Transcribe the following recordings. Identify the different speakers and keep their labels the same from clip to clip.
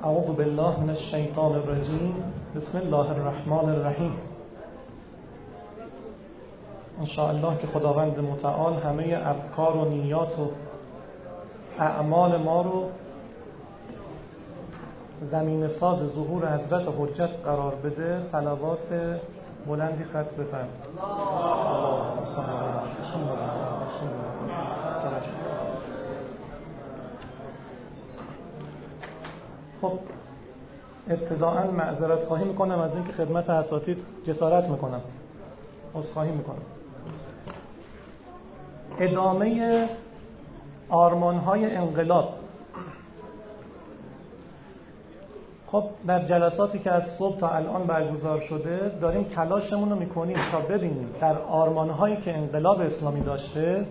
Speaker 1: اعوذ بالله من الشیطان الرجیم. بسم الله الرحمن الرحیم. ان شاء الله که خداوند متعال همه افکار و نیات و اعمال ما رو زمین ساز ظهور حضرت حجت قرار بده. صلوات بلندی خط بفرمایید. اللهم صل علی محمد. خب ابتداءً معذرت خواهی میکنم از اینکه خدمت اساتید جسارت میکنم. عذرخواهی میکنم. ادامه آرمان‌های انقلاب. خب در جلساتی که از صبح تا الان برگزار شده داریم تلاشمون رو میکنیم تا ببینیم در آرمان‌هایی که انقلاب اسلامی داشته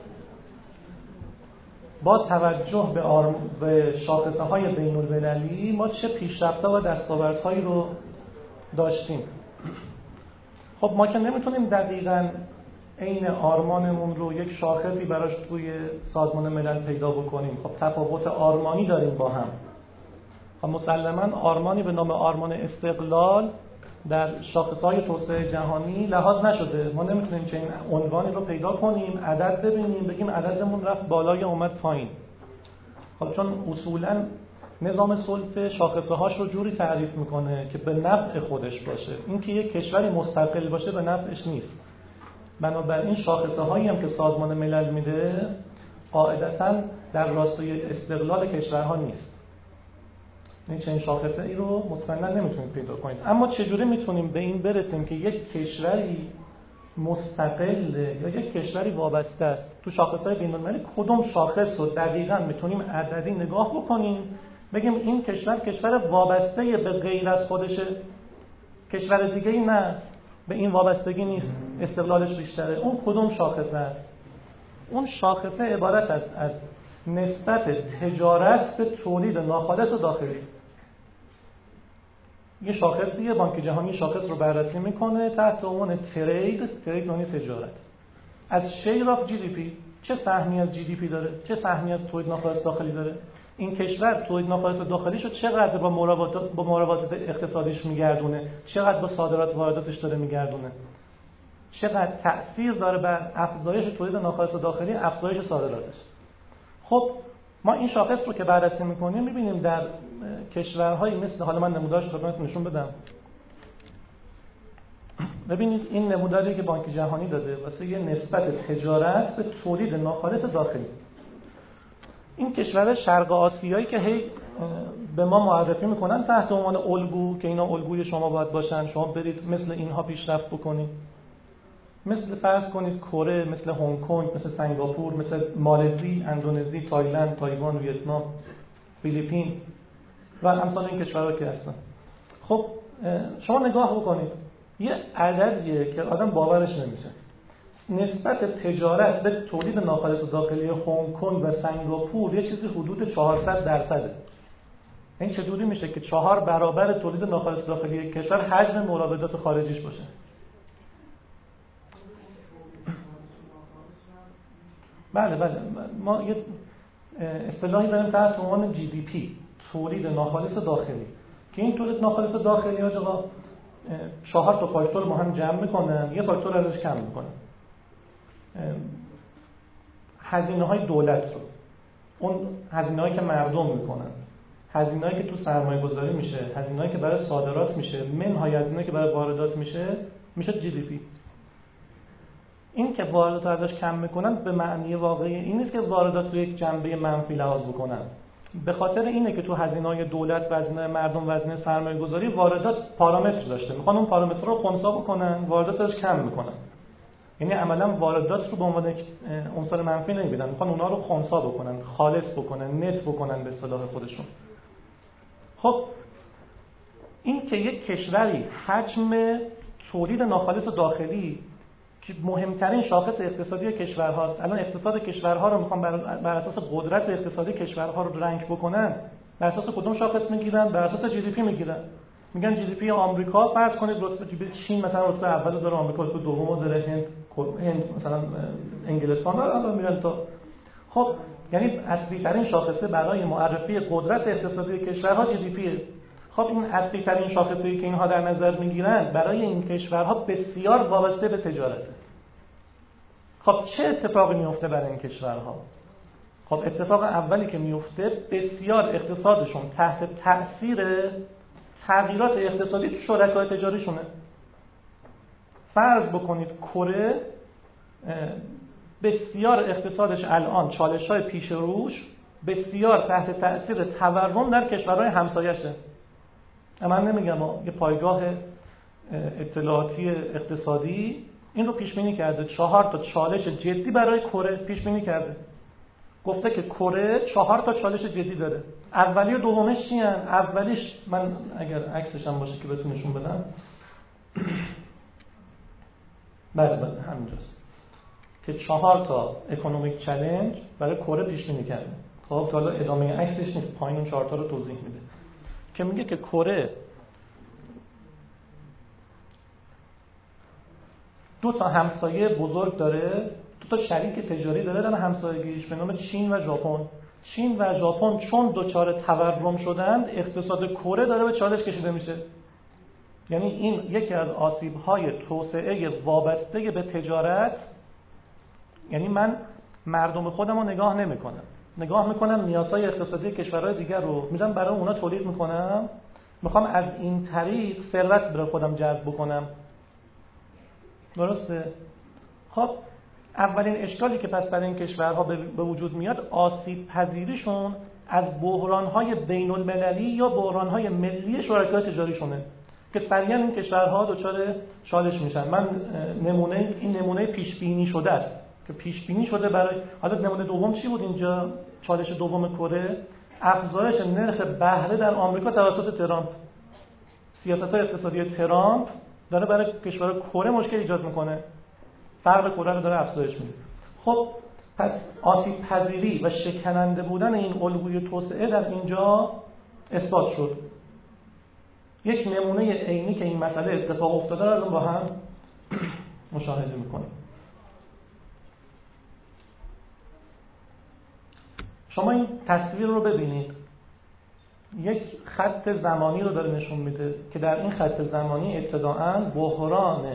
Speaker 1: با توجه به شاخصه‌های بین‌المللی ما چه پیشرفت‌ها و دستاوردهایی رو داشتیم. خب ما که نمیتونیم دقیقاً عین آرمانمون رو یک شاخصی براش توی سازمان ملل پیدا بکنیم. خب تفاوت آرمانی داریم با هم. خب مسلماً آرمانی به نام آرمان استقلال در شاخص‌های توسعه جهانی لحاظ نشده. ما نمیتونیم چنین عنوانی رو پیدا کنیم، عدد ببینیم بگیم عددمون رفت بالا یا اومد پایین. خب چون اصولاً نظام سلطه شاخصه‌هاش رو جوری تعریف میکنه که به نفع خودش باشه. این که یک کشوری مستقل باشه به نفعش نیست. بنابراین شاخصه‌هایی هم که سازمان ملل میده قاعدتاً در راستای استقلال کشورها نیست. این چنین شاخصه ای رو مطمئنا نمیتونید پیدا کنید. اما چجوری میتونیم به این برسیم که یک کشوری مستقله یا یک کشوری وابسته است؟ تو شاخصهای بین‌المللی کدوم شاخص رو دقیقاً میتونیم عددی نگاه بکنیم بگیم این کشور وابسته به غیر از خودشه، کشور دیگه‌ای نه به این وابستگی نیست، استقلالش بیشتره. اون کدوم شاخصه است؟ اون شاخصه عبارت از نسبت تجارت به تولید ناخالص داخلی. یه شاخصیه، بانک جهانی شاخص رو بررسی میکنه تحت عنوان ترید یعنی تجارت. از شیر آف جی دی پی، چه سهمی از جی دی پی داره، چه سهمی از تولید ناخالص داخلی داره. این کشور تولید ناخالص داخلیشو چقدر با مراودات اقتصادیش میگردونه، چقدر با صادرات وارداتش داره میگردونه، چقدر تأثیر داره بر افزایش تولید ناخالص داخلی، افزایش صادراتش. خب ما این شاخص رو که بررسی میکنیم میبینیم در کشورهایی مثل، حالا من نمودارش خدمتتون نشون بدم. ببینید این نموداری که بانک جهانی داده واسه یه نسبت تجارت به تولید ناخالص داخلی. این کشور شرق آسیایی که هی به ما معرفی میکنن تحت عنوان الگو که اینا الگوی شما باید باشن، شما برید مثل اینها پیشرفت بکنید. مثل فرض کنید کره، مثل هنگ کنگ، مثل سنگاپور، مثل مالزی، اندونزی، تایلند، تایوان، ویتنام، فیلیپین و امثال این کشورها که هستن. خب شما نگاه بکنید یه عددیه که آدم باورش نمیشه. نسبت تجارت به تولید ناخالص داخلی هنگ کنگ و سنگاپور یه چیزی حدود 400%. این چطوری میشه که 4 برابر تولید ناخالص داخلی یک کشور حجم مراودات خارجیش باشه؟ بله ما یه اصطلاحی داریم تحت عنوان جی دی پی، تولید ناخالص داخلی، که این تولید ناخالص داخلی آقا 4 تا فاکتور ما هم جمع میکنن، یه فاکتور ازش کم میکنن. هزینه‌های دولت رو، اون هزینه‌هایی که مردم میکنن، هزینه‌هایی که تو سرمایه‌گذاری میشه، هزینه‌هایی که برای صادرات میشه، منهای هزینه‌ای که برای واردات میشه جی دی پی. این که واردات ازش کم میکنن به معنی واقعی این نیست که واردات رو یک جنبه منفی لحاظ بکنن. به خاطر اینه که تو هزینه‌های دولت و هزینه مردم و هزینه سرمایه‌گذاری واردات پارامتر داشته، میخوان اون پارامتر رو خنثی بکنن، وارداتش کم میکنن. یعنی عملاً واردات رو به عنوان یک عنصر منفی نمیبینن، میخوان اونها رو خنثی بکنن، خالص بکنن، نت بکنن به اصطلاح خودشون. خب این که یک کشوری حجم تولید ناخالص داخلی که مهمترین شاخص اقتصادی کشورهاست، الان اقتصاد کشورها رو میخوام بر اساس قدرت اقتصادی کشورها رو رنک بکنن، بر اساس کدوم شاخص میگیرن؟ بر اساس جی دی پی میگیرن. میگن جی دی پی آمریکا فرض کنید رتبه چین مثلا رتبه اول داره، آمریکا رتبه دوم داره، هند مثلا انگلستان داره، الان میرن تا. خب یعنی اصلی ترین شاخصه برای معرفی قدرت اقتصادی کشورها GDPه. خب این اصلی ترین شاخصه‌ای که اینها در نظر میگیرند برای این کشورها بسیار وابسته به تجارته. خب چه اتفاقی میفته برای این کشورها؟ خب اتفاق اولی که میفته بسیار اقتصادشون تحت تأثیر تغییرات اقتصادی تو شرکای تجاریشونه. فرض بکنید کره بسیار اقتصادش الان چالش‌های پیش روش بسیار تحت تأثیر تورم در کشورهای همسایشه. من نمیگم یه پایگاه اطلاعاتی اقتصادی این رو پیش بینی کرده 4 تا چالش جدی برای کره پیش بینی کرده. گفته که کره 4 تا چالش جدی داره. اولی و دومش چی ان؟ اولیش من اگر عکسش هم باشه که بهتون نشون بدم. بله همینجاست که 4 تا اکونومیک چالش برای کره پیش بینی کرده. خب حالا ادامه عکسش نیست، پایین اون 4 تا رو توضیح میده که میگه که کره 2 تا همسایه بزرگ داره، 2 تا شریک تجاری داره در همسایگیش به نام چین و ژاپن. چین و ژاپن چون دچار تورم شدند اقتصاد کره داره به چالش کشیده میشه. یعنی این یکی از آسیب‌های توسعه وابسته به تجارت. یعنی من مردم خودم رو نگاه میکنم نیازهای اقتصادی کشورهای دیگر رو میرم برای اونا تولید میکنم، میخوام از این طریق ثروت برای خودم جذب بکنم. درسته؟ خب اولین اشکالی که پس برای این کشورها به وجود میاد آسیب پذیریشون از بحرانهای بین المللی یا بحرانهای ملی شرکای تجاریشونه که سریعا این کشورها دچار چالش میشن. من نمونه پیش بینی شده است که پیش بینی شده برای حالا نمونه دوم چی بود اینجا؟ چالش دوم کره افزایش نرخ بهره در آمریکا توسط ترامپ. سیاست‌های اقتصادی ترامپ داره برای کشور کره مشکل ایجاد میکنه، فرق کره رو داره افزایش میده. خب پس آسیب پذیری و شکننده بودن این الگوی توسعه در اینجا اثبات شد. یک نمونه عینی که این مسئله اتفاق افتاده رو با هم مشاهده میکنیم. شما این تصویر رو ببینید، یک خط زمانی رو داره نشون میده که در این خط زمانی ابتداءً بحران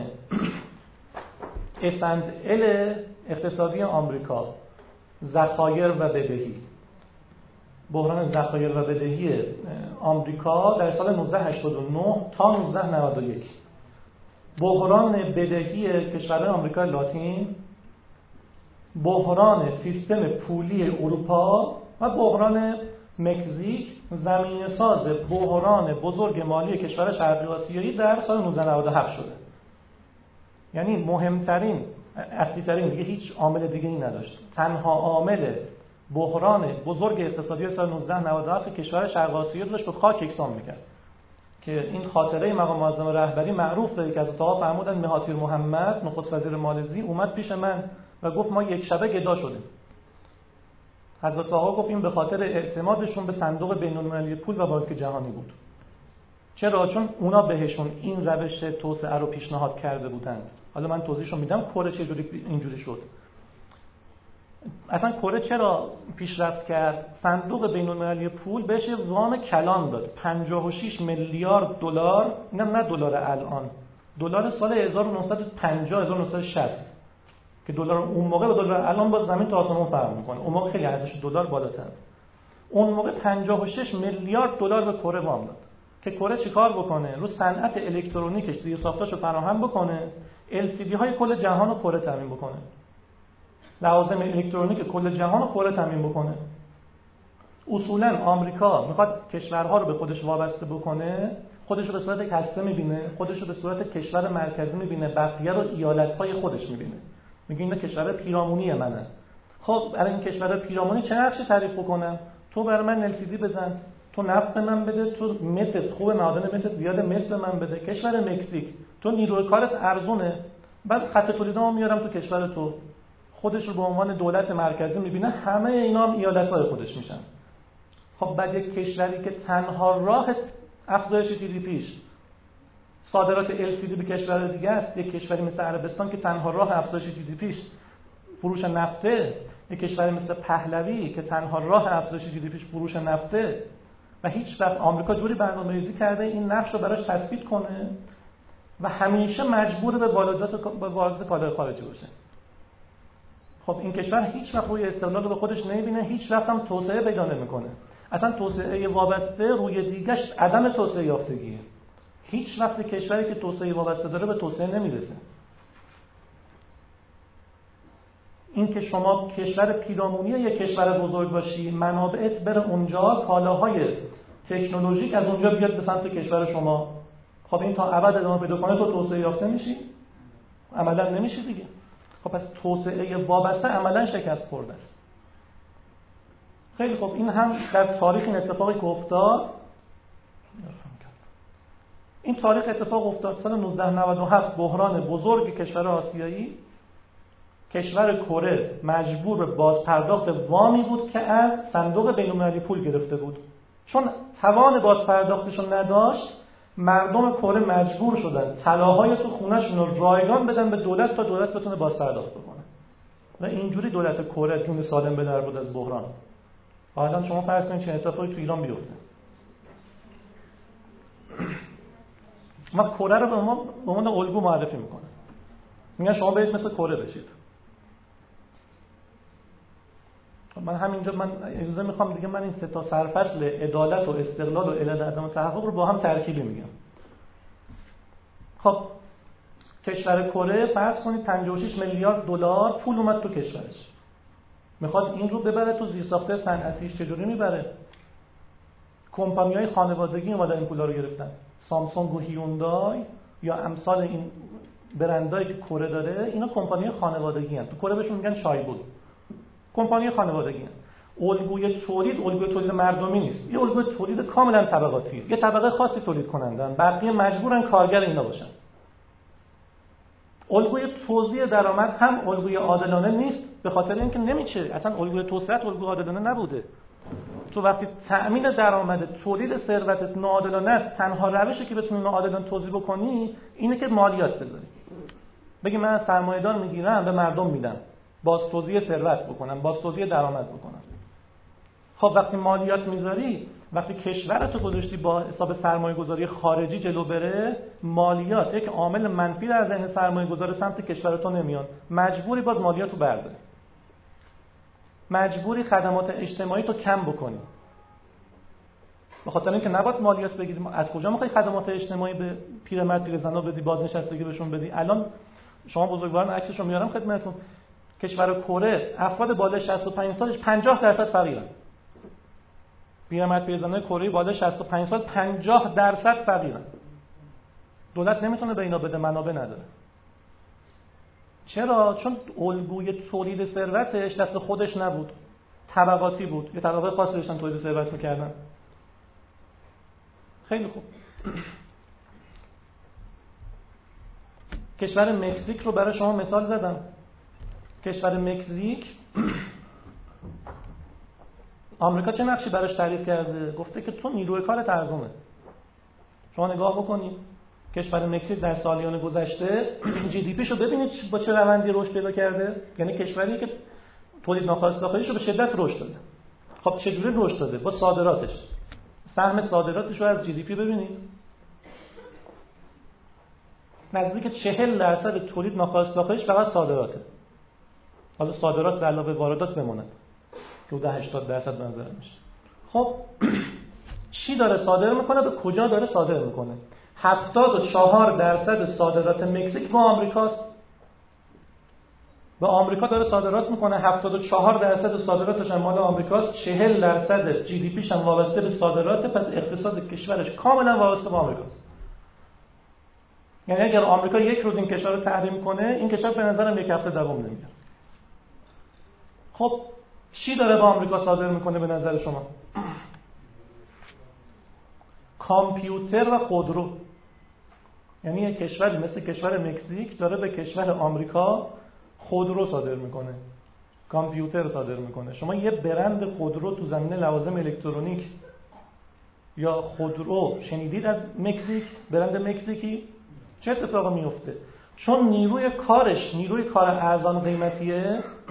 Speaker 1: S&L اقتصادی آمریکا، ذخایر و بدهی، بحران ذخایر و بدهی آمریکا در سال 1989 تا 1991، بحران بدهی کشورهای آمریکای لاتین، بحران سیستم پولی اروپا و بحران مکزیک زمینه‌ساز بحران بزرگ مالی کشور شرقی آسیایی در سال 1997 شده. یعنی مهمترین اصلی‌ترین دیگه هیچ عامل دیگه‌ای نداشت. تنها عامل بحران بزرگ اقتصادی سال 1997 کشور شرق آسیایی داشت به خاک یکسان می‌کرد که این خاطره مقام معظم رهبری معروفه که از آقا فرمودن مهاتیر محمد نخست وزیر مالزی اومد پیش من و گفت ما یک شبه گدا شدیم. حضرت آقا گفت این به خاطر اعتمادشون به صندوق بین‌المللی پول و بانک جهانی بود. چرا؟ چون اونا بهشون این روش توسعه رو پیشنهاد کرده بودند. حالا من توضیحشو میدم کره چجوری اینجوری شد. اصلا کره چرا پیشرفت کرد؟ صندوق بین‌المللی پول بهش وام کلان داد 56 میلیارد دلار، نه دلار الان، دلار سال 1950 1960 که دلار اون موقع با دلار الان با زمین تا آسمون فرق میکنه. اون موقع خیلی ارزش دلار بالاتر. اون موقع 56 میلیارد دلار به کره وام داد که کره چیکار بکنه؟ رو صنعت الکترونیکش زیرساختاشو فراهم بکنه، LCD های کل جهان رو کره تامین بکنه. لوازم الکترونیک کل جهان رو کره تامین بکنه. اصولا آمریکا میخواد کشورها رو به خودش وابسته بکنه، خودش رو به صورت کسته میبینه، خودش رو به صورت کشور مرکزی میبینه، بقیه رو ایالت‌های خودش میبینه. میگه اینا کشور پیرامونی منن. خب برای این کشور پیرامونی چه نقشی تعریف بکنم؟ تو برای من LCD بزن، تو نفت من بده، تو مس خوب معادن مس زیاد مس من بده. کشور مکزیک تو نیروی کارت ارزونه، بعد خط تولیدامو میارم تو کشور تو. خودش رو به عنوان دولت مرکزی میبینه، همه اینا هم ایالت‌های خودش میشن. خب بعد یک کشوری که تنها راه افزایش GDPش صادرات LCD به کشور دیگه است، یک کشوری مثل عربستان که تنها راه افزایش GDPش فروش نفته، یک کشوری مثل پهلوی که تنها راه افزایش جی دی پیش فروش نفته و هیچ وقت آمریکا جوری برنامه‌ریزی کرده این نقش رو براش تثبیت کنه و همیشه مجبور به واردات کالای خارجی باشه. خب این کشور هیچ وقت روی استقلال رو به خودش نمیبینه، هیچ وقت هم توسعه پیدا نمیکنه. اصلا توسعه وابسته روی دیگش عدم توسعه یافتگیه. هیچ وقت کشوری که توسعه وابسته داره به توسعه نمیرسه. این که شما کشور پیرامونی یک کشور بزرگ باشی، منابعت بره اونجا، کالاهای تکنولوژیک از اونجا بیاد به سمت کشور شما. خب این تا ابد ادامه پیدا کنه تو توسعه یافته میشی؟ عملا نمیشی دیگه. خب پس توسعه وابسته عملا شکست خورده است. خیلی خب این هم در تاریخ این اتفاقی که افتاد، این تاریخ اتفاق افتاد سال 1997 بحران بزرگ کشور آسیایی. کشور کره مجبور به بازپرداخت وامی بود که از صندوق بین‌المللی پول گرفته بود. چون توان بازپرداختش رو نداشت، مردم کره مجبور شدن طلاهای تو خونه‌شون رو رایگان بدن به دولت تا دولت بتونه بازپرداخت بکنه. و اینجوری دولت کره جون سالم به در بود از بحران. حالا شما فرض کنید چه اتفاقی تو ایران بیفته. ما کره رو به عنوان الگو معرفی میکنه. میگن شما برید مثل کره بشید. من همینجا اجازه میخوام دیگه من این سه تا سرفصل عدالت و استقلال و علل عدم تحقق رو با هم ترکیبی میگم. خب کشور کره فرض کنید 56 میلیارد دلار پول اومد تو کشورش. میخواد این رو ببره تو زیرساخته صنعتیش. چجوری میبره؟ کمپانی‌های خانوادگی اومدن این پولا رو گرفتن. سامسونگ و هیوندای یا امثال این برندایی که کره داره، اینا کمپانی خانوادگی هستند. تو کره بهشون میگن شایبول. کمپانی خانوادگی هستند. الگوی تولید مردمی نیست. یه الگوی تولید کاملا طبقاتیه. یه طبقه خاصی تولید کنندن، بقیه مجبورن کارگر اینا باشن. الگوی توزیع درآمد هم الگوی عادلانه نیست، به خاطر اینکه نمیشه. اصلا الگوی توسعه الگوی عادلانه نبوده. تو وقتی تأمین درآمد تولید ثروتت ناعادلانه است، تنها روشی که بتونی ناعادلانه توزیع بکنی اینه که مالیات بذاری. بگی من از سرمایه‌دار میگیرم به مردم میدم، باز توزیع ثروت بکنم، باز توزیع درآمد بکنم. خب وقتی مالیات میذاری، وقتی کشورتو گذاشتی با حساب سرمایه‌گذاری خارجی جلو بره، مالیات یک عامل منفی در ذهن سرمایه‌گذار سمت کشورتو نمیاد. مجبوری باز مالیاتو برداری. مجبوری خدمات اجتماعی تو کم بکنی. به خاطر اینکه نباید مالیات بگیری. از کجا میخوای خدمات اجتماعی به پیرمرد پیرزنا بدی، بازنشستگی بهشون بدی؟ الان شما بزرگواران عکسشو میارم خدمتتون. کشور کره افراد بالای 65 سالش 50% فقیرن. پیرمرد پیرزنای کره بالای 65 سال 50% فقیرن. دولت نمیتونه به اینا بده، منابع نداره. چرا؟ چون الگوی تولید ثروتش دست خودش نبود، طبقاتی بود. یه طبقه خاصی داشتن تولید ثروت میکردن. خیلی خوب. کشور مکزیک رو برای شما مثال زدم. کشور مکزیک آمریکا چه نقشی براش تعریف کرده؟ گفته که تو نیروی کارت ارزونه. شما نگاه بکنید کشور مکزیک در سالیان گذشته جی دی پیشو ببینید با چه روندی رشد پیدا کرده. یعنی کشوری که تولید ناخالص داخلیش رو به شدت رشد داده. خب چجوری رشد داده؟ با صادراتش. سهم صادراتش رو از جی دی پی ببینید. نزدیک 40% تولید ناخالص داخلیش فقط صادراته. حالا صادرات به علاوه واردات بمونه که 80% به نظر میشه. خب چی داره صادر میکنه؟ به کجا داره صادر میکنه؟ 74% صادرات مکزیک به آمریکاست. به آمریکا داره صادرات میکنه. 74% صادراتش هم مال آمریکاست. 40% جی دی پیش هم وابسته به صادراته. پس اقتصاد کشورش کاملا وابسته به آمریکاست. یعنی اگر آمریکا یک روز این کشور رو تحریم کنه، این کشور به نظرم یک هفته دوام نمیاره. خب چی داره به آمریکا صادر میکنه به نظر شما؟ کامپیوتر و خودرو. یعنی یک کشوری مثل کشور مکزیک داره به کشور آمریکا خودرو صادر میکنه، کامپیوتر صادر میکنه. شما یه برند خودرو تو زمینه لوازم الکترونیک یا خودرو شنیدید از مکزیک؟ برند مکزیکی؟ چه اتفاقی میفته؟ چون نیروی کار ارزان قیمتیه،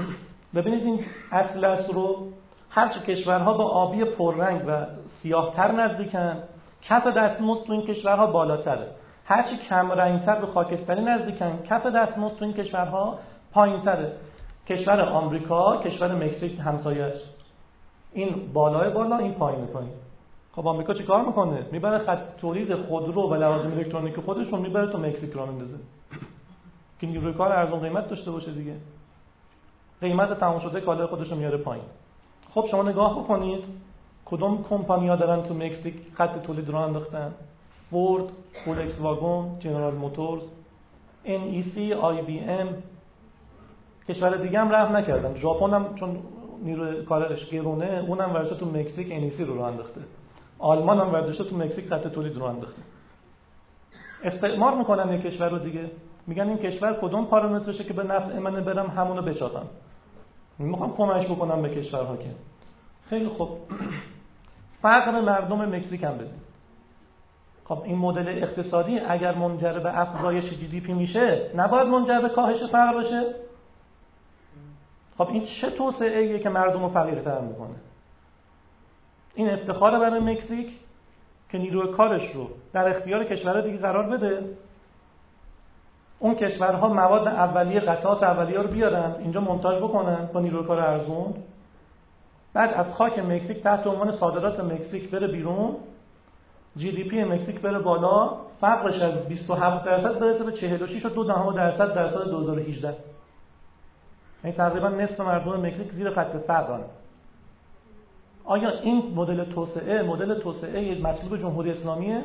Speaker 1: ببینید این اطلس رو هرچه کشورها با آبی پررنگ و سیاه‌تر نزدیکن، کف دستمزد تو این کشورها بالاتره. هرچی کم رنگتر به خاکستری نزدیکن، کف دستمزد تو این کشورها پایینتره. کشور آمریکا، کشور مکزیک همسایه‌اش، این بالای بالا، این پایین پایین. خب آمریکا چه کار میکنه؟ میبره خط تولید خودرو و لوازم الکترونیکی خودشون میبره تو مکزیک راه میندازه که نیروی کار ارزان قیمت داشته باشه دیگه. قیمت تمام شده کالای خودش رو میاره پایین. خب شما نگاه بکنید کدوم کمپانی‌ها دارن تو مکزیک خط تولید راه انداختن؟ فورد، فولکس واگن، جنرال موتورز، NEC، IBM. کشور دیگه هم رحم نکردن. ژاپن هم چون نیروی کارش گرونه، اونم ورشته تو مکزیک NEC رو راه انداخته. آلمان هم ورشته تو مکزیک خط تولید راه انداخته. استعمار میکنن یک کشور رو دیگه. میگن این کشور کدوم پارامترشه که به نفع من برم همونو بچاپم. میخوام کمک بکنم به کشورها که خیلی خوب. فقر مردم مکزیک هم بدید. خب این مدل اقتصادی اگر منجر به افزایش GDP میشه، نباید منجر به کاهش فقر بشه؟ خب این چه توسعه‌ایه که مردم رو فقیرتر میکنه؟ این افتخار برای مکزیک که نیروی کارش رو در اختیار کشورهای دیگه قرار بده. اون کشورها مواد اولیه، قطعات اولیه رو بیارن اینجا مونتاژ بکنن با نیروی کار ارزون، بعد از خاک مکزیک تحت عنوان صادرات مکزیک بره بیرون، GDP مکزیک بره بالا، فقرش از 27% برسه به 46.2% در سال 2018. یعنی تقریبا نصف مردم مکزیک زیر خط فقرن. آیا این مدل توسعه مطلوب جمهوری اسلامیه؟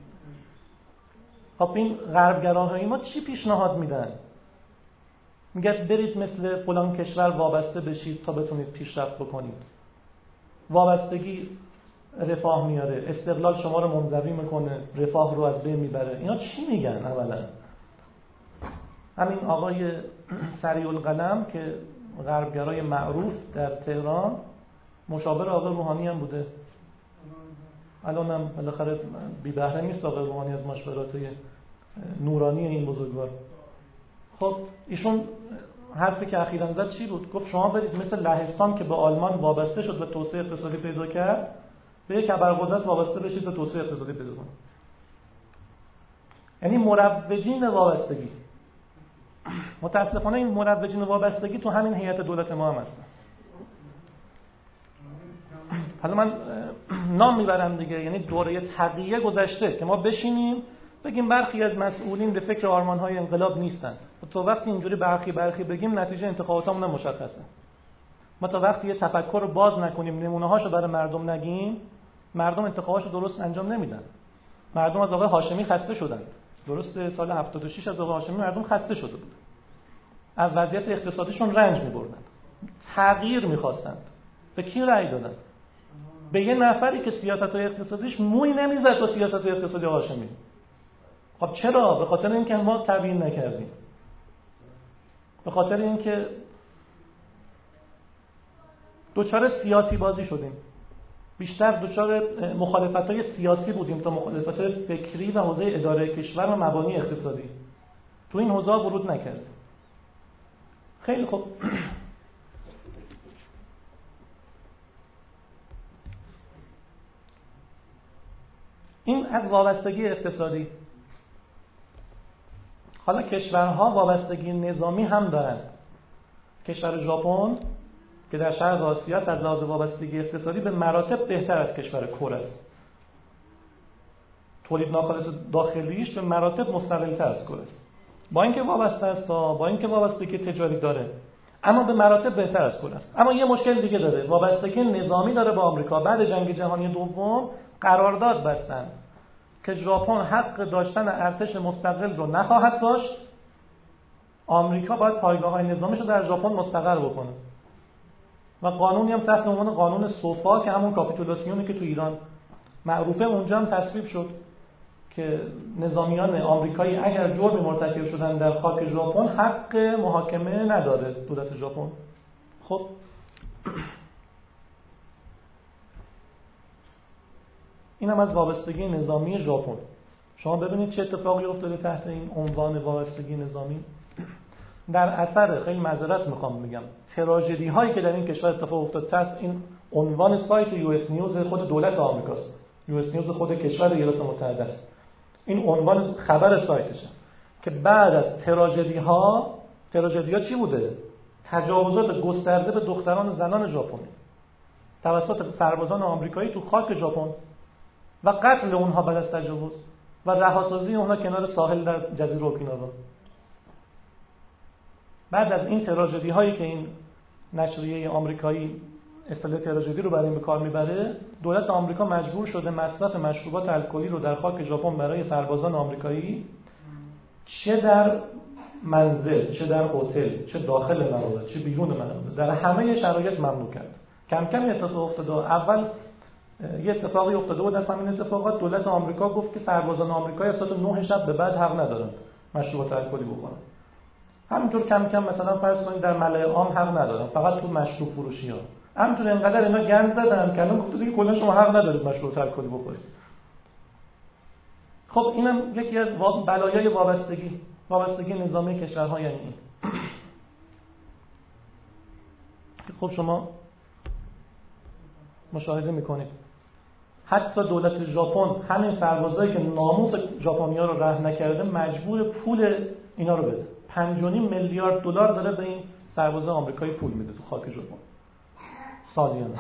Speaker 1: خب این غربگراهای ما چی پیشنهاد میدن؟ میگن برید مثل فلان کشور وابسته بشید تا بتونید پیشرفت بکنید. وابستگی رفاه میاره، استقلال شما رو منزوی میکنه، رفاه رو از بین میبره. اینا چی میگن اولا؟ همین آقای سریع القلم که غربگرای معروف در تهران مشاور آقای روحانی هم بوده. الان هم بالاخره بی بهره نیست آقای روحانی از مشورات نورانی این بزرگوار. خب ایشون حرفی که اخیراً زد چی بود؟ گفت شما برید مثل لهستان که به آلمان وابسته شد و توسعه اقتصادی پیدا کرد، به یک ابرقدرت وابسته بشید و توسعه اقتصادی پیدا کنید. یعنی مروجین وابستگی. متاسفانه این مروجین وابستگی تو همین هیئت دولت ما هم هستن. حالا من نام میبرم دیگه، یعنی دوره تقیه گذشته که ما بشینیم بگیم برخی از مسئولین به فکر آرمان‌های انقلاب نیستن. تو وقتی اینجوری برخی بگیم نتیجه انتخاباتمون مشخصه. ما تا وقتی یه تفکر رو باز نکنیم، نمونه‌هاشو برای مردم نگیم، مردم انتخاباشو درست انجام نمیدن. مردم از آقای هاشمی خسته شدن. درسته سال 76 از آقای هاشمی مردم خسته شده بود. از وضعیت اقتصادیشون رنج می‌بردن. تغییر می‌خواستند. به کی رأی دادن؟ به یه نفری که سیاست‌های اقتصادیش موی نمیزد با سیاست‌های اقتصادی هاشمی. خب چرا؟ به خاطر اینکه ما تبیین نکردیم. به خاطر اینکه دوچار سیاسی بازی شدیم. بیشتر دوچار مخالفت‌های سیاسی بودیم تا مخالفت‌های فکری و حوزه اداره کشور و مبانی اقتصادی. تو این حوزه ورود نکردیم. خیلی خوب. این از وابستگی اقتصادی. حالا کشورها وابستگی نظامی هم دارند. کشور ژاپن که در شرق آسیا از لحاظ وابستگی اقتصادی به مراتب بهتر از کشور کره است. تولید ناخالص داخلیش به مراتب مستقل‌تر از کره است. با اینکه وابسته است، با اینکه وابستگی تجاری داره، اما به مراتب بهتر از کره است. اما یه مشکل دیگه داره. وابستگی نظامی داره با آمریکا. بعد جنگ جهانی دوم قرارداد بستند که ژاپن حق داشتن ارتش مستقل رو نخواهد داشت. آمریکا باید پایگاه‌های نظامیش رو در ژاپن مستقر بکنه. و قانونی هم تحت عنوان قانون سوفا که همون کاپیتولاسیونی که تو ایران معروفه اونجا هم تصویب شد که نظامیان آمریکایی اگر جرمی مرتکب شدن در خاک ژاپن حق محاکمه نداره دولت ژاپن. خب اینم از وابستگی نظامی ژاپن. شما ببینید چه اتفاقی افتاده تحت این عنوان وابستگی نظامی. در اثر، خیلی معذرت میخوام بگم، تراژدی هایی که در این کشور اتفاق افتاد، تحت این عنوان سایت یو اس نیوز خود دولت آمریکاست، یو اس نیوز خود کشور ایالات متحده است، این عنوان خبر سایتشه که بعد از تراژدی ها چی بوده؟ تجاوزات گسترده به دختران و زنان ژاپنی توسط سربازان آمریکایی تو خاک ژاپن و قتل اونها بعد از تجاوز و رهاسازی اونها کنار ساحل در جزیره اوکیناوا. بعد از این تراژدی هایی که این نشریه آمریکایی اصطلاح تراژدی رو برای این به کار میبره، دولت آمریکا مجبور شده مصرف مشروبات الکلی رو در خاک ژاپن برای سربازان آمریکایی چه در منزل، چه در هتل، چه داخل منزل، چه بیرون منزل، در همه شرایط ممنوع کرد. کم کم اتفاق افتاد. اول یه اتفاقی افتاده بود، از همین اتفاقات دولت آمریکا گفت که سربازان آمریکایی از ساعت 9 شب به بعد حق ندارن مشروبات الکلی بخورن. همینطور کم کم مثلا فرض کنید در ملأ عام حق ندارن، فقط تو مشروب فروشی‌ها. همینطور اینقدر اینا گند زدن که الان گفته دیگه کلا شما حق ندارید مشروبات الکلی بخورید. خب اینم یکی از بلایای وابستگی نظامی کشورها، یعنی این. خب شما مشاهده میکنید حتی دولت ژاپن همین سربازایی که ناموس ژاپنی‌ها رو رحم نکرده مجبور پول اینا رو بده. 5.5 میلیارد دلار داره به این سربازان آمریکایی پول میده تو خاک ژاپن سالیانه.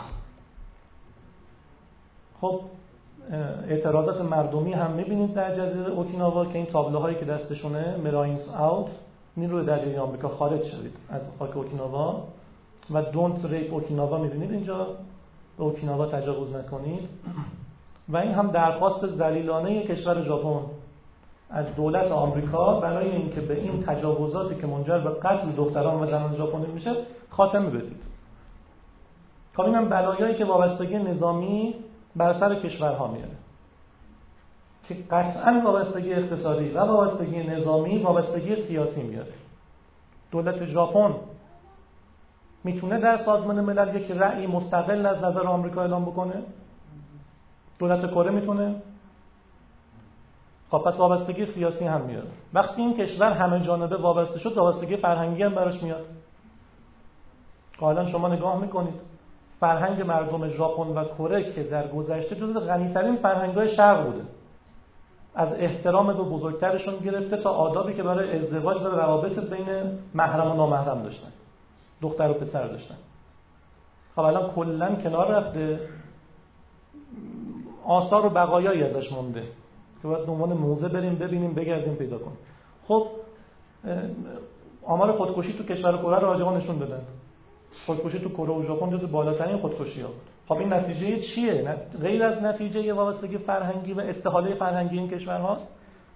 Speaker 1: خب اعتراضات مردمی هم میبینید در جزیره اوکیناوا که این تابلوهایی که دستشونه مراینز اوت، نیروی دریایی آمریکا خارج شدید از خاک اوکیناوا و دونت ریپ اوکیناوا میبینید اینجا، به اوکیناوا تجاوز نکنید. و این هم درخواست ذلیلانه کشور ژاپن از دولت آمریکا برای اینکه به این تجاوزاتی که منجر به قتل دختران و زنان ژاپنی میشه خاتمه بدید. خب اینم بلایایی که وابستگی نظامی بر سر کشورها میاره که قطعاً وابستگی اقتصادی و وابستگی نظامی وابستگی سیاسی میاره. دولت ژاپن میتونه در سازمان ملل یک رأی مستقل از نظر آمریکا اعلام بکنه؟ دولت کره میتونه؟ خب پس وابستگی سیاسی هم میاد. وقتی این کشور همه جانبه وابسته شد، وابستگی فرهنگی هم براش میاد. حالا شما نگاه میکنید فرهنگ مردم ژاپن و کره که در گذشته جزو غنی‌ترین فرهنگ‌های شرق بوده، از احترام به بزرگترشون گرفته تا آدابی که برای ازدواج و روابط بین محرم و نامحرم داشتن، دختر و پسر داشتن. خب الان کلاً کنار رفته، آثار و بقایایی ازش مونده که باید به عنوان موزه بریم ببینیم بگردیم پیدا کنیم. خب آمار خودکشی تو کشور کره رو راجعا نشون دادن. خودکشی تو کره و ژاپن جزو بالاترین خودکشی‌ها بود. خب این نتیجه چیه؟ غیر از نتیجه وابستگی فرهنگی و استحاله فرهنگی این کشورهاست.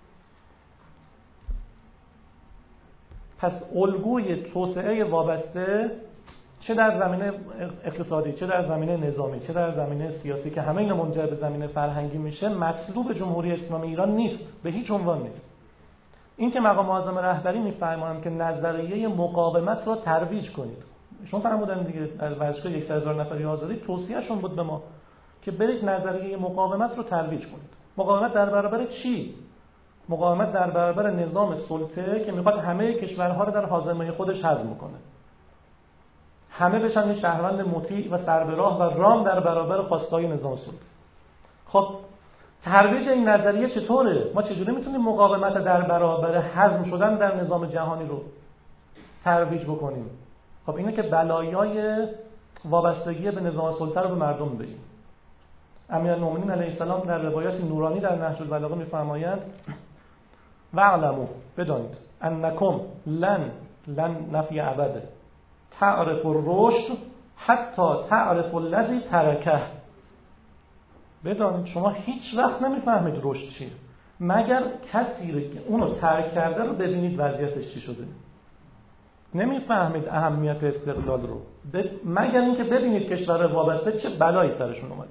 Speaker 1: پس الگوی توسعه وابسته چه در زمینه اقتصادی، چه در زمینه نظامی، چه در زمینه سیاسی که همه اینا منجر به زمینه فرهنگی میشه، مطلوب جمهوری اسلامی ایران نیست، به هیچ عنوان نیست. این که مقام معظم رهبری میفرمایند که نظریه مقاومت را ترویج کنید، شما فرمودن دیگه از ورزشگاه 100,000 نفری آزادی توصیه‌شون بود به ما که برید نظریه مقاومت رو ترویج کنید. مقاومت در برابر چی؟ مقاومت در برابر نظام سلطه که میخواد همه کشورها رو در حازمه خودش هضم کنه، همه بشن شهروند مطیع و سربراه و رام در برابر خواستای نظام سلطه. خب ترویج این نظریه چطوره؟ ما چجوری میتونیم مقاومت در برابر هضم شدن در نظام جهانی رو ترویج بکنیم؟ خب اینه که بلایای وابستگی به نظام سلطه رو به مردم بگیم. امیرالمومنین علیه السلام در روایات نورانی در نهج البلاغه میفرمایند واعلموا، بدانید، انکم لن نفی ابدا تعرف الرشد حتی تعرف الذی ترکه. بدانید شما هیچ وقت نمیفهمید رشد چیه مگر کسی رو که اونو ترک کرده رو ببینید وضعیتش چی شده. نمیفهمید اهمیت استقلال رو مگر اینکه ببینید کشور وابسته چه بلایی سرشون اومده.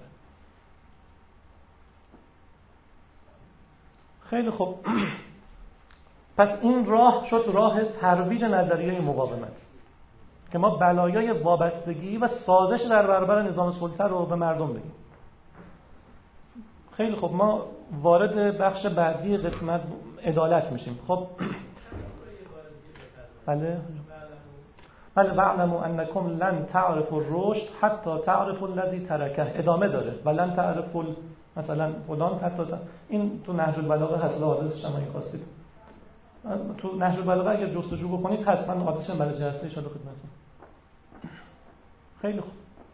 Speaker 1: خیلی خوب. پس این راه شد راه ترویج نظریه مقاومت که ما بلایای وابستگی و سازش در برابر نظام سلطه رو به مردم بگیم. خیلی خوب، ما وارد بخش بعدی قسمت عدالت میشیم. خب بله واعلموا انکم لن تعرفوا الرشد حتی تعرفوا الذی ترکه. ادامه داره ولن تعرفوا مثلا فلان حتی این تو نهج البلاغه هست، حادثش هم این خاصید. تو نهج البلاغه اگه جستجو بکنید حتما حادثش هم برای جلسه ان شاء الله خدمتتون. خیلی خوب.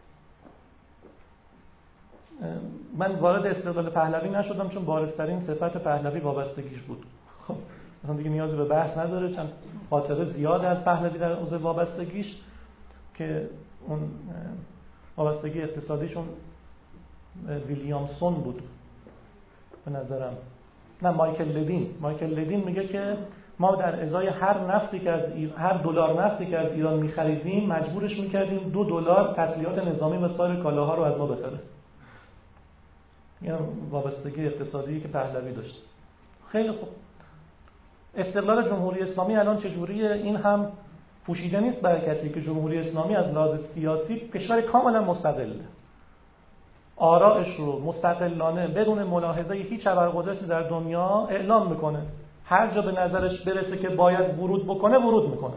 Speaker 1: من وارد استدلال پهلوی نشدم چون بارزترین صفت پهلوی وابستگیش بود. خب مثلا دیگه نیازی به بحث نداره، چند خاطره زیاد از پهلوی در حوزه وابستگیش که اون وابستگی اقتصادیشون ویلیامسون بود به نظرم، نه مایکل لدین میگه که ما در ازای هر دلار نفتی که از ایران می‌خریدیم مجبورش می‌کردیم $2 تسلیحات نظامی و سایر کالاها رو از ما بخره. این وابستگی اقتصادی که پهلوی داشت. خیلی خوب. استقلال جمهوری اسلامی الان چجوریه؟ این هم پوشیده نیست برکتی که جمهوری اسلامی از لحاظ سیاسی کشور کاملا مستقله. آرائش رو مستقلانه بدون ملاحظه هیچ ابرقدرتی در دنیا اعلام میکنه. هر جا به نظرش برسه که باید ورود بکنه ورود میکنه.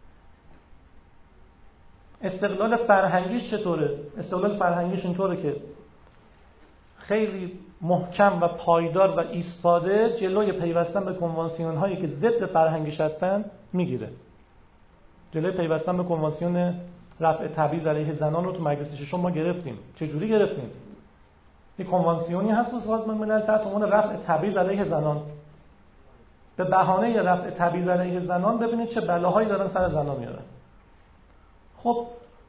Speaker 1: استقلال فرهنگیش چطوره؟ استقلال فرهنگیش اینطوره که خیلی محکم و پایدار و ایستاده جلوی پیوستن به کنوانسیون هایی که ضد فرهنگیش هستن میگیره. جلوی پیوستن به کنوانسیون رفع تبعیض علیه زنان رو تو مجلس ششم ما گرفتیم. چجوری گرفتیم؟ یک کنوانسیونی هست تو سازمان ملل تحت عنوان رفع تبعیض علیه زنان. به بهانه رفع تبعیض علیه زنان ببینید چه بلاهایی دارن سر زنا میارن. خب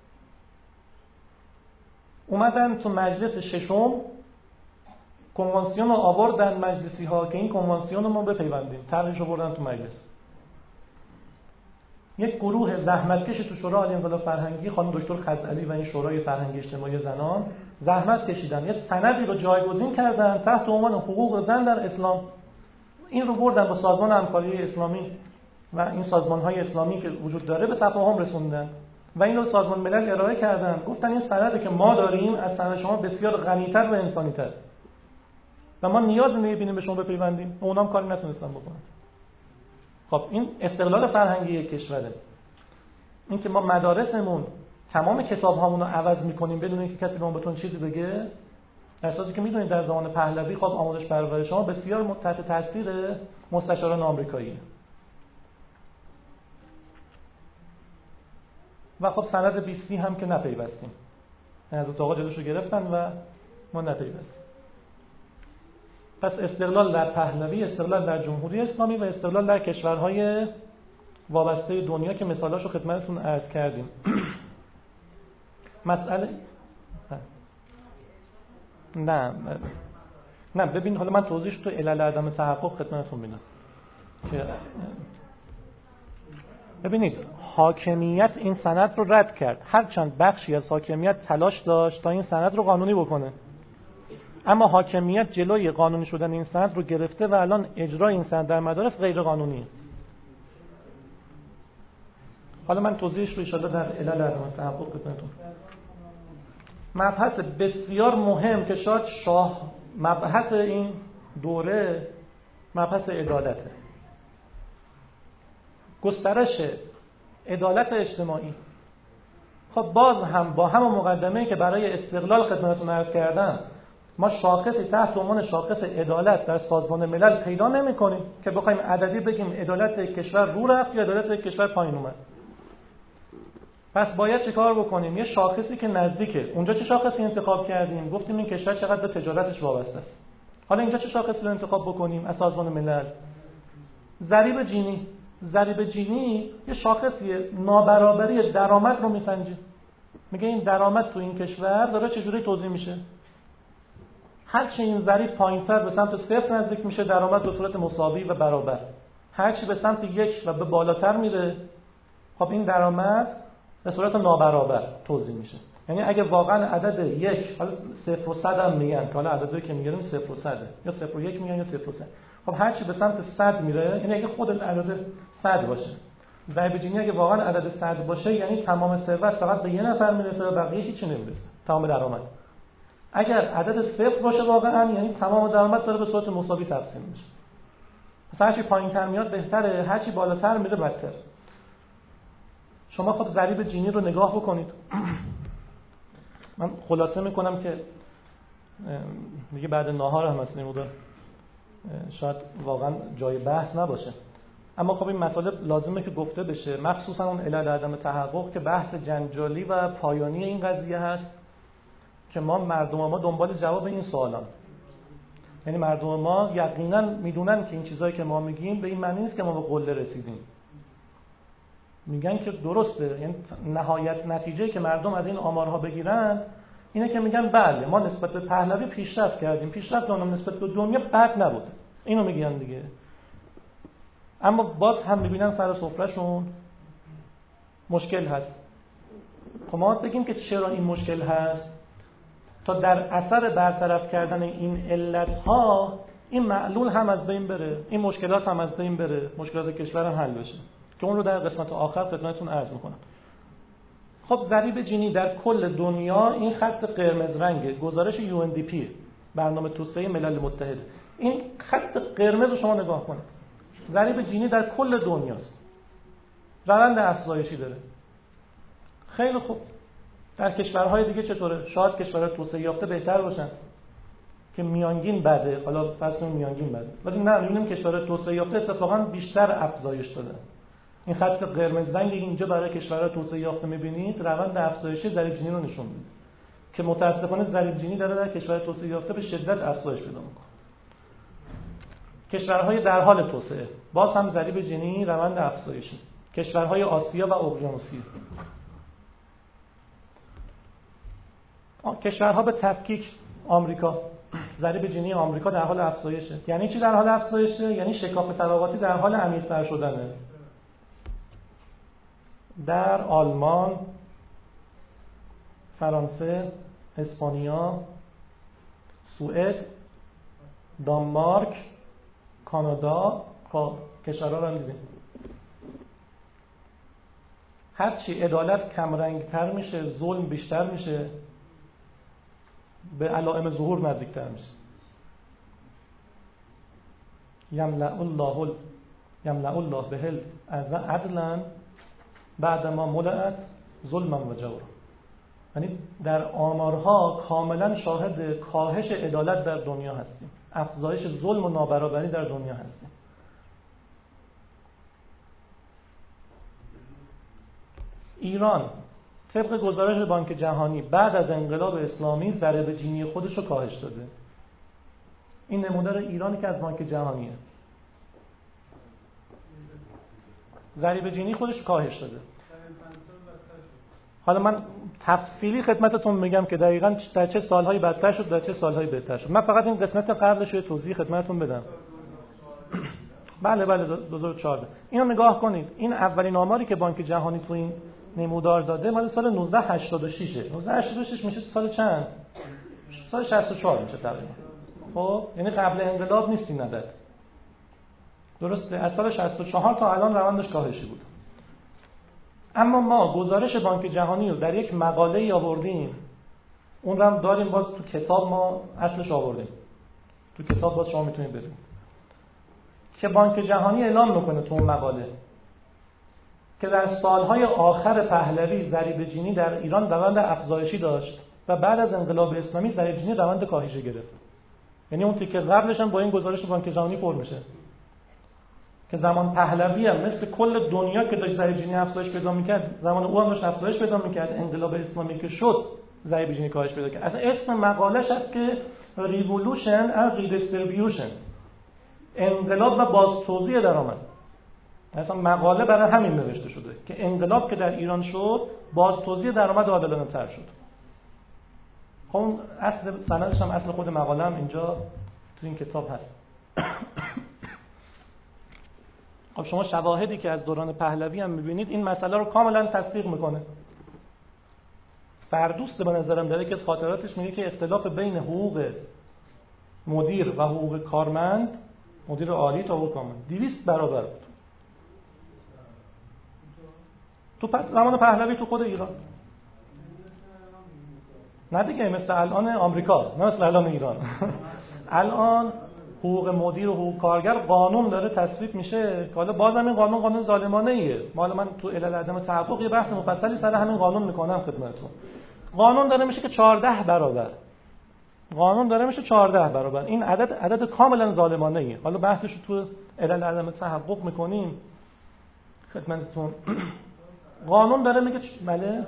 Speaker 1: اومدن تو مجلس ششم کنوانسیون رو آوردن مجلسی ها که این کنوانسیون رو ما بپیوندیم، طرحش رو بردن تو مجلس. یک گروه زحمتکش تو شورای عالی انقلاب فرهنگی، خانم دکتر خزعلی و این شورای فرهنگی اجتماعی زنان زحمت کشیدن، یک سندی رو جایگزین کردن تحت عنوان حقوق زن در اسلام. این رو بردن با سازمان همکاری اسلامی و این سازمان‌های اسلامی که وجود داره به تفاهم رسوندن و این رو سازمان ملل ارائه کردن. گفتن این سندی که ما داریم از سند شما بسیار غنی‌تر و انسانی‌تر و ما نیاز نمی‌بینیم به شما بپیوندیم. اونام کاری نتونستن بکنن. خب این استقلال فرهنگی کشوره. این که ما مدارسمون تمام کتاب‌هامون رو عوض می‌کنیم بدون اینکه کسی به ما بتونه چیزی بگه، در اساسی که می‌دونید در زمان پهلوی خب آموزش پرورش ها بسیار تحت تاثیر مستشاران آمریکایی و خب سند 20 هم که نپیوستیم. حضرت آقا جلوشو گرفتن و ما نپیوستیم. پس استقلال در پهلوی، استقلال در جمهوری اسلامی و استقلال در کشورهای وابسته دنیا که مثالاشو خدمتتون عرض کردیم. مسئله نه ببین حالا من توضیحش تو علل عدم تحقق خدمتتون میدم که ببینید حاکمیت این سند رو رد کرد، هرچند بخشی از حاکمیت تلاش داشت تا این سند رو قانونی بکنه، اما حاکمیت جلوی قانونی شدن این سند رو گرفته و الان اجرای این سند در مدارس غیر قانونیه. حالا من توضیحش رو ان شاءالله در علل عدم تحقق خدمتتون. مبحث بسیار مهم که شاید مبحث این دوره مبحث عدالته. گسترش عدالت اجتماعی. خب باز هم با همون مقدمه‌ای که برای استقلال خدمتتون عرض کردم، ما شاخصی تحت عنوان شاخص عدالت در سازمان ملل پیدا نمی‌کنیم که بخوایم عددی بگیم عدالت کشور رو رفت یا عدالت کشور پایین اومد. پس باید چه کار بکنیم؟ یه شاخصی که نزدیکه. اونجا چه شاخصی انتخاب کردیم؟ گفتیم این کشور چقدر به تجارتش وابسته است. حالا اینجا چه شاخصی رو انتخاب بکنیم از سازمان ملل؟ ضریب جینی یه شاخصیه، نابرابری درآمد رو میسنجه. میگه این درآمد تو این کشور داره چجوری توزیع میشه. هر چه این ضریب پایین‌تر به سمت صفر نزدیک میشه، درآمد به صورت مساوی و برابر. هر چی به سمت یک و به بالاتر میره، خب این درآمد به صورت نابرابر توزیع میشه. یعنی اگه واقعا عدد یک، حالا 0 و 100 هم میگن که حالا عددی که میگیریم 0 و 100 یا 0 و 1 میگن یا 0 و 100. خب هر چی به سمت 100 میره، یعنی اگه خود عدد 100 باشه، ضریب جینی اگه واقعا عدد 100 باشه، یعنی تمام ثروت فقط به یه نفر میرسه و بقیه هیچی نمیرسه، تمام درآمد. اگر عدد 0 باشه واقعا، یعنی تمام درآمد داره به صورت مساوی تقسیم میشه. پس هر چی پایین‌تر میاد بهتره، هر چی بالاتر میره بدتر. شما خب ضریب جینی رو نگاه بکنید. من خلاصه میکنم که میگه بعد ناهار هم هست نمودار شاید واقعا جای بحث نباشه، اما خب این مطالب لازمه که گفته بشه، مخصوصا اون علل عدم تحقق که بحث جنجالی و پایانی این قضیه هست که مردم ما دنبال جواب این سوالان. یعنی مردم ما یقینا میدونن که این چیزایی که ما میگیم به این معنی نیست که ما به قله رسیدیم. میگن که درسته، یعنی نهایت نتیجه‌ای که مردم از این آمارها بگیرن اینه که میگن بله ما نسبت به پهلوی پیشرفت کردیم، پیشرفت اونم نسبت به دنیا بد نبود، اینو میگن دیگه. اما باز هم میبینن سر سفرهشون مشکل هست. خب ما بگیم که چرا این مشکل هست، تا در اثر برطرف کردن این علتها این معلول هم از بین بره، این مشکلات هم از بین بره، مشکلات کشور هم حل بشه، که اون رو در قسمت آخر خدمتتون عرض میکنم. خب ضریب جینی در کل دنیا این خط قرمز رنگه، گزارش UNDP برنامه توسعه ملل متحد. این خط قرمز رو شما نگاه کنید، ضریب جینی در کل دنیاست، روند افزایشی داره. خیلی خوب، در کشورهای دیگه چطوره؟ شاید کشورهای توسعه یافته بهتر باشن که میانگین بده، حالا فرض کنیم میانگین بده، ولی نه، می‌بینیم کشورهای توسعه یافته اتفاقا بیشتر افزایش دادن. این خط قرمز رنگی اینجا برای کشورهای توسعه یافته می‌بینید روند افزایشی ضریب جینی رو نشون میده که متأسفانه ضریب جینی داره در کشورهای توسعه یافته به شدت افزایش پیدا می‌کنه. کشورهای در حال توسعه باز هم ضریب جینی روند افزایشی، کشورهای آسیا و اقیانوسیه. کشورها به تفکیک آمریکا، ضریب جینی آمریکا در حال افزایشه. یعنی چی در حال افزایشه؟ یعنی شکاف طبقاتی در حال عمیق‌تر شدنه. در آلمان، فرانسه، اسپانیا، سوئد، دانمارک، کانادا، خب کشورها رو هم دیدیم. هرچی عدالت کمرنگتر میشه، ظلم بیشتر میشه، به علائم ظهور نزدیکتر میشه. یملأ الله بهل از عدلا بعد ما ملأت ظلما و جورا. یعنی در آمارها کاملا شاهد کاهش عدالت در دنیا هستیم، افزایش ظلم و نابرابری در دنیا هستیم. ایران طبق گزارش بانک جهانی بعد از انقلاب اسلامی ضریب جینی خودش رو کاهش داده. این نمودار ایرانی که از بانک جهانیه، ضریب جینی خودش کاهش داده. حالا من تفصیلی خدمتتون میگم که دقیقاً در چه سالهایی بدتر شد، در چه سالهایی بهتر شد. من فقط این قسمت قبلش رو توضیح خدمتتون بدم. بله 2014. اینو نگاه کنید، این اولین آماری که بانک جهانی تو این نمودار داده مال سال 1986. 1986 میشه سال چند؟ سال 64 میشه تقریبا. خب یعنی قبل انقلاب نیست این عدد. درسته، از سال 64 تا الان روندش کاهشی بود. اما ما گزارش بانک جهانی رو در یک مقاله آوردیم، اون رو هم داریم باز تو کتاب، ما اصلش آوردیم تو کتاب، باز شما میتونید ببینید که بانک جهانی اعلام میکنه تو اون مقاله که در سالهای آخر پهلوی ضریب جینی در ایران روند افزایشی داشت و بعد از انقلاب اسلامی ضریب جینی روند کاهشی گرفت. یعنی اون تیکه قبلش هم با این گزارش بانک جهانی پر میشه که زمان پهلوی هم مثل کل دنیا که داشت ضریب جینی افزایش پیدا میکرد، زمان او هم داشت افزایش پیدا میکرد. انقلاب اسلامی که شد ضریب جینی کاهش پیدا کرد. اصلا اسم مقالهش هست که ریولوشن اند ریدیستریبیوشن، انقلاب و بازتوزیع درآمد. اصلا مقاله برای همین نوشته شده که انقلاب که در ایران شد بازتوزیع درآمد عادلانه‌تر شد. خب اون اصل سندش هم اصل خود مقاله هم اینجا تو این کتاب هست. خب شما شواهدی که از دوران پهلوی هم می‌بینید این مسئله رو کاملا تصدیق میکنه. فردوست به نظرم داره که از خاطراتش میگه که اختلاف بین حقوق مدیر و حقوق کارمند، مدیر عالی تا حقوق کارمند 200 برابر بود تو زمان پهلوی تو خود ایران. نه دیگه مثل الان آمریکا، نه مثل الان ایران. الان حقوق مدیر و حقوق کارگر قانون داره تصویب میشه، حالا بازم این قانون ظالمانه ایه. حالا من تو علل عدم تحقق یه بحث مفصلی سر همین قانون میکنم خدمتتون. قانون داره میشه که 14 برابر. قانون داره میشه 14 برابر. این عدد کاملا ظالمانه ایه. حالا بحثش رو تو علل عدم تحقق میکنیم خدمتتون. قانون داره میگه بله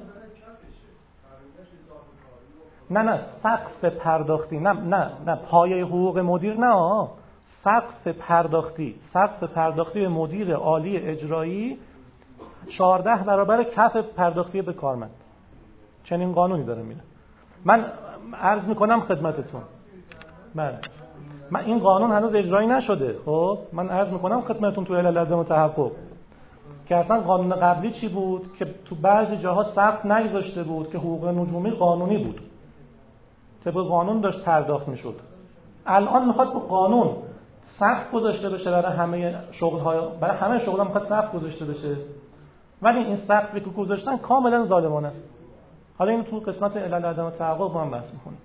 Speaker 1: نه سقف پرداختی، نه پایه حقوق مدیر، نه سقف پرداختی مدیر عالی اجرایی 14 برابر کف پرداختی به کارمند. چنین قانونی داره میره. من عرض میکنم خدمتتون بله من این قانون هنوز اجرایی نشده. خب من عرض میکنم خدمتتون تو علل عدم تحقق که اصلا قانون قبلی چی بود که تو بعضی جاها سقف نگذاشته بود که حقوق نجومی قانونی بود، طبق قانون داشت پرداخت میشد. الان میخواد با قانون سقف گذاشته بشه برای همه شغل‌ها میخواد سقف گذاشته بشه، ولی این سقفی که گذاشتن کاملا ظالمانه است. حالا اینو تو قسمت علل عدم تحقق با هم بحث می‌کنیم.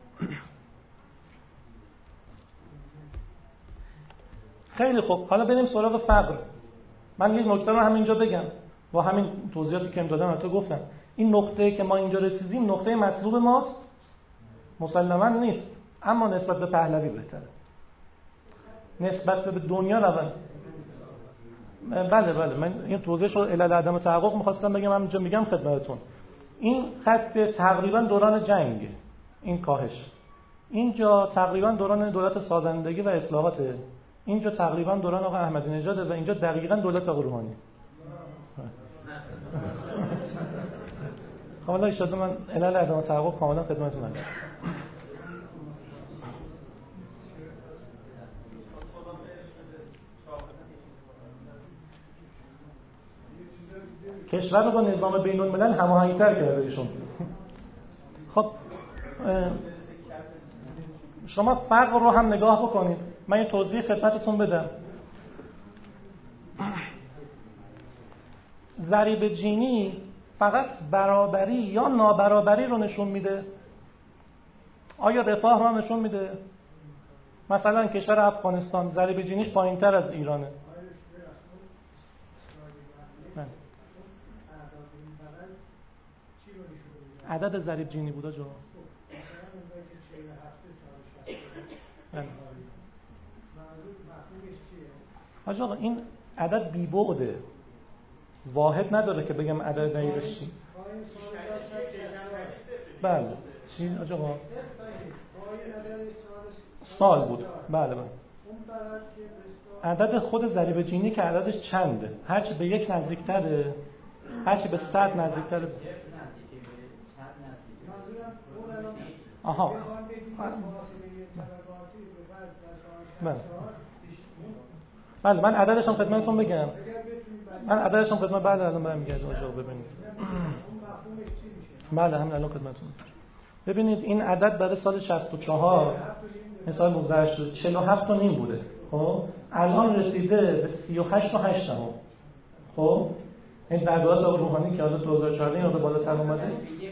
Speaker 1: خیلی خوب، حالا بریم سراغ فقر. من یک نکته رو همینجا بگم با همین توضیحاتی که دادم تو گفتم. این نقطه‌ای که ما اینجا رسیدیم نقطه مطلوب ماست مسلماً نیست، اما نسبت به پهلوی بهتره، نسبت به دنیا روند. بله من این توضیحش رو علل عدم تحقق می‌خواستم بگم، همینجا میگم خدمتتون. این خط تقریبا دوران جنگ، این کاهش اینجا تقریبا دوران دولت سازندگی و اصلاحاته، اینجا تقریبا دوران آقا احمدی نژاده و اینجا دقیقاً دولت آقا روحانی. خب حالا اشاره من علل عدم تحقق کاملا خدمتتون هستم. کشور رو با نظام بین الملل هماهنگ‌تر کرده ایشون. خب شما فقر رو هم نگاه بکنید. من یه توضیح خدمتتون بدم. ضریب جینی فقط برابری یا نابرابری رو نشون میده. آیا رفاه رو نشون میده؟ مثلا کشور افغانستان ضریب جینیش پایین‌تر از ایرانه. عدد ضریب جینی بود آجا. آجا این عدد بی بعده، واحد نداره که بگم عدد دقیقش چی. بله چی آجا؟ سال بود. بله عدد خود ضریب جینی که عددش چنده، هرچی به یک نزدیکتره، هرچی به 100 نزدیکتره. آها بله من عددش هم خدمتتون بگم. بله الان برمیگردم آجا ببینید. بله همین الان خدمتتون. ببینید این عدد برای سال 64 این سال گذشته شد 47.5 بوده. خب الان رسیده به 38.8. خب این در دولت آقای روحانی که حالا 2014 این رو بالاتر اومده،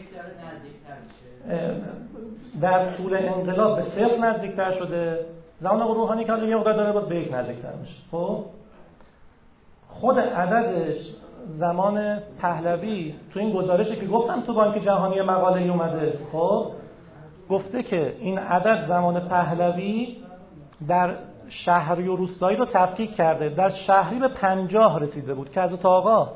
Speaker 1: در طول انقلاب به 0 نزدیکتر شده. زمان آقای روحانی که حالا یه مقدار داره باز به 1 نزدیکتر میشه. خب خود عددش زمان پهلوی تو این گزارشی که گفتم تو بانک جهانی مقاله‌ای اومده، خب گفته که این عدد زمان پهلوی در شهری و روستایی رو تفکیک کرده، در شهری به 50 رسیده بود که حضرت آقا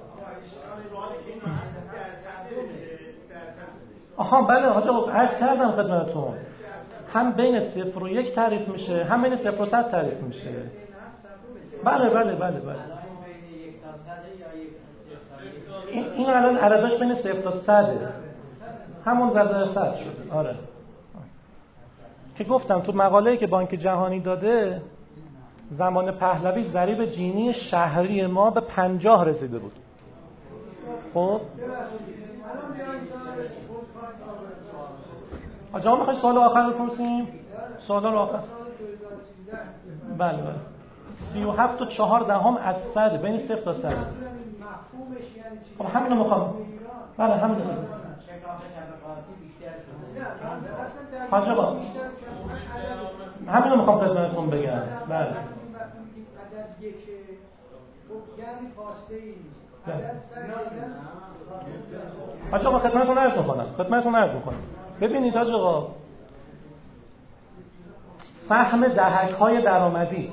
Speaker 1: بله حاجا عرض کردم خدمتتون، هم بین 0 و 1 تعریف میشه، هم بین 0 و 100 تعریف میشه. بله این الان عددش بین 0 تا 100 همون ضرب 100 شده. آره که گفتم تو مقاله‌ای که بانک جهانی داده زمان پهلوی ضریب جینی شهری ما به 50 رسیده بود. خب آجا میخوای سوال آخر بپرسیم؟ سوال آخر بله 37.4 از 100 بین 0 تا 100. خب همینو میخوام. بله همینو حاج آقا همین رو میخوام خدمتتون بگم. بله
Speaker 2: عدد یک یعنی فاصله ای نیست.
Speaker 1: حاج آقا خدمتتون عرض میکنم. ببینید حاج آقا، سهم دهک‌های درآمدی،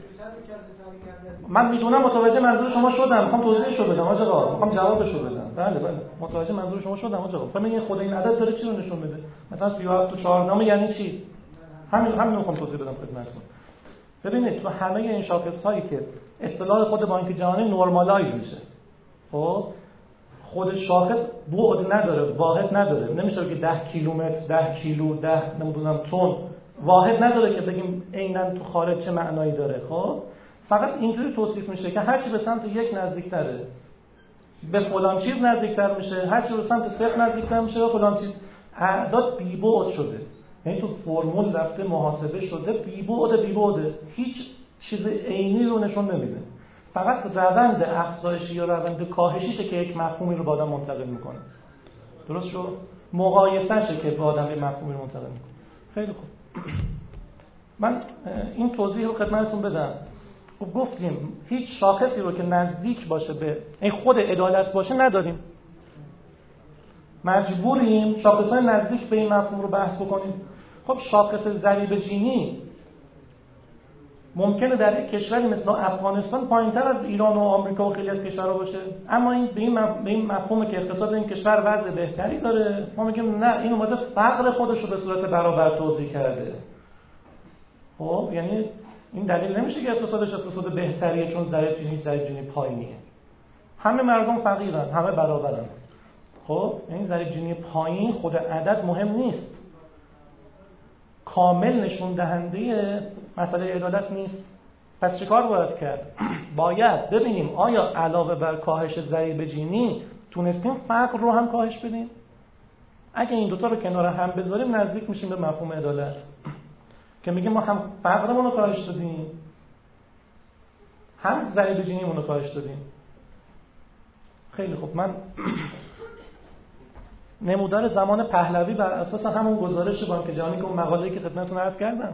Speaker 1: من میدونم متوجه منظور شما شدم، میخوام توضیحشو بدم حاج آقا، میخوام جوابشو بدم. بله متوجه منظور شما شدم حاج آقا. ببینید خود این عدد داره چی رو نشون میده؟ مثلا 37 تا 14 یعنی چی؟ همین میخوام توضیح بدم خدمتتون. ببینید تو همه این شاخص‌هایی که اصطلاح خود بانک جهانی نورمالایز میشه، خب خود شاخص بعد نداره، واحد نداره. نمیشه که 10 کیلومتر، 10 کیلو، 10 نمیدونم تن، واحد نداره که بگیم عیناً تو خارج چه معنایی داره. خب فقط اینجوری توصیف میشه که هر چی به سمت یک نزدیک‌تره به فلان چیز نزدیک‌تر میشه، هر چی به سمت صفر نزدیک‌تر میشه به فلان چیز. اعداد بی‌بعد شده، یعنی تو فرمول رفته محاسبه شده بی‌بعد، هیچ چیز عینی رو نشون نمیده. فقط روند افزایشی یا روند کاهشیشه که یک مفهومی رو به آدم منتقل میکنه. درست شد؟ مقایسه‌شه که به آدم یک مفهومی رو منتقل میکنه. خیلی خوب. من این توضیح رو خدمتتون بدم. گفتیم هیچ شاخصی رو که نزدیک باشه به این خود عدالت باشه نداریم. مجبوریم شاخص‌های نزدیک به این مفهوم رو بحث بکنیم. خب شاخص ضریب جینی ممکنه در یک کشوری مثل افغانستان پایین‌تر از ایران و آمریکا و خیلی از کشورها باشه، اما این به این مفهوم که اقتصاد این کشور وضع بهتری داره، ما میگیم نه، این اومده فقر خودش رو به صورت برابر توزیع کرده. خب یعنی این دلیل نمیشه که اقتصادش اقتصاد بهتریه چون ضریب جینی پایینیه. همه مردم فقیرن، همه برابرن. خب این ضریب جینی پایین خود عدد مهم نیست، کامل نشون دهنده مسئله عدالت نیست. پس چیکار باید کرد؟ باید ببینیم آیا علاوه بر کاهش ضریب جینی تونستیم فقر رو هم کاهش بدیم؟ اگه این دوتا رو کنار هم بذاریم نزدیک میشیم به مفهوم عدالت که میگیم ما هم فقرمون رو کاهش دادیم هم ضریب جینیمون رو کاهش دادیم. خیلی خوب. من نمودار زمان پهلوی بر اساس همون گزارش بانک جهانی که اون مقاله‌ای که خدمتتون عرض کردم،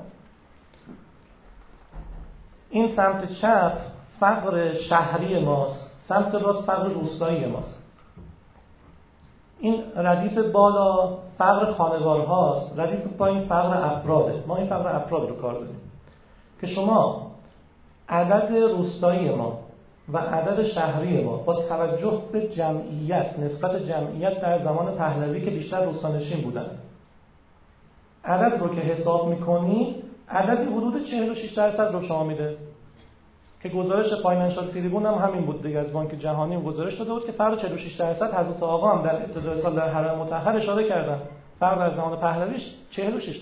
Speaker 1: این سمت چپ فقر شهری ماست، سمت راست فقر روستایی ماست. این ردیف بالا فقر خانوارهاست، ردیف پایین فقر افراده. ما این فقر افراد رو کار داریم که شما عدد روستایی ما و عدد شهری ما با توجه به جمعیت، نسبت جمعیت در زمان پهلوی که بیشتر روستانشین بودن، عدد رو که حساب میکنی عددی حدود 46% رو شما میده که گزارش فاینانشال تریبون هم همین بود دیگه، از بانک جهانی گزارش داده بود که فرق 46% حضرت آقا هم در ابتدای سال در حرم مطهر اشاره کردن، فرق در زمان پهلویش 46%.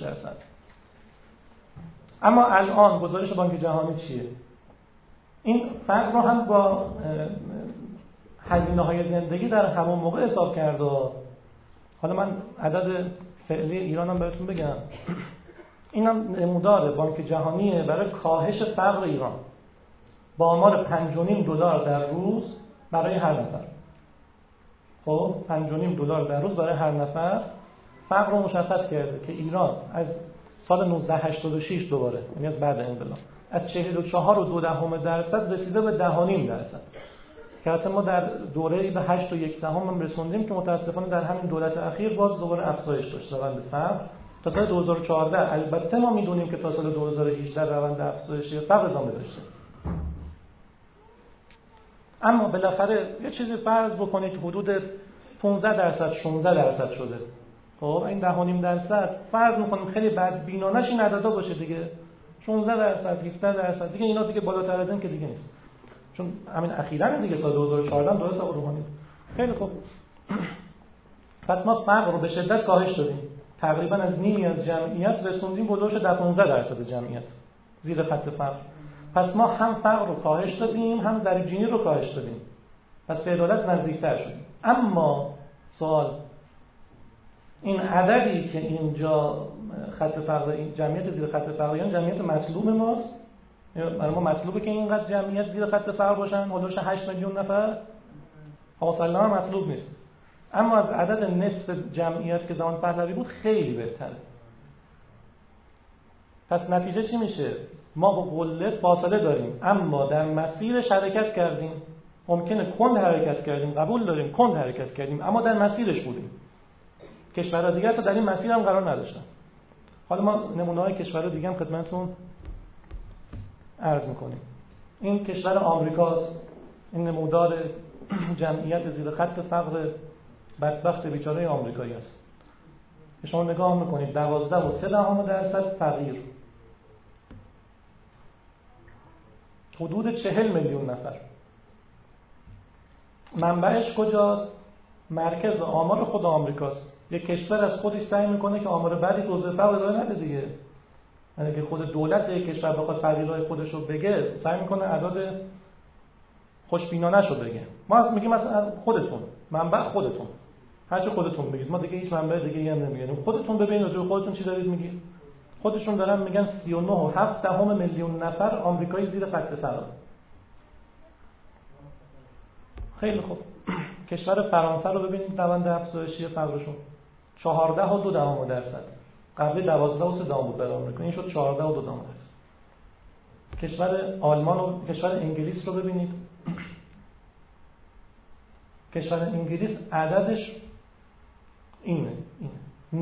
Speaker 1: اما الان گزارش بانک جهانی چیه؟ این فرق رو هم با هزینه‌های زندگی در همون موقع حساب کرد. حالا من عدد فعلی ایران هم بهتون بگم. اینم نمودار بانک جهانیه برای کاهش فقر ایران با آمار $5.5 در روز برای هر نفر. خب $5.5 در روز برای هر نفر فقر رو مشخص کرده که ایران از سال 1986 دوباره، یعنی از بعد انقلاب، از 44.2% رسیده به 10.5%. که حتی ما در دوره‌ای به 8.1 هم رسوندیم که متاسفانه در همین دولت اخیر باز دوباره افزایش داشت روند فقر تا سال 2014. البته ما میدونیم که تا سال 2018 روند افزایشی فقر ادامه داشته، اما بالاخره یه چیزی فرض بکنید که حدود 15% 16% شده. خب این 10.5% فرض می‌کنیم خیلی بدبینانش این عددا باشه دیگه، 16% 17% دیگه، اینا دیگه بالاتر از این که دیگه نیست، چون همین اخیراً دیگه سال 2014 درست آقا روحانی. خیلی خوب. پس ما فقر رو به شدت کاهش دادیم، تقریبا از نیمی از جمعیت رسوندیم بلوش 15% جمعیت زیر خط فقر. پس ما هم فقر رو کاهش دادیم هم ضریب جینی رو کاهش دادیم، پس به عدالت نزدیکتر شدیم. اما سوال این عددی که اینجا خط فقر، این جمعیت زیر خط فقر، یعنی جمعیت مطلوب ماست. برای ما مطلوبه که اینقدر جمعیت زیر خط فقر باشن، حدود 8 میلیون نفر. حاصل هم مطلوب نیست، اما از عدد نصف جمعیت که زمان پهلوی بود خیلی بهتره. پس نتیجه چی میشه؟ ما با قله فاصله داریم اما در مسیرش حرکت کردیم. ممکنه کند حرکت کردیم، قبول داریم کند حرکت کردیم، اما در مسیرش بودیم. کشورها دیگه تا در این مسیر هم قرار نداشتن. حالا ما نمونه‌های کشورها دیگه هم خدمتتون عرض میکنیم. این کشور آمریکاست. این نمودار جمعیت زیر خط فقر بدبخت بیچاره آمریکایی است. شما نگاه میکنید 12.3% فقیر، حدود 40 میلیون نفر. منبعش کجاست؟ مرکز آمار خود آمریکاست. یک کشور از خودش سعی میکنه که آمار بعدی توزیع فقر ارائه نده دیگه. یعنی که خود دولت یک کشور بخواد فقیرای خودش رو بگه، سعی میکنه اعداد خوشبینانه شو بگه. ما میگیم مثلا خودتون، منبع خودتون، هرچی خودتون بگید، ما دیگه هیچ منبع دیگه هم نمیگیم. خودتون ببینید راجع به خودتون چی دارید میگید. خودشون دارن میگن 39.7 میلیون نفر آمریکایی زیر خط فقر. خیلی خوب. کشور فرانسه رو ببینید روند افزایشی فقرشون 14.2%. قبل 12.3 بود برای آمریکا، این شد 14.2%. کشور آلمان و کشور انگلیس رو ببینید. کشور انگلیس عددش اینه 19%.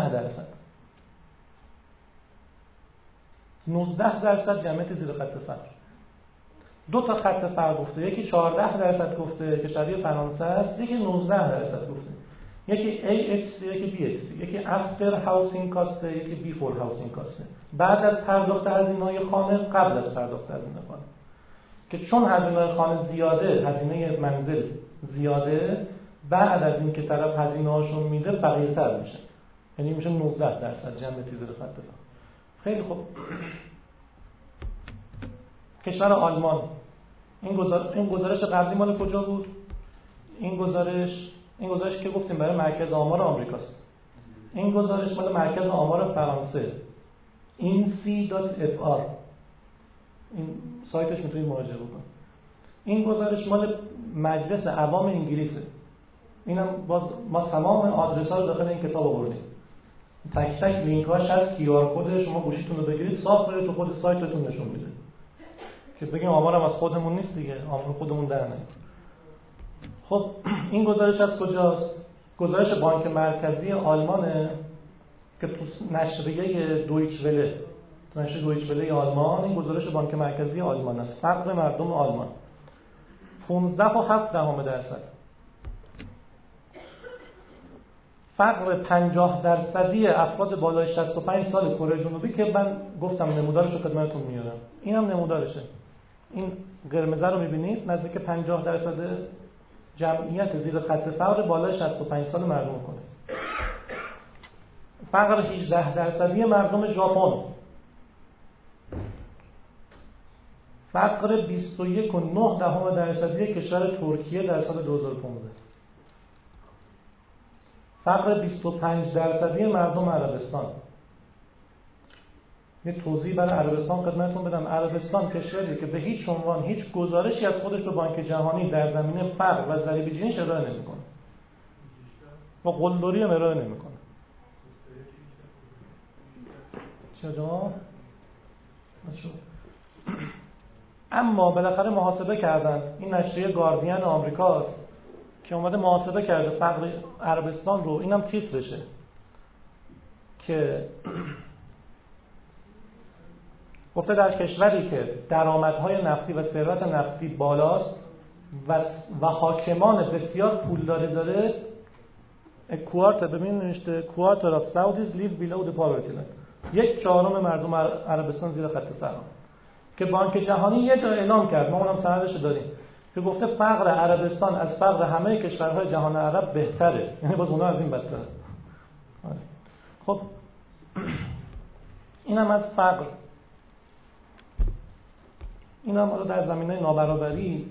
Speaker 1: 19% جمعیت زیر خط فقر. دو تا خط فقر گفته، یکی 14% گفته که شبیه فرانسه است، یکی 19% گفته. یکی AHC یکی BHC، یکی after housing cost یکی before housing cost. بعد از پرداخت هزینه‌های خانه، قبل از پرداخت هزینه خانه. که چون هزینه خانه زیاده، هزینه منزل زیاده، بعد از این که طرف هزینه‌هاشون میده فقیرتر میشه. یعنی میشه 19% جمعیت زیر خط فقر. خیلی خوب. کشور آلمان، این گزارش قبلی مال کجا بود؟ این گزارش که گفتیم برای مرکز آمار آمریکاست. این گزارش مال مرکز آمار فرانسه، INSEE.fr. این سایتش میتونید مراجعه بکنید. این گزارش مال مجلس عوام انگلیسه. اینم باز ما تمام آدرس‌ها رو داخل این کتاب آوردیم. تک تک لینک‌هاش هست، QR کد شما گوشیتون رو بگیرید صاف میره تو خود سایتتون نشون میده. که بگیم آمارم از خودمون نیست دیگه، آمار خودمون در نمیاد. خب این گزارش از کجاست؟ گزارش بانک مرکزی آلمانه که تو نشریه دویچ وله، تو نشریه دویچ وله آلمان این گزارش بانک مرکزی آلمان است. فقر مردم آلمان 15.7%. فقر 50% افراد بالای 65 سال کره جنوبی که من گفتم نمودارش رو خدمتتون میارم. اینم نمودارشه. این قرمزه رو میبینید، نزدیک 50% جمعیت زیر خط فقر بالای 65 سال مردم کنه. فقر 18% مردم ژاپن. فقر 21.9% کشور ترکیه در سال 2015. فقر 25% مردم عربستان. یه توضیح برای عربستان خدمتتون بدم. عربستان کشوریه که به هیچ عنوان هیچ گزارشی از خودش به بانک جهانی در زمینه فقر و ضریب جنس ارائه نمیکنه. با قلدری هم ارائه نمیکنه. چرا؟ اما بالاخره محاسبه کردن. این نشریه گاردین آمریکاست که اومده محاسبه کرده فقر عربستان رو. اینم تیترشه که گفته در کشوری که درآمدهای نفتی و ثروت نفتی بالاست و حاکمان بسیار پولداری داره، کوارتر نوشته quarter of Saudis live below the poverty line. 1/4 مردم عربستان زیر خط فقر. که بانک جهانی یه جا اعلام کرد، ما اونم سندش داریم، که گفته فقر عربستان از فقر همه کشورهای جهان عرب بهتره. یعنی باز اونا از این بدتره. خب اینم از فقر. اینم حالا در زمینه نابرابری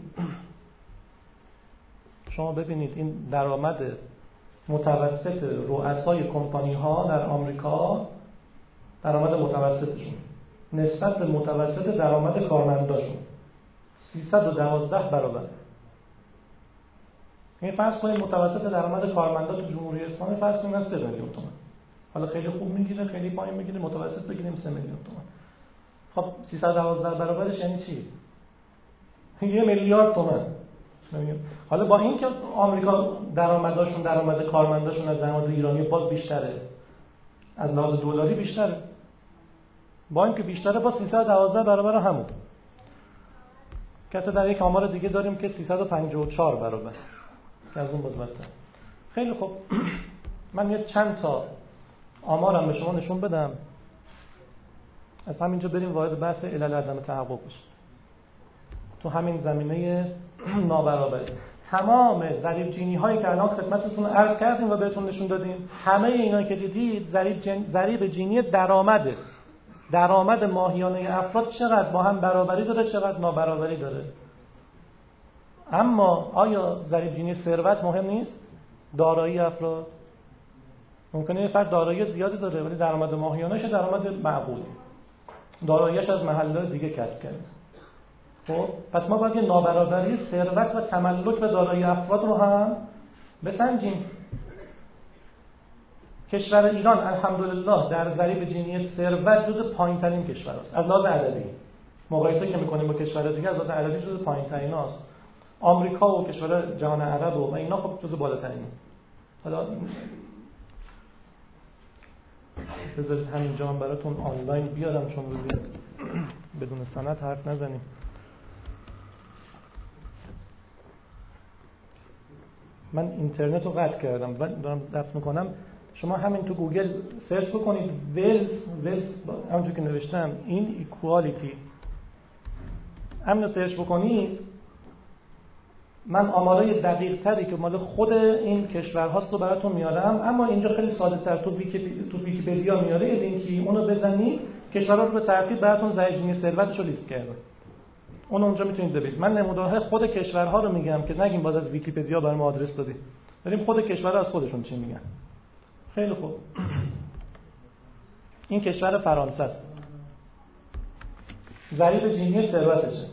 Speaker 1: شما ببینید این درآمد متوسط رؤسای کمپانی ها در آمریکا، درآمد متوسطشون نسبت به متوسط درآمد کارمنداشون 312 برابر. این فرض کنید متوسط درآمد کارمندا تو جمهوری اسلامی فرض کنید 3 میلیون تومان. حالا خیلی خوب میگیره، خیلی پایین میگیره، متوسط بگیریم 3 میلیون تومان. خب 312 برابرش یعنی چی؟ 1 میلیارد تومان. حالا با این که آمریکا درآمدشون درآمد کارمنداشون از درآمد ایرانی باز بیشتره، از لحاظ دلاری بیشتره، با اینکه بیشتره با 312 برابر همون. که حتی در یک آمار دیگه داریم که 354 برابر که از اون بزرگتر. خیلی خوب، من یه چند تا آمارم به شما نشون بدم، از همینجا بریم وارد بحث علل عدم تحقق بشیم. تو همین زمینه نابرابری تمام ضریب‌جینی هایی که الان خدمتتون عرض کردیم و بهتون نشون دادیم، همه اینا که دیدید ضریب جینی درآمد ماهیانه افراد چقدر با هم برابری داره، چقدر نابرابری داره. اما آیا ضریب جینی ثروت مهم نیست؟ دارایی افراد ممکنه یه فرد دارایی زیادی داره ولی درآمد ماهیانه‌اش درآمد معقولی، داراییش از محلات دیگه کسب کرده. خب پس ما باید یه نابرابری ثروت و تملک و دارایی افراد رو هم بسنجیم. کشور ایران الحمدلله در ضریب جینی ثروت جز پایین‌ترین کشور است از لحاظ عددی. مقایسه که می‌کنیم با کشور دیگه از لحاظ عددی جز پایین‌ترین است. آمریکا و کشور جهان عرب و اینا خب جز بالاترین. حالا بذارید همینجا من براتون آنلاین بیارم چون روزی بدون سند حرف نزنیم. من اینترنت رو قطع کردم و دارم ضبط میکنم. شما همین تو گوگل سرچ بکنید ولز همونجور که نوشتم این ایکوالیتی، همین رو سرچ بکنید. من آمارای دقیق تری که مال خود این کشورهاست رو براتون میارم، اما اینجا خیلی ساده تر تو ویکی‌پدیا میاره یه لینکی، اونو بزنید کشورها رو به ترتیب براتون ضریب جینی ثروتش رو لیست کرده. اون اونجا میتونید ببینید. من نمودارهای خود کشورها رو میگم که نگیم باز از ویکی‌پدیا برام آدرس دادید. بریم خود کشورها از خودشون چی میگن. خیلی خوب. این کشور فرانسه است. ضریب جینی ثروتشه.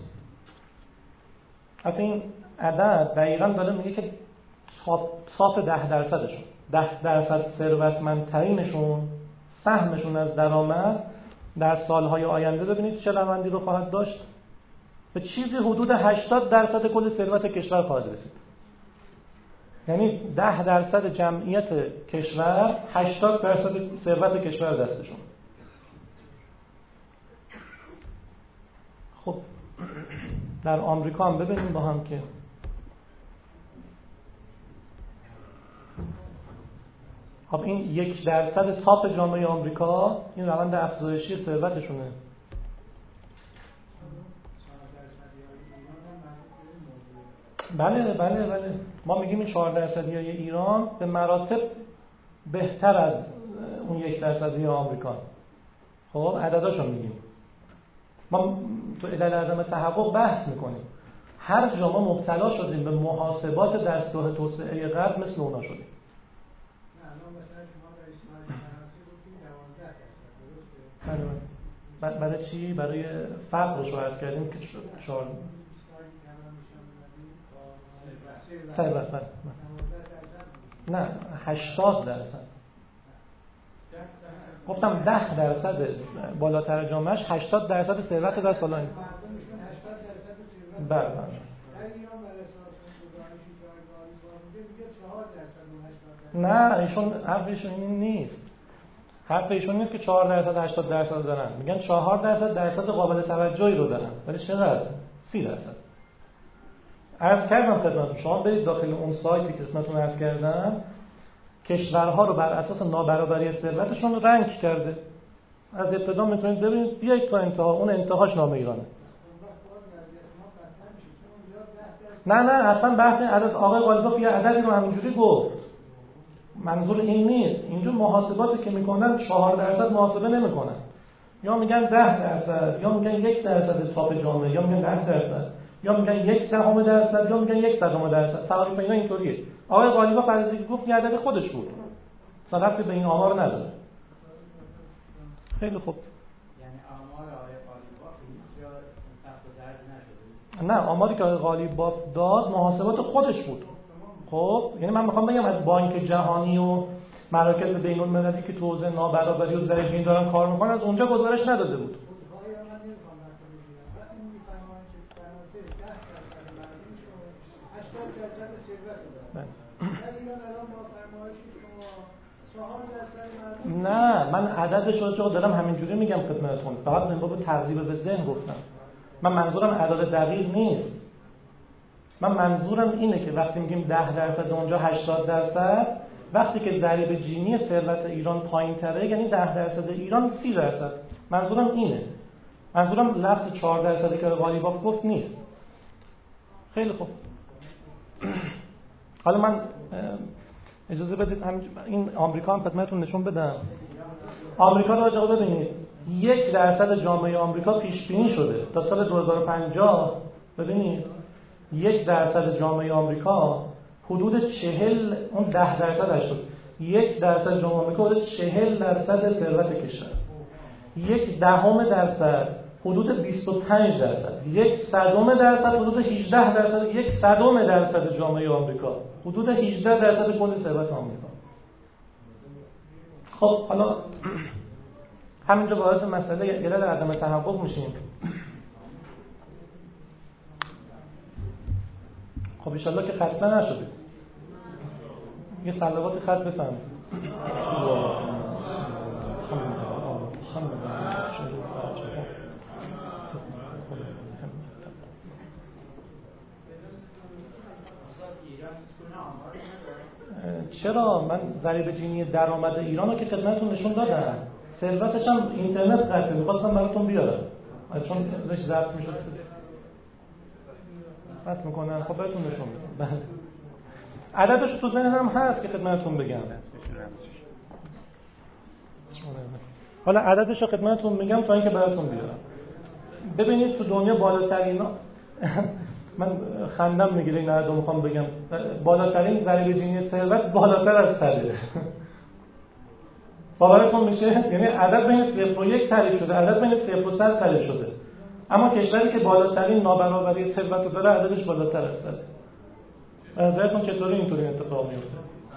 Speaker 1: حتی این عدد دقیقاً داره میگه که صاف 10%شون 10% ثروتمندترینشون سهمشون از درآمد در سالهای آینده ببینید چه روندی رو خواهد داشت، به چیزی حدود 80% کل ثروت کشور خواهد رسید. یعنی 10% جمعیت کشور 80% ثروت کشور دستشون. خب در آمریکا هم ببینیم با هم که خب این 1% تاپ جامعه آمریکا این روند افزایشی ثروتشونه. بله ما میگیم این 4%ی ایران به مراتب بهتر از اون 1% آمریکا. خب عدداشو میگیم. ما تو علل عدم تحقق بحث میکنیم. هر جا ما مبتلا شدیم به محاسبات دستگاه توسعه غرب مثل اونا شدیم. برای چی؟ برای فقرش رو عرض کردیم که ثروت نه 80%. گفتم 10% بالاتر جامعهش 80% ثروت در سالانه. بله. نه ایشون حرفشون این نیست. حرف ایشون نیست که 4% 80% دارن. میگن 4% درصد قابل توجهی رو دارن. ولی چقدر؟ 30%. عرض کردم خدمتتون شما برید داخل اون سایتی که خدمتتون عرض کردم کشورها رو بر اساس نابرابری ثروتشون رنک کرده. از ابتدا میتونید ببینید بیایید تا انتها، اون انتهاش نام ایرانه. نه اصلا بحث عدد آقای قالیباف یه عددی رو همینجوری گفت. منظور این نیست. اینجا محاسباتی که میکنن 4% محاسبه نمیکنن. یا میگن 10%، یا میگن 1% تاپ جامعه، یا میگن 10%، یا میگن 0.1%، یا میگن 0.1%. تعریف اینا اینطوریه. آقای قالیباف فرضی که گفت یه عدد خودش بود. ربطی به این آمار نداره. خیلی خوب.
Speaker 3: یعنی آمار آقای قالیباف یا ثبت و درج نشده؟
Speaker 1: نه آماری که آقای قالیباف داد محاسبات خودش بود. خب یعنی من میخوام بگم از بانک جهانی و مراکز بین‌المللی که تو حوزه نابرابری و ضریب‌بینی دارن کار میکنن از اونجا گزارش نداده بود. نه من عددش رو دارم همینجوری میگم خدمتتون، فقط من باب تقریب به ذهن گفتم. من منظورم عدد دقیق نیست. من منظورم اینه که وقتی میگیم 10% اونجا 80%، وقتی که ضریب جینی ثروت ایران پایین‌تره یعنی 10% ایران 30%. منظورم اینه. منظورم لفظ 4% که غالیباف گفت نیست. خیلی خوب. حالا من اجازه بدید این آمریکا هم خدمتتون نشون بدم. آمریکا رو راجع ببینید. 1% جامعه آمریکا پیش بینی شده تا سال 2050. ببینید 1% جامعه آمریکا حدود 40 اون 10% شد. 1% جامعه آمریکا حدود 40% ثروت کشور. 0.1% حدود 25%. 0.1% حدود 18%. 0.1% جامعه آمریکا حدود 18% کل ثروت آمریکا. خب حالا همینجا وارد مسئله علل عدم تحقق میشیم. خب انشالله که خسته نشدید. یه صلوات خط بفرمایید. چرا؟ من ضریب جینی درآمد ایران رو که خدمتتون نشون دادم. ثروتش هم اینترنت قطعه می‌خواستم براتون بیارم. چون ازش ضبط می‌شد. قطع می‌کنم. خب براتون نشون میدم. بله. عددش تو ذهنم هست که خدمتتون بگم. حالا عددش رو خدمتتون میگم تا اینکه براتون بیارم. ببینید تو دنیا بالاترین من خندم میگیره این عدد رو میخوام بگم. بالاترین ضریب جینی ثروت بالاتر از 100. باورتون میشه؟ یعنی عدد بین 0 و 1 تعریف شده، عدد بین 0 و 100 تعریف شده. اما کشوری که بالاترین نابرابری ثروت رو داره عددش بالاتر از 100. نظرتون چطوری اینطوری اتفاق میفته؟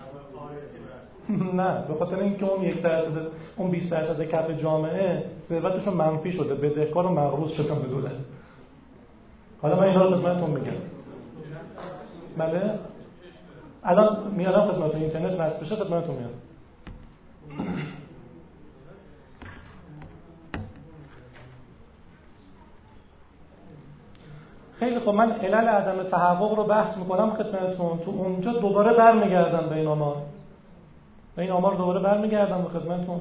Speaker 1: نه، به خاطر اینکه اون 1% اون 20% کف جامعه ثروتشون منفی شده، بدهکار و مقروض شدن به دولت. حالا من اینا رو خدمتتون میگم. بله؟ الان میارم خدمتتون، اینترنت وصل بشه خدمتتون میارم. خیلی خب من علل عدم تحقق رو بحث میکنم خدمتتون. تو اونجا دوباره برمیگردم به این آمار. به این آمار دوباره برمیگردم به خدمتتون.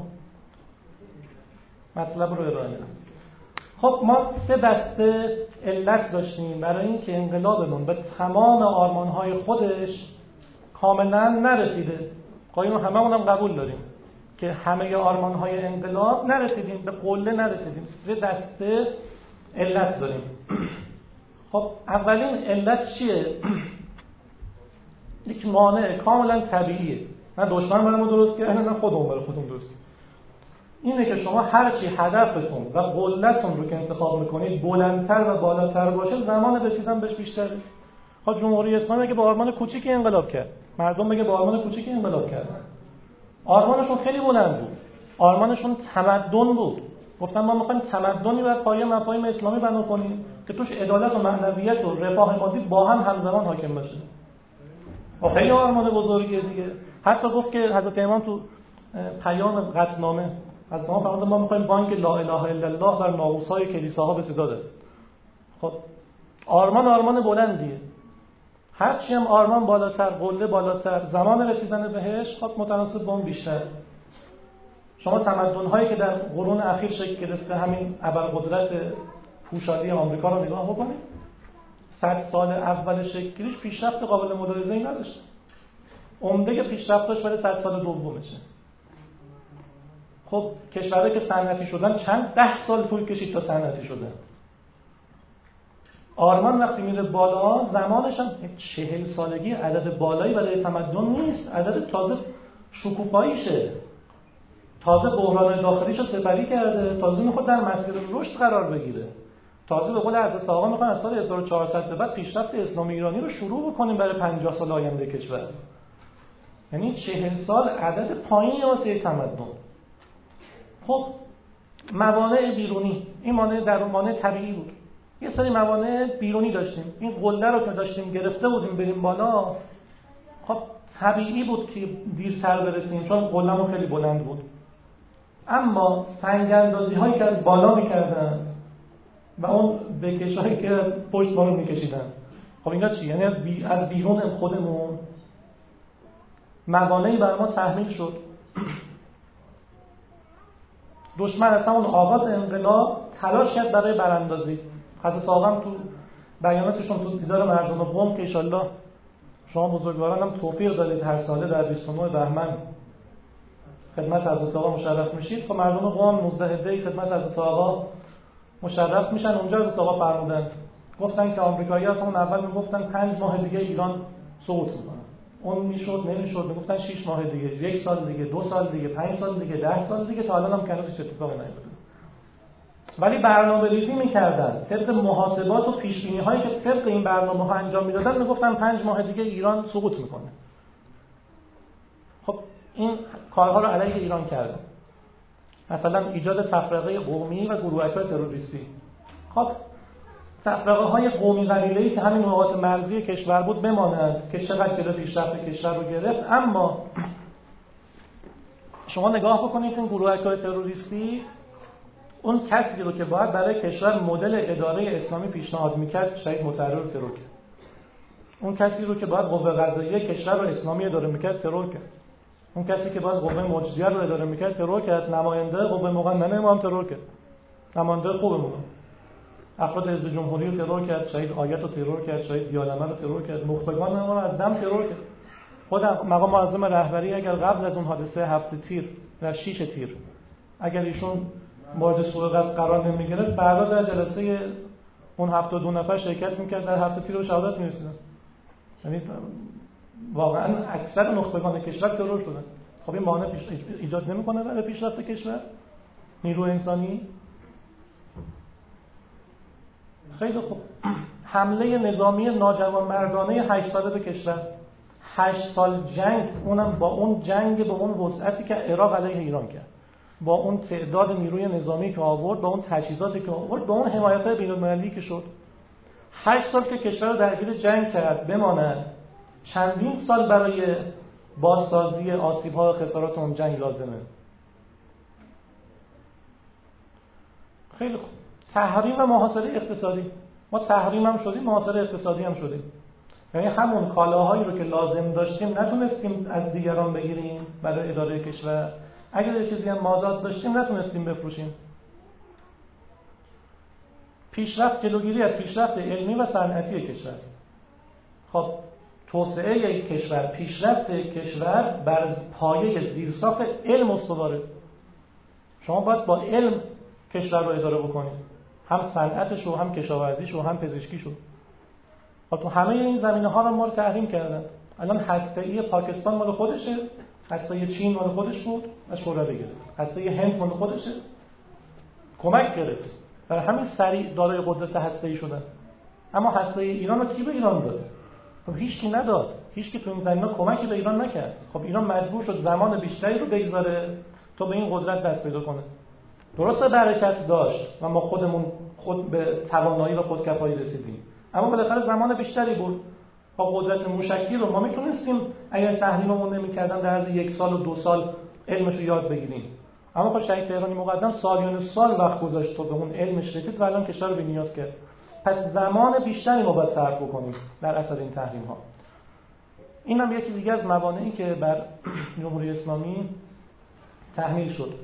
Speaker 1: مطلب رو ارائه میدم. خب ما 3 دسته علت داشتیم برای اینکه انقلابمون به تمام آرمان‌های خودش کاملا نرسیده. خب اینو هممون هم قبول داریم که همه آرمان‌های انقلاب نرسیدیم، به قله نرسیدیم. 3 دسته علت داریم. خب اولین علت چیه؟ یک مانع کاملا طبیعیه. نه دشمن برای ما درست کرده، نه خودمون برای خودمون درست کرده. اینه که شما هر چی هدفتون و قلتون رو که انتخاب میکنید بلندتر و بالاتر باشه، زمان رسیدن بهش بیشتره. خب جمهوری اسلامی که با آرمان کوچیکی انقلاب کرد، مردم میگه با آرمان کوچیکی انقلاب کردن. آرمانشون خیلی بلند بود. آرمانشون تمدن بود. گفتن ما میخوایم تمدنی بر پایه مفاهیم اسلامی بنا کنیم که توش عدالت و معنویت و رفاه مادی با هم همزمان حاکم باشه. و خیلی آرمان بزرگیه دیگه. حتی گفت که حضرت امام تو پیام قطعنامه از ما فرمود ما میخوایم بانک لا اله الا الله بر ناقوس‌های کلیساها به صدا ده. خب آرمان بلندیه. هرچی هم آرمان بالاتر، قله بالاتر، زمان رسیدن بهش خب متناسب با اون بیشتر. شما تمدن‌هایی که در قرون اخیر شکل گرفته، همین ابرقدرت پوشالی آمریکا رو نگاه بکنید. 100 سال اول شکلش پیشرفت قابل ملاحظه‌ای نداشت. عمده پیشرفتش برای 100 سال دومشه. خب کشورهایی که صنعتی شدن چند 10 سال طول کشید تا صنعتی شدن. آرمان وقتی میره بالا زمانش هم 40 سالگی عدد بالایی برای تمدن نیست، عدد تازه شکوفاییشه، تازه بحران داخلیشو سپری کرده، تازه میخواد در مسیر رشد قرار بگیره، تازه به قول حضرت آقا میخوان از سال 1400 به بعد پیشرفت اسلامی ایرانی رو شروع بکنیم برای 50 سال آینده کشور. یعنی 40 سال عدد پایینی واسه تمدن. خب موانع بیرونی، این موانع طبیعی بود. یه سری موانع بیرونی داشتیم. این قله رو که داشتیم گرفته بودیم بریم بالا، خب طبیعی بود که دیرتر برسیم چون قله‌مون خیلی بلند بود. اما سنگ‌اندازی هایی که از بالا می‌کردن و اون بکشایی که از پشت ما رو می‌کشیدن، خب اینا چی؟ یعنی از بیرون خودمون موانعی بر ما تحمیل شد. دشمن از همون آغاز انقلاب تلاش کرد برای براندازی. حضرت آقا تو بیاناتشون تو دیدار مردم قم که انشالله شما بزرگواران هم توفیق دارید هر ساله در 29 بهمن خدمت حضرت آقا مشرف میشید. خب مردم قم 19 دی خدمت حضرت آقا مشرف میشن. اونجا حضرت آقا فرمودن، گفتن که آمریکایی‌ها اون اول میگفتن 5 ماه دیگه ایران سقوط میکنه. اون میشد نمیشد، میگفتن 6 ماه دیگه، 1 سال دیگه، 2 سال دیگه، 5 سال دیگه، 10 سال دیگه، تا الان هم کنارش اتفاقی نیفتاد. ولی برنامه‌ریزی می‌کردن طبق محاسبات و پیش‌بینی‌هایی که طبق این برنامه‌ها انجام می‌دادن، میگفتن 5 ماه دیگه ایران سقوط میکنه. خب این کارها رو علیه ایران کردن. مثلا ایجاد تفرقه قومی و گروه‌های تروریستی. خب تفرقه‌های قومی قبیله‌ای که همین نقاط مرزی کشور بود بمانند که چقدر جلو پیشرفت کشور رو گرفت. اما شما نگاه بکنید این گروه‌های تروریستی اون کسی رو که باید برای کشور مدل اداره اسلامی پیشنهاد میکرد شهید متحرر ترور کرد. اون کسی رو که باید قوه قضاییه کشور رو اسلامی اداره میکرد ترور کرد. اون کسی که باید قوه مجریه رو اداره میکرد ترور کرد. نماینده قوه مقننه ما هم ترور کرد. نماینده خوبمون افراد حزب جمهوری رو ترور کرد، شهید آیت رو ترور کرد، شهید دیالمه رو ترور کرد، نخبگان ما رو از دم ترور کرد. خود مقام معظم رهبری اگر قبل از اون حادثه 7 تیر و 6 تیر اگر ایشون مورد سوء قصد قرار نمیگرفت، فردا در جلسه اون 72 نفر شرکت میکرد، در 7 تیر به شهادت میرسیدن. یعنی واقعا اکثر نخبگان کشور ترور شدن. خب این مانع ایجاد نمیکنه برای پیشرفت کشور؟ نیرو انسانی؟ خیلی خوب. حمله نظامی ناجوانمردانه 8 ساله به کشور، 8 سال جنگ، اونم با اون جنگ به اون وسعتی که عراق علیه ایران کرد، با اون تعداد نیروی نظامی که آورد، با اون تجهیزاتی که آورد، با اون حمایت‌های بین‌المللی که شد، 8 سال که کشور رو درگیر جنگ کرد بماند، چندین سال برای بازسازی آسیب‌ها و خسارات اون جنگ لازمه. خیلی خوب. تحریم و محاصره اقتصادی. ما تحریم هم شدیم، محاصره اقتصادی هم شدیم. یعنی همون کالاهایی رو که لازم داشتیم نتونستیم از دیگران بگیریم برای اداره کشور. اگر یه چیزی هم مازاد داشتیم نتونستیم بفروشیم. پیشرفت، جلوگیری از پیشرفت علمی و صنعتی کشور. خب توسعه یک کشور، پیشرفت کشور بر پایه زیرساخت علم استواره. شما باید با علم کشور رو اداره بکنید، هم صنعتش رو، هم کشاورزیش رو، هم پزشکیش رو. خب تو همه این زمینه‌ها رو ما رو تحریم کردن. الان هسته‌ای پاکستان مال خودشه، هسته‌ای چین مال خودش بود، از شوروی گرفت. هسته‌ای هند مال خودشه، کمک گرفت. برای همین سریع دارای قدرت هسته‌ای شدن. اما هسته‌ای ایران رو کی به ایران داد؟ خب هیچ کی نداد. هیچ کی تو این زمینه کمکی به ایران نکرد. خب ایران مجبور شد زمان بیشتری رو بگذاره تا به این قدرت دست پیدا کنه. درسته برکت داشت و ما خود به توانایی و خودکفایی رسیدیم، اما بالاخره زمان بیشتری بود. با قدرت موشکی رو ما میتونستیم اگر تحریممون نمی‌کردن در عرض 1 سال و 2 سال علمش رو یاد بگیریم. اما خب شهید تهرانی مقدم سالیان سال وقت گذاشت تا به اون علمش رسید و الان کشور رو بی‌نیاز کرد. پس زمان بیشتری ما باید صرف بکنیم در اثر این تحریم‌ها. این هم یکی دیگه از موانعی که بر جمهوری اسلامی تحمیل شد.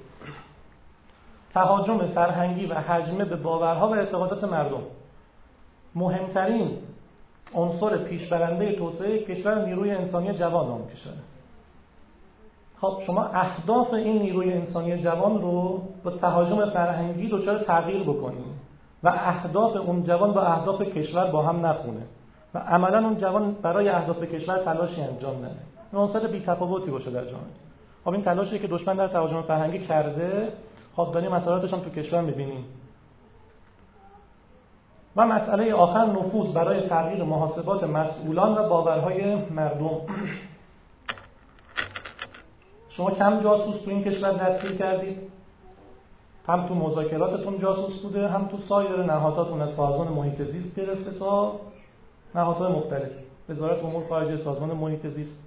Speaker 1: تهاجم فرهنگی و هجمه به باورها و اعتقادات مردم. مهمترین عنصر پیشبرنده توسعه کشور نیروی انسانی جوان نام کشور. خب شما اهداف این نیروی انسانی جوان رو با تهاجم فرهنگی دچار تغییر بکنید و اهداف اون جوان با اهداف کشور با هم نخونه و عملا اون جوان برای اهداف کشور تلاشی انجام نده. این عنصر بی‌تفاوتی باشه در جامعه. خب این تلاشی که دشمن در تهاجم فرهنگی کرده، خب داریم اثراتش هم تو کشور می‌بینیم. و مسئله آخر نفوذ برای تغییر محاسبات مسئولان و باورهای مردم. شما کم جاسوس تو این کشور دستگیر کردید؟ هم تو مذاکراتتون جاسوس بوده، هم تو سایر نهاداتون از سازمان محیط زیست گرفته تا نهادهای مختلف، وزارت امور خارجه، سازمان محیط زیست.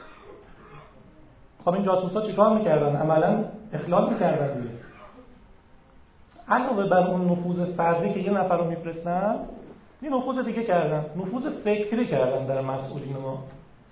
Speaker 1: خب این جاسوس‌ها چیکار می‌کردن؟ عملاً اخلال می‌کردن دیگه. علاوه بر اون نفوذ فردی که یه نفر رو می‌فرستن، یه نفوذ دیگه کردن، نفوذ فکری کردن در مسئولین ما.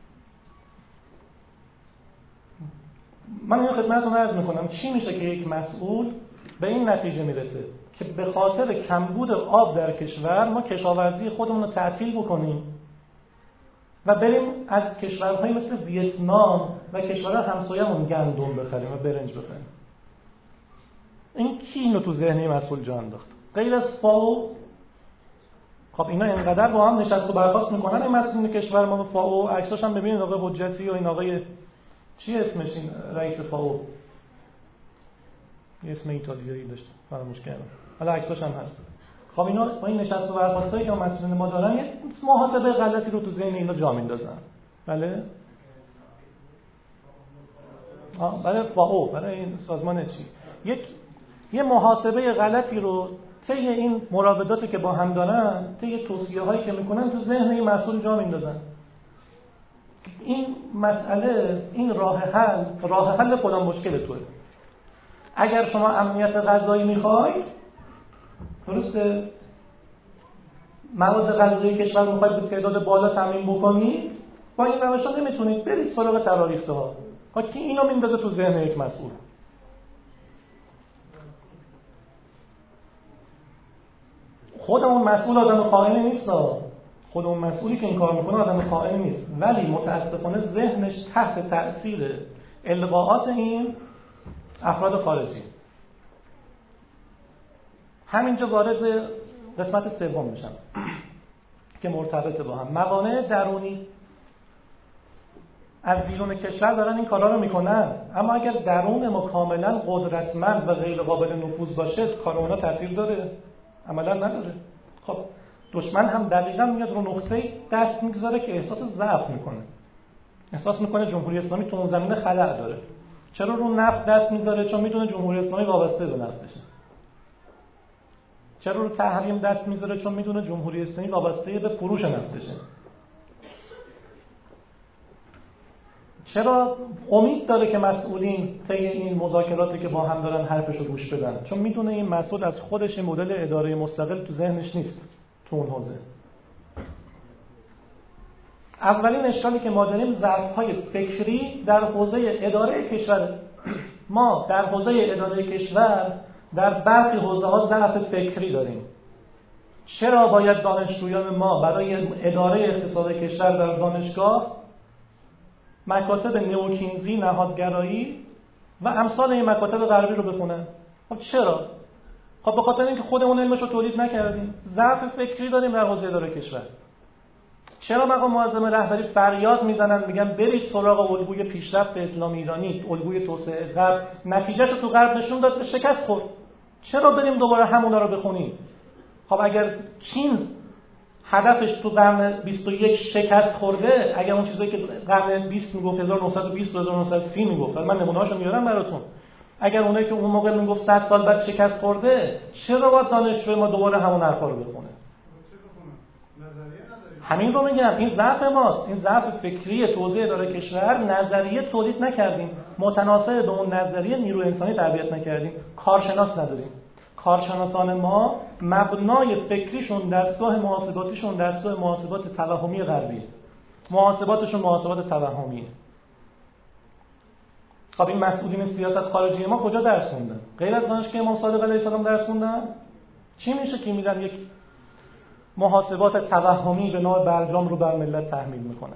Speaker 1: من اینو خدمتتون عرض می‌کنم چی میشه که یک مسئول به این نتیجه میرسه که به خاطر کمبود آب در کشور ما کشاورزی خودمون رو تعطیل بکنیم و بریم از کشورهای مثل ویتنام و کشورهای همسایه‌مون گندم بخریم و برنج بخریم. این کی اینو تو ذهن مسئول جا انداخت؟ غیر از فاو؟ خب اینا اینقدر با هم نشست و برخاست میکنن این مسئولین کشور ما. فاو عکساش هم ببینید، آقای حجتی و این آقای چی اسمش، این رئیس فاو، یه اسم ایتالیایی داشت فراموش کردم، حالا عکساش هم هست. خب اینا با این نشست و برخاستایی که مسئولین ما دارن یه محاسبه غلطی رو تو ذهن اینا جا میندازن. بله؟ برای فاو، برای این سازمان چی؟ یه محاسبه غلطی رو طی این مراوداتی که با هم دارن، طی توصیه‌هایی که میکنن تو ذهن این مسئول جا میندازن. این مسئله، این راه حل فلان مشکل توه. اگر شما امنیت غذایی میخوای، درسته، مواد غذایی کشور میخواید به تعداد بالا تامین بکنید، با این روشا نمیتونید برید سراغ تراریخته ها. کی اینو میندازه تو ذهن یک مسئول؟ خودمون مسئول آدم خائنی نیست، خودمون مسئولی که این کار میکنه آدم خائنی نیست، ولی متاسفانه ذهنش تحت تأثیر القاءات این افراد خارجی. همینجا وارد قسمت سوم میشم که مرتبط با هم. موانع درونی از بیرون کشور دارن این کارا رو میکنن، اما اگر درون ما کاملا قدرتمند و غیر قابل نفوذ باشه، کار اونا تاثیر داره؟ عملا نداره. خب دشمن هم دقیقاً میاد رو نقطه دست میگذاره که احساس ضعف میکنه، احساس میکنه جمهوری اسلامی تو اون زمینه خلأ داره. چرا رو نفت دست میذاره؟ چون میدونه جمهوری اسلامی وابسته به نفتشه. چرا رو تحریم دست میذاره؟ چون میدونه جمهوری اسلامی وابسته به فروش نفتشه. چرا امید داره که مسئولین طی این مذاکراتی که با هم دارن حرفشو گوش بدن؟ چون میدونه این مسئول از خودش مدل اداره مستقل تو ذهنش نیست تو اون حوزه. اولین اشکالی که ما داریم ضعف‌های فکری در حوزه اداره کشور. ما در حوزه اداره کشور در برخی حوزه‌ها ضعف فکری داریم. چرا باید دانشجویان ما برای اداره اقتصاد کشور در دانشگاه مکاتب نئوکینزی، نهادگرایی و امثال این مکاتب غربی رو بخونن؟ خب چرا؟ خب به خاطر اینکه خودمون علمش رو تولید نکردیم. ضعف فکری داریم در حوزه اداره کشور. چرا مقام معظم رهبری فریاد میزنن میگن برید سراغ الگوی پیشرفت اسلامی ایرانی، الگوی توسعه غرب، نتیجه‌اش رو تو غرب نشون داد، شکست خورد. چرا بریم دوباره همونا رو بخونیم؟ خب اگر کینز هدفش تو قرن 21 شکست خورده، اگر اون چیزایی که قرن 20 میگفت، 1920 و 1930 میگفت، من نمونه‌هاشو میارم براتون، اگر اونایی که اون موقع میگفت 100 سال بعد شکست خورده، چرا باید دانشجوی ما دوباره همون حرفا رو بخونه؟ همین رو میگم، این ضعف ماست، این ضعف فکری توزیع اداره کشور. نظریه تولید نکردیم، متناسب به اون نظریه نیروی انسانی تربیت نکردیم، کارشناس نداریم. کارشناسان ما مبنای فکریشون دستگاه محاسباتیشون دستگاه محاسبات توهمی غربیه، محاسباتشون محاسبات توهمیه. خب این مسئولین سیاست خارجی ما کجا درس خوندن؟ غیر از دانشگاه امام صادق علیه السلام درس خوندن؟ چی میشه که میرن یک محاسبات توهمی به نام برجام رو بر ملت تحمیل میکنن؟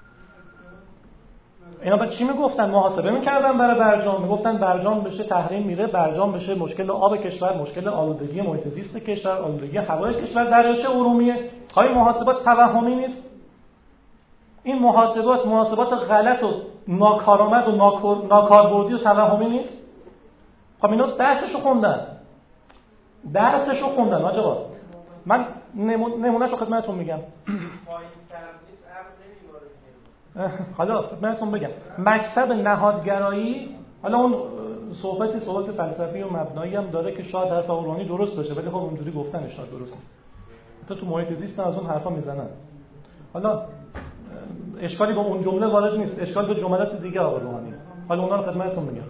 Speaker 1: اینا بعد چی میگفتن؟ محاسبه میکردن برای برجام، میگفتن برجام بشه تحریم میره، برجام بشه مشکل آب کشور، مشکل آلودگی محیط زیست کشور، آلودگی هوای کشور دریاچه ارومیه. های محاسبات توهمی نیست؟ این محاسبات غلط و ناکارآمد و ناکاربردی و توهمی نیست؟ خب اینا درسشو خوندن آقا. من نمونهشو خدمتتون میگم. حالا منتون بگم مکتب نهادگرایی، حالا اون صحبت فلسفی و مبنایی هم داره که شاید حرف روحانی درست باشه، ولی خب اونجوری گفتنش شاید درست نیست. تو محیط زیست از اون حرفا میزنن. حالا اشکالی با اون جمله وارد نیست، اشکال به جملات دیگه آقا روحانی. حالا اونا رو خدمتتون میگم.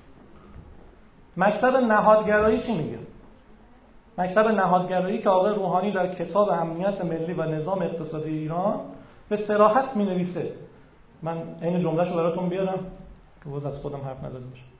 Speaker 1: مکتب نهادگرایی چی میگه؟ مکتب نهادگرایی که آقای روحانی در کتاب امنیت ملی و نظام اقتصادی ایران به صراحت می‌نویسه. من این جمله‌شو براتون بیارم که باز از خودم حرف نزده باشم.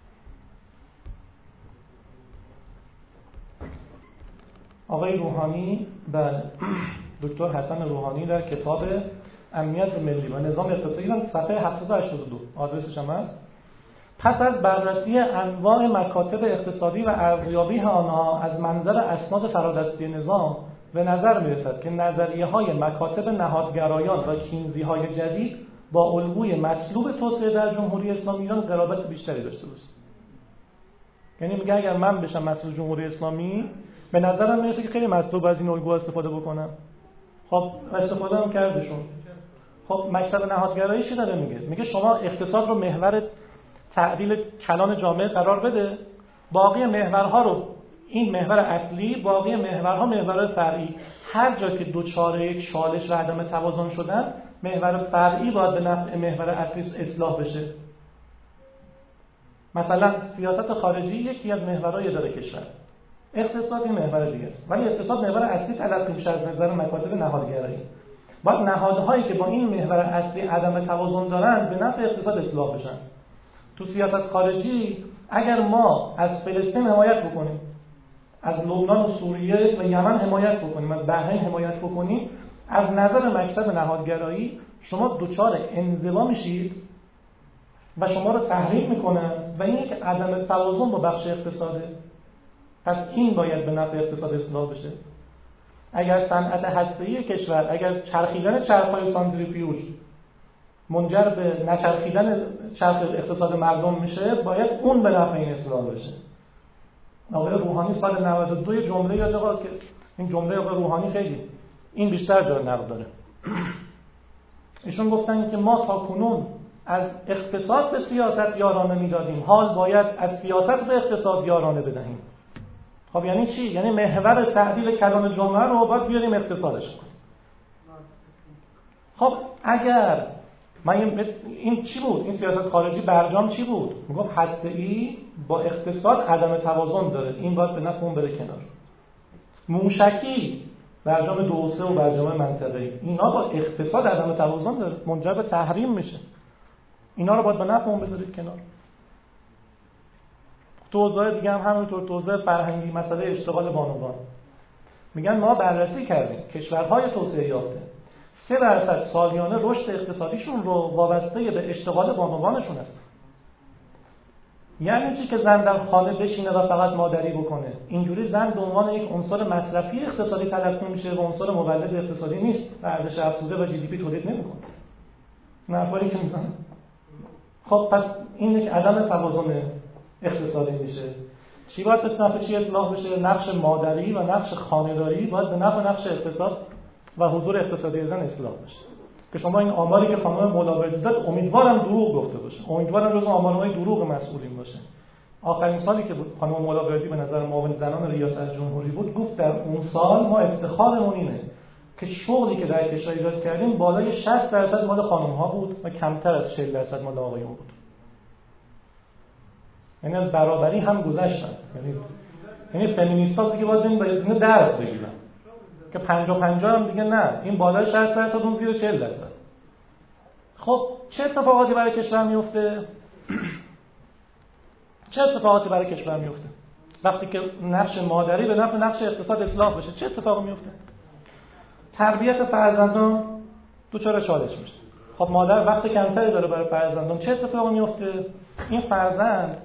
Speaker 1: آقای روحانی، بله، دکتر حسن روحانی در کتاب امنیت ملی و نظام اقتصادی ایران صفحه 782 آدرسش هم هست. پس از بررسی انواع مکاتب اقتصادی و ارزیابی آنها از منظر اسناد فرادستی نظام به نظر می‌رسد که نظریه‌های مکاتب نهادگرایان و کینزی‌های جدید با الگوی مطلوب توسعه در جمهوری اسلامی ایران قرابت بیشتری داشته باشه. یعنی میگه اگر من بشم مسئول جمهوری اسلامی به نظرم میرسه که خیلی مطلوب از این الگو استفاده بکنم. خب استفاده هم کردشون. خب مکتب نهادگرایی چی داره میگه؟ میگه شما اقتصاد رو محور تعدیل کلان جامعه قرار بده، باقی محورها رو، این محور اصلی، باقی محورها محورهای فرعی. هر جا که دوچاره یک چالش و عدم توازن شدن، محور فرعی باید به نفع محور اصلی اصلاح بشه. مثلا سیاست خارجی یکی از محورهای اداره کشور، اقتصاد این محور دیگه است، ولی اقتصاد محور اصلی تلقی میشه از نظر مکاتب نهادگرایی. باید نهادهایی که با این محور اصلی عدم توازن دارن به نفع اقتصاد اصلاح بشن. تو سیاست خارجی اگر ما از فلسطین حمایت بکنیم، از لبنان و سوریه و یمن حمایت بکنیم، از بحرین حمایت بکنیم، از نظر مکتب نهادگرایی شما دوچار انزوا میشید و شما رو تحریم میکنن و این که عدم توازن با بخش اقتصاده. پس این باید به نفع اقتصاد اصلاح بشه. اگر صنعت هسته‌ای کشور، اگر چرخیدن چرخ‌های سانتریفیوژ منجر به نچرخیدن چرخ اقتصاد مردم میشه، باید اون به نفع این اصلاح بشه. آقای روحانی سال 92 جمله یاد آقا که این جمله آقای روحانی خیلی این بیشتر جای نقد داره. ایشون گفتن که ما تا کنون از اقتصاد به سیاست یارانه میدادیم، حال باید از سیاست به اقتصاد یارانه بدهیم. خب یعنی چی؟ یعنی محور تعدیل کلان جامعه رو باید بیاریم اقتصادش کنیم. خب اگر این چی بود؟ این سیاست خارجی برجام چی بود؟ میگفت هسته‌ای با اقتصاد عدم توازن داره، این باید به نفع اون بره کنار. موشکی برجام 2 و 3 و برجام منطقه‌ای، اینا با اقتصاد عدم توازن داره، منجر به تحریم میشه. اینا رو باید به نفع اون بذارید کنار. توضیح دیگه هم همینطور، توضیح فرهنگی، مسئله اشتغال بانوان. میگن ما بررسی کردیم کشورهای توسعه یافته 3% سالیانه رشد اقتصادیشون رو وابسته به اشتغال بانوانشون است. یعنی چی که زن در خانه بشینه و فقط مادری بکنه؟ اینجوری زن به عنوان یک عنصر مصرفی اقتصادی تلقی میشه و عنصر مولد اقتصادی نیست، ارزش افزوده و جی دی پی تولید نمیکنه. نفری که میزنه. خب پس این یک عدم توازن اقتصادی میشه. چی باید به نفع چی اصلاح بشه؟ نقش مادری و نقش خانه‌داری باید به نفع نقش اقتصاد و حضور اقتصادی زن اصلاح بشه. که شما این آماری که خانم ملاوردی داد امیدوارم دروغ گفته باشه، امیدوارم جزو آمارهای دروغ مسئولین باشه. آخرین سالی که بود خانم ملاوردی به نظر معاون زنان ریاست جمهوری بود، گفت در اون سال ما افتخارمون اینه که شغلی که در کشور ایجاد کردیم بالای 60% مال خانم‌ها بود و کمتر از 40% مال آقایون بود. یعنی از برابری هم گذشتن. یعنی فمینیست‌ها دیگه باید اینو درس بگیرن که 50-50 هم دیگه نه، این بالای 60% اون زیر 40%. خب چه اتفاقاتی برای کشور میفته؟ چه اتفاقاتی برای کشور میفته وقتی که نقش مادری به نفع نقش اقتصاد اصلاح بشه؟ چه اتفاقی میفته؟ تربیت فرزندان دوچار چالش میشه. خب مادر وقت کمتری داره برای فرزندان، چه اتفاقی میفته؟ این فرزند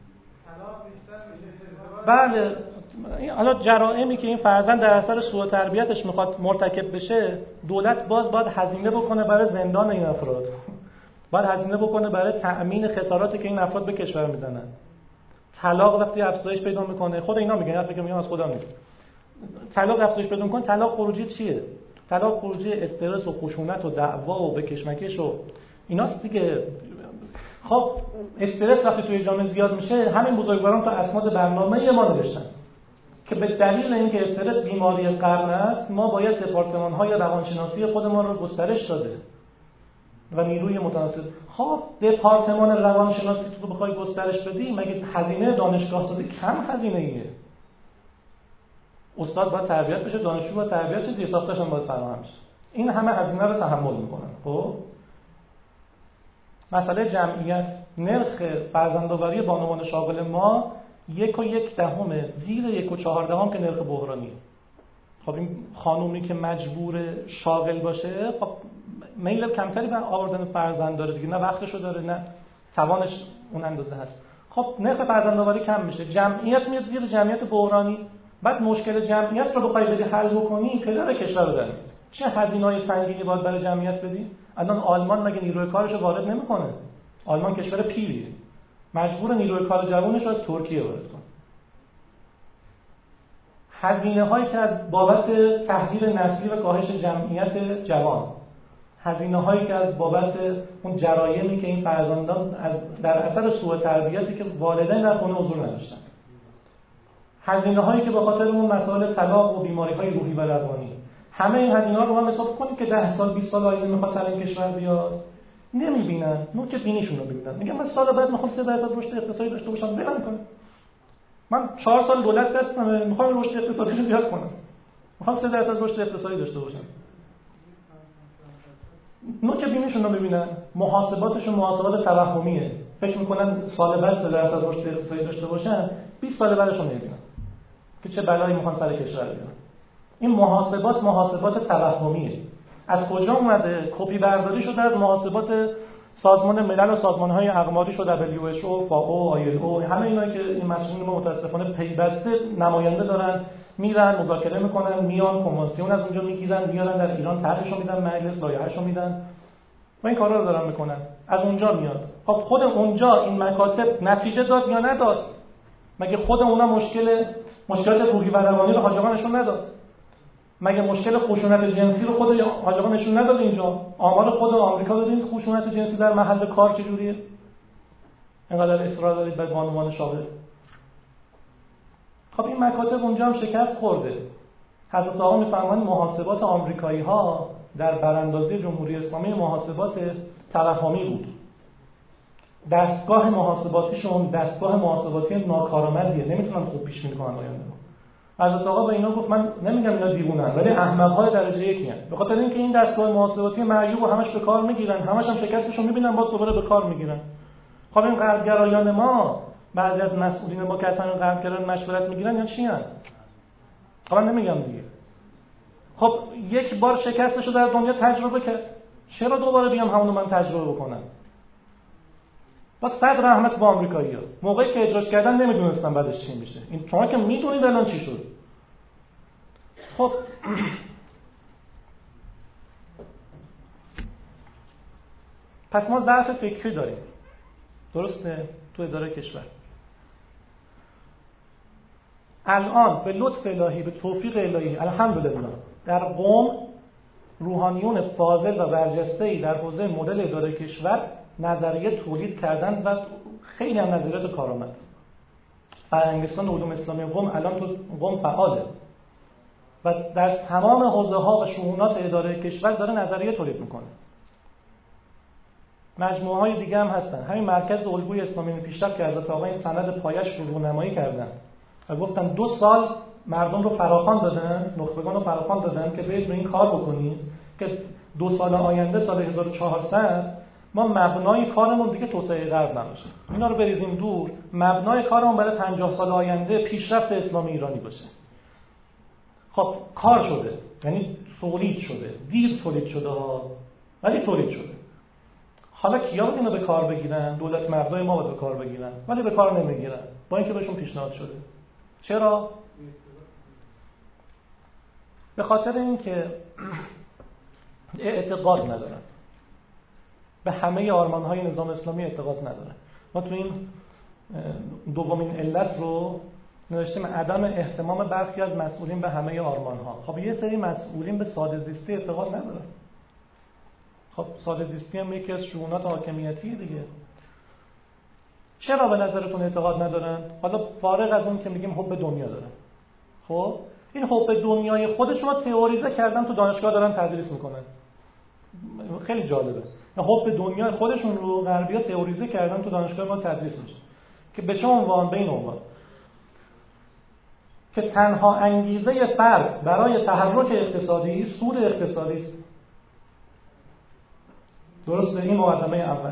Speaker 1: بله، حالا جرائمی که این فرزند در اثر سوء تربیتش میخواد مرتکب بشه، دولت باید هزینه بکنه برای زندان این افراد، باید هزینه بکنه برای تأمین خساراتی که این افراد به کشور میزنن. طلاق وقتی افزایش پیدا میکنه، خود اینا میگن، حرفی که میگم از خودم نیست، طلاق افزایش پیدا میکنه، طلاق خروجی چیه؟ طلاق خروجی استرس و خشونت و دعوا و بکشمکش و ایناست دیگه. خب استرس وقتی توی جامعه زیاد میشه، همین بزرگواران تو اسناد برنامه ما نوشتن که به دلیل اینکه استرس بیماری قرن است، ما باید دپارتمان‌های روانشناسی خودمان رو گسترش داده و نیروی متناسب. خب دپارتمان روانشناسی تو بخوای گسترش بدی، مگه هزینه دانشگاه سازی کم هزینه‌ایه؟ استاد باید تربیت بشه، دانشجو باید تربیت شه، زیرساختش هم باید فراهم شه. این همه هزینه رو تحمل میکنن. خب مسئله جمعیت، نرخ فرزندآوری بانوان شاغل ما 1.1 زیر 1.4 که نرخ بحرانی. خب این خانومی که مجبور شاغل باشه، خب میل کمتری به آوردن فرزند داره دیگه، نه وقتشو داره نه توانش اون اندازه هست. خب نرخ فرزندآوری کم میشه، جمعیت میاد زیر جمعیت بحرانی. بعد مشکل جمعیت رو بخوای بدی حل بکنی، پدر کشور رو داره. چه هزینه‌های سنگینی باید برای جمعیت بدی؟ الان آلمان مگه نیروی کارش رو وارد نمیکنه؟ آلمان کشور پیریه، مجبور نیروی کار جوانش رو از ترکیه وارد کنه. هزینه‌هایی که از بابت تحویل نسلی و کاهش جمعیت جوان، هزینه‌هایی که از بابت اون جرایمی که این فرزندان در اثر سوء تربیتی که والدین در خونه حضور نداشتن، هزینه‌هایی که به خاطر اون مسائل طلاق و بیماری‌های روحی و روانی، همه این هزینه‌ها رو هم حساب کنید که 10 سال 20 سال آینده میخواد سر این کشور بیاد، نمیبینن، نوک بینیشون رو ببینن. میگم من سال بعد میخوام 3% رشد اقتصادی داشته باشم، بلند کنم. من 4 سال دولت دستم، میخوام رشد اقتصادی رو زیاد کنم. میخوام 3% رشد اقتصادی داشته باشم. نوک بینیشون رو ببینن. محاسباتشون محاسبات توهمیه. فکر میکنن سال بعد 3% رشد اقتصادی داشته باشن، 20 سال بعدش رو نمیبینن که چه بلایی میخوان سر کشور بیارن. این محاسبات توهمیه. از کجا اومده؟ کپی برداری شده از محاسبات سازمان ملل و سازمان‌های اقماری شده، WHO، FAO، ILO، همه اینا که این مسئولین ما متاسفانه پیوسته نماینده دارن، میرن مذاکره میکنن، میان کنوانسیون از اونجا میگیرن، میارن در ایران طرحشو میدن، مجلس لایحه‌شو میدن و این کارا رو دارن میکنن. از اونجا میاد. خب خود اونجا این مکاتب نتیجه داد یا نداد؟ مگه خود اونا مشکلات روحی و روانی رو حاج آقا نشون نداد؟ مگه مشکل خشونت جنسی رو خود حاج آقا نشون نداد؟ اینجا آمار خود آمریکا دادین خشونت جنسی در محل کار چجوریه؟ اینقدر اصرار دارید بر بانوان شاغل. خب این مکاتب اونجا هم شکست خورده. حضرت آقا میفرمایند محاسبات آمریکایی‌ها در براندازی جمهوری اسلامی محاسبات توهمی بود. دستگاه محاسباتیشون دستگاه محاسباتی ناکارآمدیه، نمیتونن خوب پیش بینی کنن آینده رو. حضرت آقا به اینا گفت من نمیگم اینا دیوونن، ولی احمق‌های درجه یکی هستن. به خاطر اینکه این دستگاه محاسباتی معیوب و همش به کار میگیرن، همش هم شکستشون میبینن، باز دوباره به کار میگیرن. خب این غربگرایان ما، بعضی از مسئولین ما که اصلا غربگرایان مشورت میگیرن یا چی ان؟ خب من نمیگم دیگه. خب یک بار شکستشو در دنیا تجربه کرد، چرا دوباره بیام همونو من تجربه بکنم؟ با صد رحمت با آمریکایی‌ها، موقعی که اجراش کردن نمیدونستن بعدش چی میشه. این شما که میدونید الان چی شد. خب پس ما ضعف فکری داریم، درسته؟ تو اداره کشور الان به لطف الهی، به توفیق الهی، الحمدلله، در قم روحانیون فاضل و برجسته‌ای در حوزه مدل اداره کشور نظریه تولید کردن و خیلی هم نظریات کارآمد. فرهنگستان علوم اسلامی قم الان تو قم فعاله و در تمام حوزه‌ها و شؤونات اداره کشور داره نظریه تولید میکنه. مجموعه‌های دیگه هم هستن. همین مرکز الگوی اسلامی پیشرفت که حضرت آقا این سند پایش رو رونمایی کردن و گفتن 2 سال مردم رو فراخوان دادن، نخبگان رو فراخوان دادن که برید به این کار بکنید که 2 سال آینده، سال 1400 ما مبنای کارمون دیگه توسعه غرب نباشه. اینا رو بریزیم دور، مبنای کارمون برای 50 سال آینده پیشرفت اسلامی ایرانی باشه. خب کار شده، یعنی تولید شده، دیر تولید شده ها، ولی تولید شده. حالا کیا باید اینو به کار بگیرن؟ دولت مردای ما باید به کار بگیرن، ولی به کار نمیگیرن با اینکه بهشون پیشنهاد شده. چرا؟ به خاطر اینکه اعتقاد ندارن، به همه آرمان‌های نظام اسلامی اعتقاد ندارن. ما تو این دومین علت رو نوشتیم عدم اهتمام برخی از مسئولین به همه آرمان‌ها. خب یه سری مسئولین به ساده زیستی اعتقاد ندارن. خب ساده زیستی هم یکی از شؤونات حاکمیتی دیگه. چرا به نظرتون اعتقاد ندارن؟ حالا فارغ از اون که میگیم حب دنیا دارن. خب این حب دنیای خودشون رو تئوریزه کردن تو دانشگاه دارن تدریس میکنن. خیلی جالبه. حب دنیای خودشون رو غربی‌ها تئوریزه کردن تو دانشگاه ما تدریس میشه. که به چه عنوان؟ به این عنوان که تنها انگیزه فرد برای تحرک اقتصادی سود اقتصادی است. درسته؟ این مقدمه اول.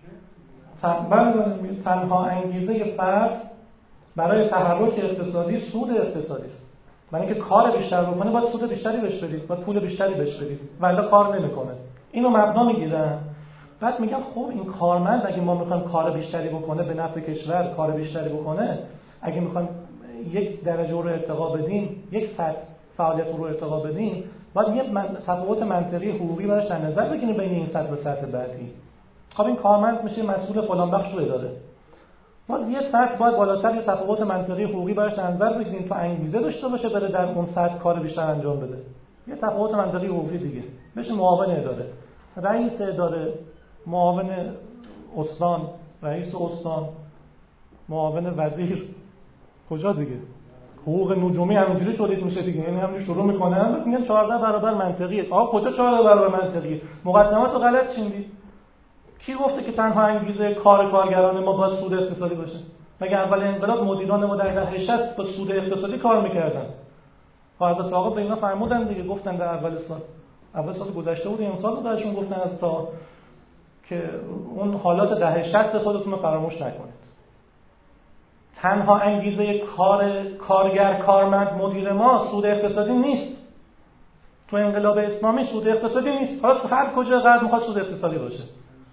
Speaker 1: تنها انگیزه فرد برای تحرک اقتصادی سود اقتصادی است. برای اینکه کار بیشتر بکنه باید سود بیشتری بهش بدید، باید پول بیشتری بهش بدید، ولی کار نمیکنه. اینو مبنا میگیرن. بعد میگن خب این کارمند اگه ما میخوایم کار بیشتری بکنه به نفع کشور، کار بیشتری بکنه، اگه میخوایم یک درجه رو ارتقا بدیم، یک سطح فعالیت رو ارتقا بدیم، باید یه تفاوت منطقی حقوقی براش در نظر بگیریم بین این سطح و سطح بعدی. خب این کارمند میشه مسئول فلان بخش رو اداره. باز یه سطح باید بالاتر یه تفاوت منطقی حقوقی براش در نظر بگیریم تا انگیزه داشته باشه بره در اون سطح کار بیشتر انجام بده. یه تفاوت منطقی حقوقی دیگه. بشه معاون اداره، رئیس اداره، معاون استان، رئیس استان، معاون وزیر. کجا دیگه؟ حقوق نجومی همینجوری تولید میشه دیگه. یعنی همینجوری شروع میکنن میگن 14 برابر منطقیه. آقا کجا 14 برابر منطقیه؟ مقدماتو غلط چیندی. کی گفته که تنها انگیزه کار کارگران ما باید سود اقتصادی باشه؟ مگه اول انقلاب مدیران ما در دهه 60 با سود اقتصادی کار میکردن؟ حضرت آقا به اینا فرمودن دیگه، گفتن در اول سال گذشته بود این سال بهشون گفتن از تا که اون حالات دهه 60 خودتون رو فراموش نکنید. تنها انگیزه کارگر، کارمند، مدیر ما سود اقتصادی نیست. تو انقلاب اسلامی سود اقتصادی نیست. حالا هر کجا غرب میخواد سود اقتصادی باشه.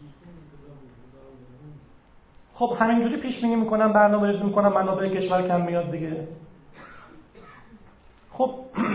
Speaker 1: خب همینجوری پیش بینی میکنن، برنامه‌ریزی میکنن، منابع کشور کم میاد دیگه. خب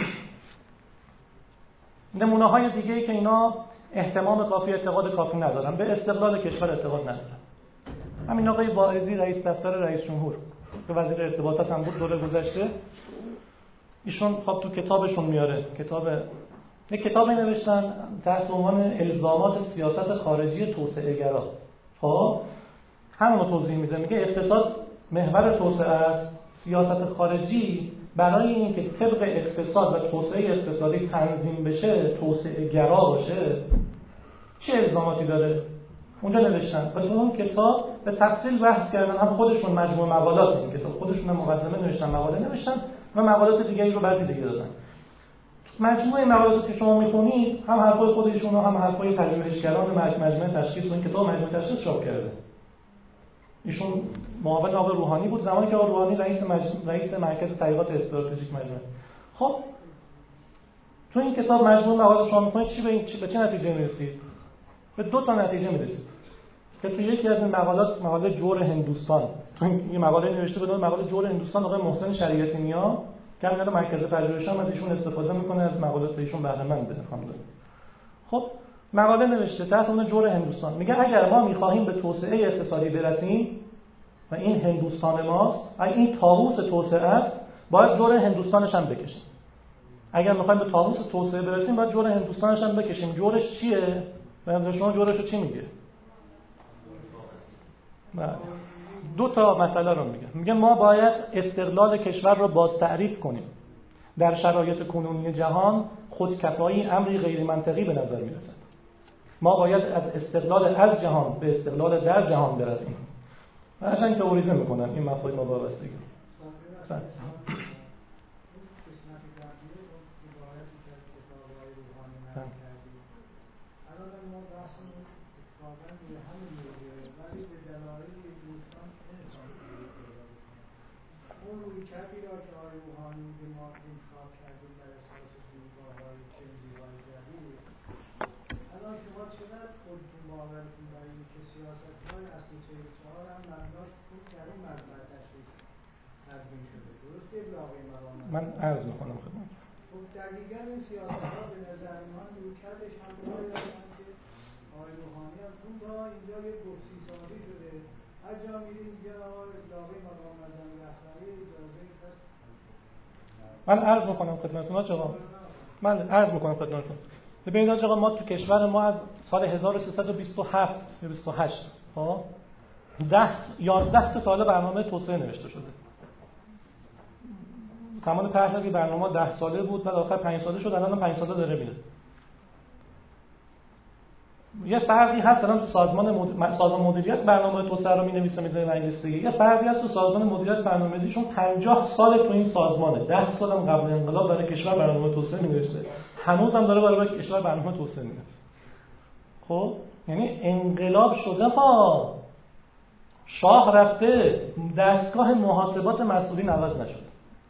Speaker 1: نمونه‌های دیگه‌ای که اینا اهتمام کافی، اعتقاد کافی ندارن، به استقلال کشور اعتقاد ندارن. همین آقای واعظی رئیس دفتر رئیس جمهور که وزیر ارتباطات هم بود دوره گذشته، ایشون خب تو کتابشون میاره، یک کتابی نوشتن تحت عنوان الزامات سیاست خارجی توسعه گرا. خب همون رو توضیح میده، میگه اقتصاد محور توسعه است، سیاست خارجی برای اینکه طبق اقتصاد و توسعه اقتصادی تنظیم بشه، توسعه گرا باشه، چه الزاماتی داره؟ اونجا نوشتن. و تو اون کتاب به تفصیل بحث کردن، هم خودشون مجموع مقالات این کتاب، خودشون هم مقدمه نوشتن، مقاله نوشتن و مقالات دیگه‌ای رو بعضی دیگه دادن. مجموعه مقالات که شما میخونید هم حرفای خودشون و هم حرفای پژوهشگران مجموعه تشخیص، این کتاب مجموعه تشخیص چاپ کرده. ایشون معاون آقای روحانی بود زمانی که آقای روحانی رئیس مرکز تحقیقات استراتژیک مجموعه. خب تو این کتاب مجموع مقاله شما میخونید به چه نتیجه میرسید؟ به دو تا نتیجه میرسید که تو یکی از این مقالات، مقاله جور هندوستان، تو این مقاله نوشته به نام مقاله جور هندوستان، آقای محسن شریعتی نیا که همین مرکز پژوهش هم از ایشون استفاده میکنه، از مقالات ایشون بهره منده الحمدلله. خب مقاله نوشته تحت عنوان جور هندوستان، میگه اگر ما میخواهیم به توسعه اقتصادی برسیم و این هندوستان ماست، اگه این طاووس توسعه است، باید جور هندوستانش هم بکشیم. اگر میخوایم به طاووس توسعه برسیم باید جور هندوستانش هم بکشیم. جورش چیه؟ به شما جورش رو چی میگه؟ دو تا مسئله رو میگه ما باید استقلال کشور رو باز تعریف کنیم. در شرایط کنونی جهان خودکفایی امری غیر منطقی به نظر میرسد. ما باید از استقلال از جهان به استقلال در جهان برویم. قشنگ تئوریزه میکنن این مفاهیم وابستگی.
Speaker 2: اون روی کردی را که آقای روحانی به ما انتخاب کردیم در اساس دیدگاه‌های چنزی‌های جدید، الان شما چقدر خودتون باورتون برای اینکه سیاست‌های اصل 44 هم مبناش در این مبنای تشخیص تدوین شده، درسته ابلاغ مقام؟
Speaker 1: من عرض می‌کنم خدمت.
Speaker 2: خب دقیقاً این سیاست‌ها به نظر من روی کردش هم باید هستن که آقای روحانی هم اون تا اینجا یک گفتی سازی شده، هر جا میریم میگن آقا ابلاغ مقام نظر رهبری اجازه
Speaker 1: من عرض میکنم خدمتتون آقا. من عرض میکنم خدمتتون. ببینید آقا ما تو کشور ما از سال 1327 یا 28 11 سال برنامه توسعه نوشته شده. زمان پهلوی برنامه 10 ساله بود، بعد آخر 5 ساله شد، الان 5 ساله داره میره. یه فردی هست الان تو سازمان مدیریت برنامه توسعه رو می‌نویسه میذاره مجلس دیگه. یه فردی هست تو سازمان مدیریت برنامه‌ریزیشون 50 سال تو این سازمانه. 10 سال هم قبل انقلاب برای کشور برنامه توسعه می‌نوشته. هنوزم داره برای کشور برنامه توسعه می‌نویسه. خب یعنی انقلاب شده ها. شاه رفته، دستگاه محاسبات مسئولین عوض نشد.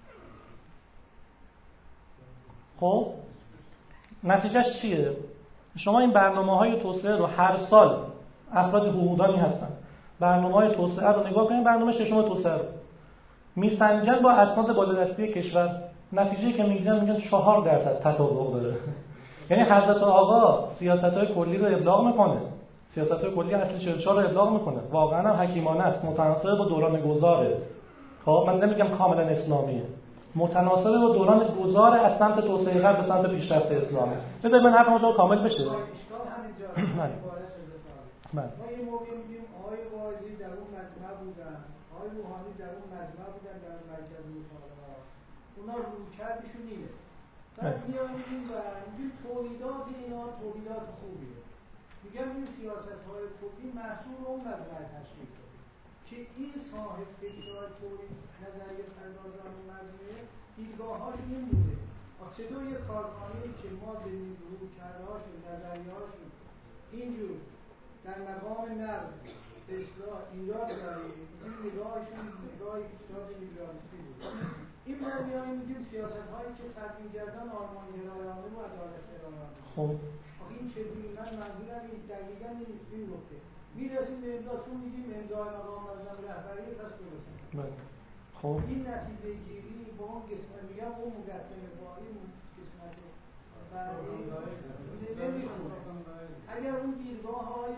Speaker 1: خب نتیجهش چیه؟ شما این برنامه‌های توسعه رو هر سال افراد حقوقدانی هستن، برنامه‌های توسعه رو نگاه کنید، برنامه ششم توسعه رو میسنجن با اسناد بالادستی کشور، نتیجه‌ای که میگن 4% تطابق داره. یعنی حضرت آقا سیاست‌های کلی رو ابلاغ میکنه، سیاست‌های کلی اصل 44 رو ابلاغ میکنه، واقعا هم حکیمانه است، متناسب با دوران گذاره. خب من نمیگم کاملا اسلامیه، متناسب با دوران گذار از سمت توسعه غرب به سمت پیشرفت اسلامی. بذار من حرفم رو کامل بشه.
Speaker 2: اشکال همینجاست. ما این موقع میگیم آقای واعظی در اون مجمع بودن، آقای روحانی در اون مجمع بودن، در مرکز مطالعات. اونا رویکردشون اینه. بعد میایم میگیم تولیدات اینا تولیدات خوبیه. میگم این سیاست‌های کلی محصول اون مجمع تشکیل شده که این صاحب فکرهای تولید نظریه پردازان مجموعه دیدگاه‌هاشون این بوده. چطور یک کارخانه‌ای که ما به رویکرده‌هاشون نظریه‌هاشون اینجور در مقام نقد اصلاح ایراد داریم، این نگاهشون نگاه اقتصاد لیبرالیستی بود. این میایم میگیم سیاست‌هایی که تدوینگردان آرمانگرایانه و عدالت‌گرایانه.
Speaker 1: خب
Speaker 2: این چیزی من منظورم این دقیقاً این نکته. میرسیم به امضا، چون میگیم امضای مقام نظام رهبری پس درست.
Speaker 1: بله. خب
Speaker 2: این نتیجه گیری با اون قسمت میگم اون مقدمه با این قسمت بعدی نمیخونه. اگر اون دیدگاه‌های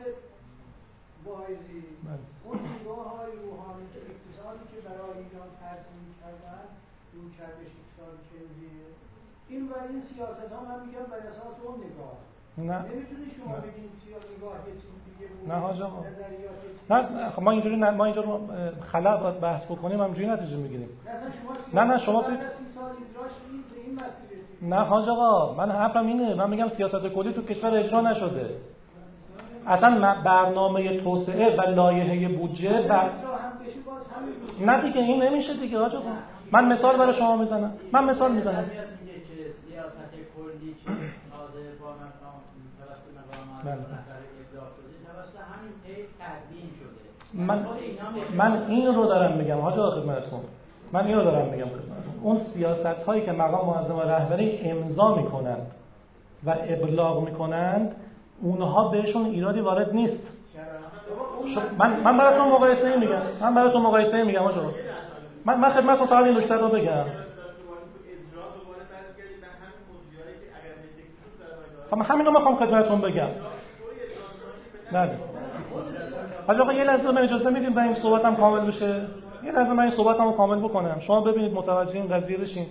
Speaker 2: واعظی، اون دیدگاه‌های روحانی که اقتصادی که برای ایران ترسیم کردن، رویکردش اقتصاد کنزیه، این و این سیاست‌ها من میگم بر اساس اون نگاه.
Speaker 1: نه
Speaker 2: نمیتونی شما بگید نگاه یه چیز دیگه بود.
Speaker 1: نه حاج آقا. نه ما اینجوری ما اینجا رو خلا باید بحث بکنیم همینجوری نتیجه میگیریم. نه شما نه حاج آقا، من حرفم اینه، من میگم سیاست کلی تو کشور اجرا نشده. اصلا برنامه توسعه و لایحه بودجه نه دیگه این نمیشه دیگه حاج آقا. من مثال برای شما میزنم.
Speaker 3: سیاست کلی که حاضر با مقام توسط مقام ابلاغ شده توسط همین تدوین شده.
Speaker 1: من این رو دارم میگم حاج آقا خدمتتون. من این رو دارم میگم خدمتتون. اون سیاست‌هایی که مقام معظم رهبری امضا میکنن و ابلاغ میکنند، اونها بهشون ایرادی وارد نیست. من براتون مقایسه میگم. حاج آقا. من خدمتتون فقط این نکته رو بگم. خب همین رو میخوام خدمتتون بگم. بله. حاج آقا یه لحظه من اجازه میدیم و این صحبتم کامل بشه. یه لحظه من این صحبتمو کامل بکنم. شما ببینید متوجه این قضیه بشین.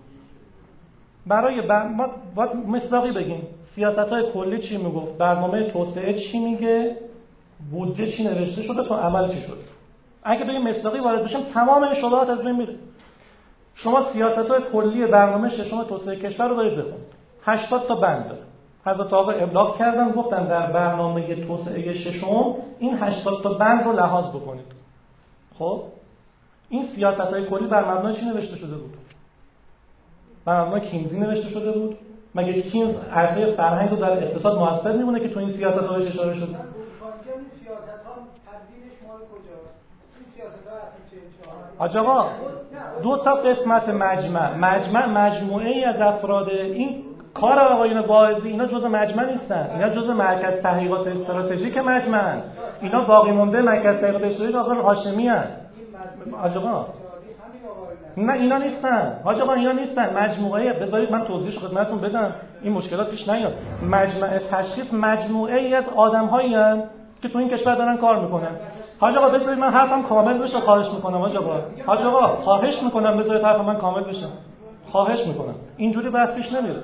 Speaker 1: ما باید مصداقی بگیم. سیاست‌های کلی چی میگفت؟ برنامه توسعه چی میگه؟ بودجه چی نوشته شده تا عمل چی شد؟ اگه بگیم مصداقی وارد بشیم تمام این شبهات از بین میره. شما سیاست‌های کلی برنامه ششم توسعه کشور رو دارید بخونید. 80 تا بند داره. حضرت آقا ابلاغ کردن گفتن در برنامه توسعه ششم این 80 تا بند رو لحاظ بکنید. خب این سیاست‌های کلی بر مبنای چی نوشته شده بود؟ بر مبنای کینزی نوشته شده بود؟ مگه کینز عرصه فرهنگ رو در اقتصاد موثر میمونه که تو این سیاست‌ها بهش اشاره شده؟
Speaker 2: این سیاست‌ها تدوینش مال کجاست؟ این سیاست‌ها اصلا چه
Speaker 1: آقا دو تا قسمت مجموعه‌ای از افراد این کار آقایون واعظی اینا جزء مجمع نیستن. اینا جزء مرکز تحقیقات استراتژیک مجمعن. اینا باقی مونده مرکز تحقیقات استراتژیک آقای هاشمی ان. آقا نه اینا نیستن. آقا اینا نیستن. مجموعه بذارید من توضیحش خدمتتون بدم این مشکلات پیش نیاد. مجمع تشخیص مجموعه‌ای از آدم‌هایی ان که تو این کشور دارن کار میکنن. حاج آقا بذارید من حرفم کامل بشه، خواهش میکنم حاج آقا خواهش میکنم بذارید حرف من کامل بشه. خواهش میکنم. اینجوری بحث پیش نمیره.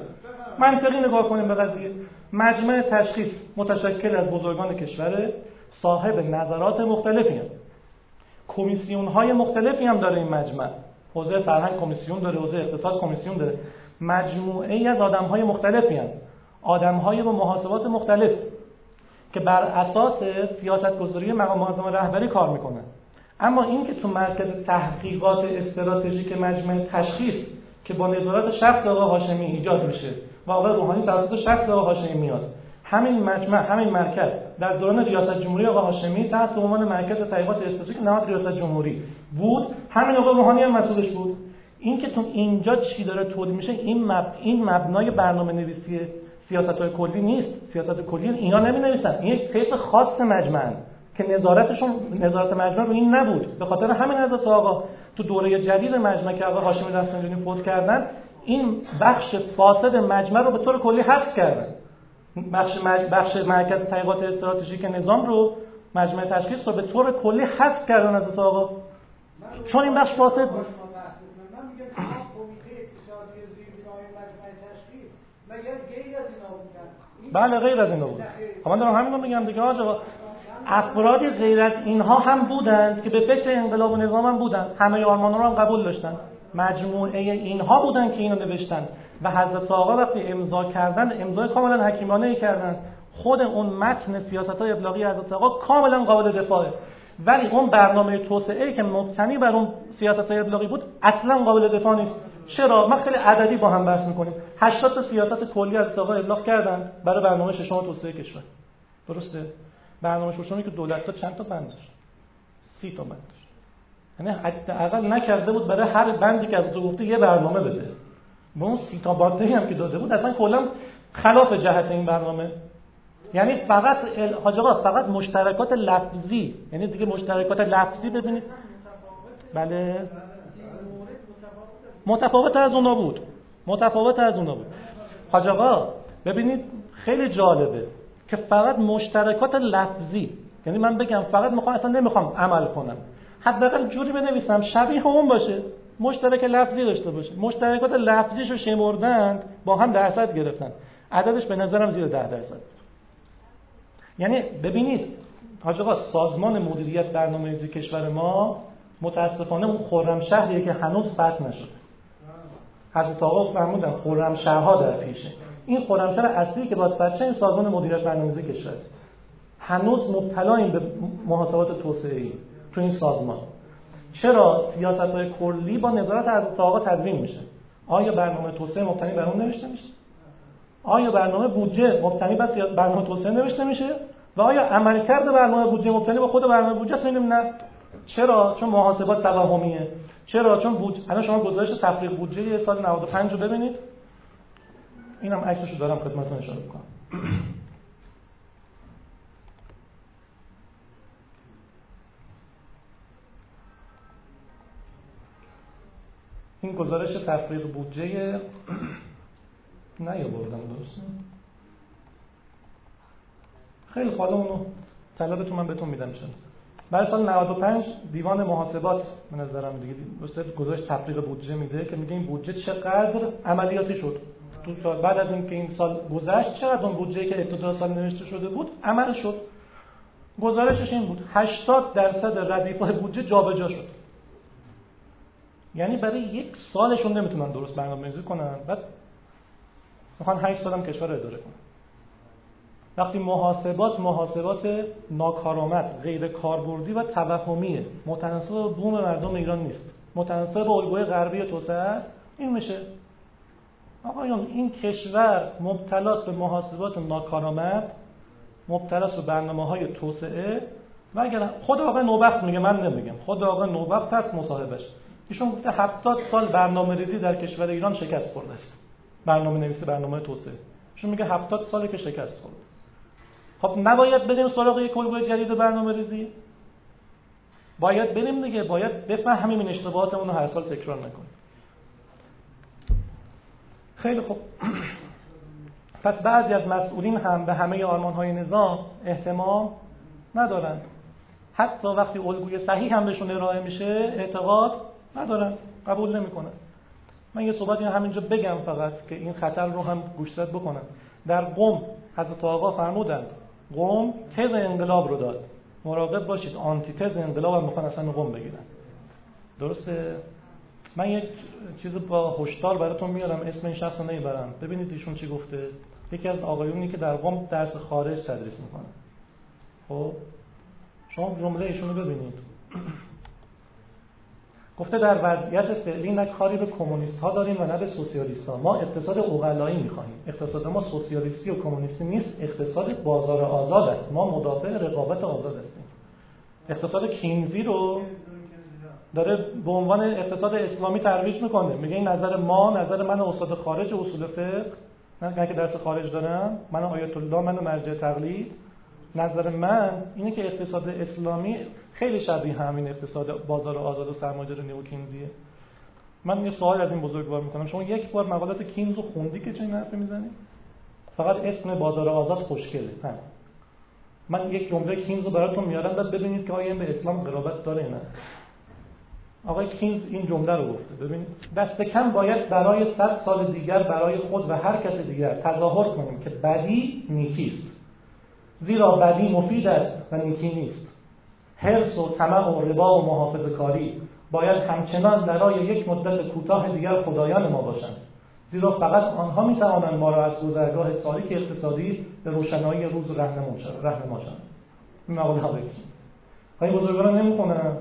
Speaker 1: منطقی نگاه کنیم به قضیه. مجمع تشخیص متشکل از بزرگان کشور، صاحب نظرات مختلفی هم. کمیسیون‌های مختلفی هم داره این مجمع. حوزه فرهنگ کمیسیون داره، حوزه اقتصاد کمیسیون داره. مجموعه‌ای از آدم‌های مختلفی هم. آدم‌های با محاسبات مختلف که بر اساس سیاست‌گذاری مقام معظم رهبری کار میکنن. اما این که تو مرکز تحقیقات استراتژیک مجمع تشخیص که با نظارت شخص آقای هاشمی ایجاد میشه و آقای روحانی توسط شخص آقای هاشمی میاد، همین مجمع، همین مرکز در دوران ریاست جمهوری آقای هاشمی تحت عنوان مرکز تحقیقات استراتژیک نهاد ریاست جمهوری بود، همین آقای روحانی هم مسئولش بود. این که تو اینجا چی داره تولید میشه، این مبنای برنامه‌نویسی سیاست‌های کلی نیست. سیاست کلی اینا نمی‌نویسن، این یک طیف خاص مجمع که نظارت مجمع رو این نبود. به خاطر همین حضرت آقا تو دوره جدید مجمع که آقا هاشمی رفسنجانی فوت کردن، این بخش فاسد مجمع رو به طور کلی حذف کردن. بخش مرکز تحقیقات استراتژیک نظام رو، مجمع تشخیص رو به طور کلی حذف کردن حضرت آقا، چون این بخش فاسد بود.
Speaker 2: من میگم کمیته اقتصادی زیربنای مجمع تشخیص مگر غیر از اینا بودن؟
Speaker 1: بله غیر از اینا بود. من دارم همین رو میگم دیگه آقا. افرادی غیر از اینها هم بودند که به فکر انقلاب و نظام هم بودند، همه آرمانا رو هم قبول داشتن. مجموعه اینها بودن که اینو نوشتن و حضرت آقا وقتی امضا کردن، امضای کاملا حکیمانه‌ای کردن. خود اون متن سیاست‌های ابلاغی حضرت آقا کاملا قابل دفاعه، ولی اون برنامه توسعه‌ای که مبتنی بر اون سیاست‌های ابلاغی بود اصلا قابل دفاع نیست. چرا؟ ما خیلی عددی با هم بحث می‌کنیم. 80 تا سیاست کلی از آقا ابلاغ کردن برای برنامه ششم توسعه کشور. درسته؟ برنامه ششمی که دولت‌ها چند تا بند داشت؟ 30 تا بند داشت. یعنی حداقل نکرده بود برای هر بندی که از تو گفته یه برنامه بده. با اون 30 تا بندی هم که داده بود اصلا کلا خلاف جهت این برنامه. یعنی فقط حاج آقا فقط مشترکات لفظی، یعنی دیگه مشترکات لفظی ببینید. بله متفاوت از اونا بود. حاج آقا ببینید خیلی جالبه که فقط مشترکات لفظی، یعنی من بگم فقط اصلا نمیخوام عمل کنم، حداقل جوری بنویسم شبیه اون باشه، مشترک لفظی داشته باشه. مشترکات لفظیشو شمردند با هم درصد گرفتن، عددش به نظرم زیر 10%. یعنی ببینید حاج آقا سازمان مدیریت برنامه‌ریزی کشور ما متاسفانه اون خرمشهریه که هنوز فتح نشده. حضرت آقا فرمودن خرمشهرها در پیشه. این خرمشهر اصلی که باید فتح شه این سازمان مدیریت برنامه‌ریزی کشور. هنوز مبتلاییم به محاسبات توسعه‌ای تو این سازمان. چرا سیاست‌های کلی با نظارت حضرت آقا تدوین میشه؟ آیا برنامه توسعه مبتنی بر اون نوشته میشه؟ آیا برنامه بودجه مبتنی بر برنامه توسعه نوشته میشه؟ و آیا عملکرد برنامه بودجه مبتنی با خود برنامه بودجه است؟ میگیم نه. چرا؟ چون محاسبات توهمیه. چرا؟ چون الان شما گزارش تفریغ بودجه سال 95 رو ببینید. اینم عکسشو دارم خدمتتون اشاره می‌کنم. این گزارش تفریغ بودجه نیاوردم درسته؟ خیلی خاله اونو طلبتون من بهتون میدم. چون برای سال 95 دیوان محاسبات به نظرم دیگه گزارش تفریغ بودجه میده که میگه این بودجه چقدر عملیاتی شد تو سال بعد از اینکه این سال گذشت، چقدر اون بودجه که ابتدا سال نوشته شده بود عمل شد. گزارشش این بود 80% ردیف‌های بودجه جابجا شد. یعنی برای یک سالشون نمیتونن درست برنامه‌ریزی کنن، بعد میخوان 8 سالم کشور رو اداره کنن. وقتی محاسبات ناکارآمد، غیر کاربردی و توهمیه، متناسب با بوم مردم ایران نیست، متناسب با الگوی غربی توسعه است، این میشه آقایون این کشور مبتلاست به محاسبات ناکارآمد، مبتلاست به برنامه‌های توسعه. و اگر خود آقای نوبخت میگه، من نمیگم، خود آقای نوبخت هست مصاحبش، ایشون گفته 70 سال برنامه‌ریزی در کشور ایران شکست خورده است. برنامه‌نویسی برنامه توسعه، ایشون میگه 70 ساله که شکست خورده. خب نباید بریم سراغ یک الگوی جدید برنامه‌ریزی؟ باید بریم دیگه، باید بفهمیم این اشتباهاتمون رو هر سال تکرار نکنیم. خیلی خوب. پس بعضی از مسئولین هم به همه آرمان‌های نظام اهتمام ندارند. حتی وقتی الگوی صحیح هم بهشون ارائه میشه اعتقاد ندارن، قبول نمیکنن. من یه صحبتی همینجا بگم فقط که این خطر رو هم گوشزد بکنم. در قم حضرت آقا فرمودند قم تز انقلاب رو داد، مراقب باشید آنتی تز انقلاب هم میخوان اصلا قم بگیرن. درسته؟ من یک چیز با هشدار براتون میارم، اسم این شخص رو نمیبرم، ببینید ایشون چی گفته. یکی از آقایونی که در قم درس خارج تدریس میکنه. خب شما جمله ایشون رو ببینید. گفته در وضعیت فعلی نه کاری به کمونیست ها داریم و نه به سوسیالیست ها. ما اقتصاد عقلایی میخوایم. اقتصاد ما سوسیالیستی و کمونیستی نیست، اقتصاد بازار آزاد است. ما مدافع رقابت آزاد هستیم. اقتصاد کینزی رو داره به عنوان اقتصاد اسلامی ترویج میکنه. میگه این نظر ما، نظر من استاد خارج اصول فقه، من که درس خارج دارم، من آیت الله، من مرجع تقلید، نظر من اینه که اقتصاد اسلامی خیلی شبیه همین اقتصاد بازار آزاد و سرمایه‌داری نیوکینزیه. من یه سوال از این بزرگوار میکنم، شما یک بار مقالات کینز رو خوندی که چه این حرفی میزنی؟ فقط اسم بازار آزاد خوشگله. من یک جمله کینز رو براتون میارم بعد ببینید که آیا این به اسلام قرابت داره یا نه. آقای کینز این جمله رو گفته، ببینید: دست کم باید برای 100 سال دیگر برای خود و هر کس دیگر تظاهر کنیم که بدی نیکیست، زیرا بدی مفید است و نیکی نیست. حرص و طمع و ربا و محافظه‌کاری باید همچنان برای یک مدت کوتاه دیگر خدایان ما باشند، زیرا فقط آنها می‌توانند ما را از گذرگاه تاریک اقتصادی به روشنایی روز رهنمون شوند. این مقاله ها بگید. های بزرگان نمی‌خونن.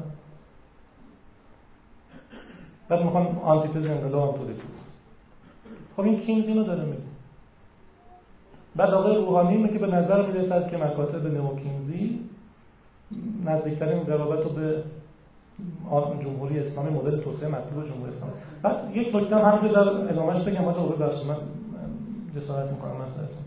Speaker 1: بعد میخوان آنتیتز انقلاب هم تولید کنن. خب این کینز اینو داره میگه. بعد آقای روحانی میگه به نظر میرسد که مکاتب نئوکینزی نزدیکترین قرابت رو به جمهوری اسلامی، مدل توسعه مطلوب جمهوری اسلامی. بعد یک نکته هم همینجا در ادامهش بگم، بعد آقای درس من جسارت میکنم مسئله‌تون.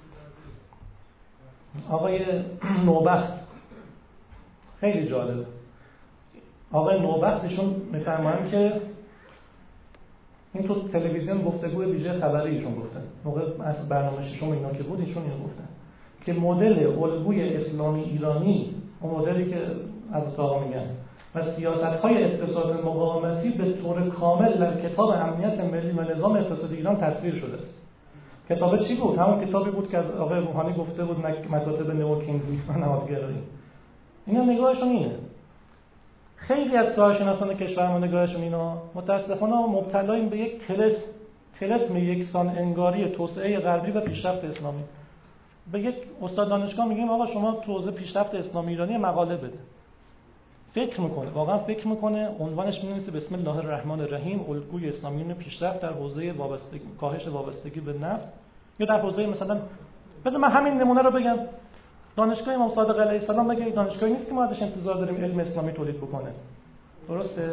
Speaker 1: آقای نوبخت خیلی جالب. آقای نوبخت ایشون میفرمایند که این تو تلویزیون گفتگوی ویژه خبری ایشون گفتن، موقع از برنامه ششم اینا که بود ایشون اینو گفتن که مدل الگوی اسلامی ایرانی، اون مدلی که از آقا میگن، و سیاست‌های اقتصاد مقاومتی به طور کامل در کتاب امنیت ملی و نظام اقتصادی ایران تصویر شده است. کتاب چی بود؟ همون کتابی بود که از آقای روحانی گفته بود مکاتب نئوکینزی و نهادگرایی. اینا نگاهشون اینه. خیلی از کارشناسان کشورمون نگاهشون اینا متاسفانه مبتلاییم به یک طلسم یکسان انگاری توسعه غربی و پیشرفت اسلامی. به یک استاد دانشگاه میگیم آقا شما تو حوزه پیشرفت اسلامی ایرانی مقاله بده. فکر میکنه، واقعا فکر میکنه، عنوانش می‌نویسه بسم الله الرحمن الرحیم، الگوی اسلامیون پیشرفت در حوزه وابستگی، کاهش وابستگی به نفت، یا در حوزه مثلا، بذار من همین نمونه رو بگم. دانشگاه امام صادق علیه السلام مگه دانشگاهی نیست که ما ازش انتظار داریم علم اسلامی تولید بکنه؟ درسته؟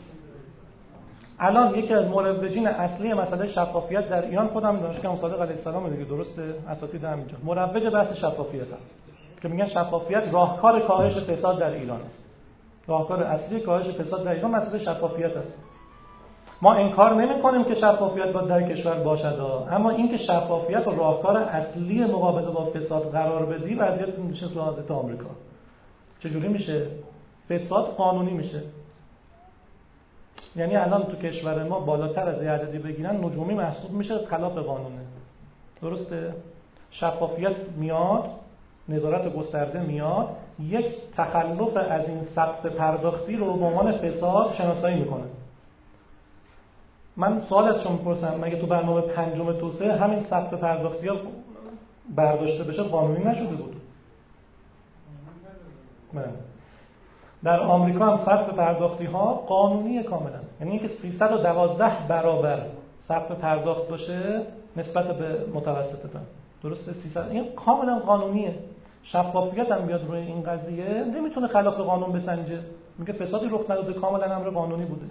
Speaker 1: الان یکی از مروجین اصلی مسئله شفافیت در ایران خودم دانشگاه امام صادق علیه السلام دیگه، درسته؟ اساتید همینجا مروج بحث شفافیت هم. که میگن شفافیت راهکار کاهش فساد در ایران است. راهکار اصلی کاهش فساد در ایران مسئله شفافیت است. ما انکار نمی‌کنیم که شفافیت باید در کشور باشد، اما این که شفافیت و راهکار اصلی مقابله با فساد قرار بدی وضعیت میشه وضعیت آمریکا. چجوری میشه؟ فساد قانونی میشه. یعنی الان تو کشور ما بالاتر از یه عددی بگیرن نجومی محسوب میشه، خلاف قانونه. درسته؟ شفافیت میاد، نظارت گسترده میاد، یک تخلف از این سقف پرداختی رو به عنوان فساد شناسایی میکنه. من سوال از شما میپرسم، مگه تو برنامه پنجم توسعه همین سقف پرداختی ها برداشته بشه قانونی نشده بود؟ در آمریکا هم سقف پرداختی ها قانونیه کاملا. یعنی اینکه 312 برابر سقف پرداخت باشه نسبت به متوسط دارن. درسته؟ 300 این کاملا قانونیه. شفافیت هم بیاد روی این قضیه، نمیتونه خلاف قانون بسنجه. میگه فسادی رخ نداده، کاملا امر قانونی بوده.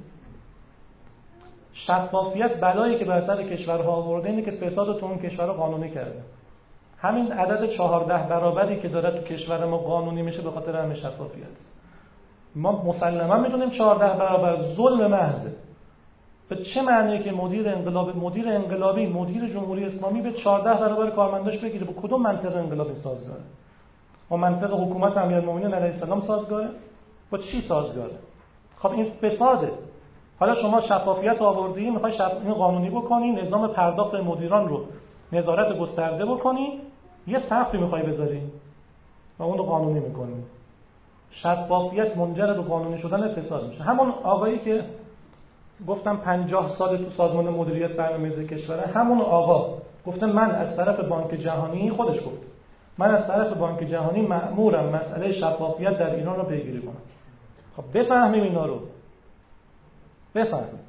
Speaker 1: شفافیت بلایی که بر سر کشورها آورده اینه که فساد تو اون کشورها قانونی کرده. همین عدد 14 برابری که داره تو کشور ما قانونی میشه به خاطر همین شفافیت. ما مسلما میدونیم 14 برابر ظلم محضه. به چه معنیه که مدیر انقلابی مدیر جمهوری اسلامی به 14 برابر کارمنداش بگیره؟ با کدوم منطق انقلابی سازگاره؟ با منطق حکومت امیرالمومنین علیه السلام سازگاره؟ با چی سازگاره؟ خب این فساده. حالا شما شفافیت آوردی، میخوای این قانونی بکنی، نظام پرداخت مدیران رو نظارت گسترده بکنی، یه سقفی میخوای بذاری و اون رو قانونی میکنی. شفافیت منجر به قانونی شدن فساد میشه. همون آقایی که گفتم 50 سال تو سازمان مدیریت برنامه‌ریزی کشوره، همون آقا گفته من از طرف بانک جهانی، خودش گفت من از طرف بانک جهانی مأمورم مسئله شفافیت در ایران رو پیگیری کنم. خب بفهمیم اینا رو، بفهمیم.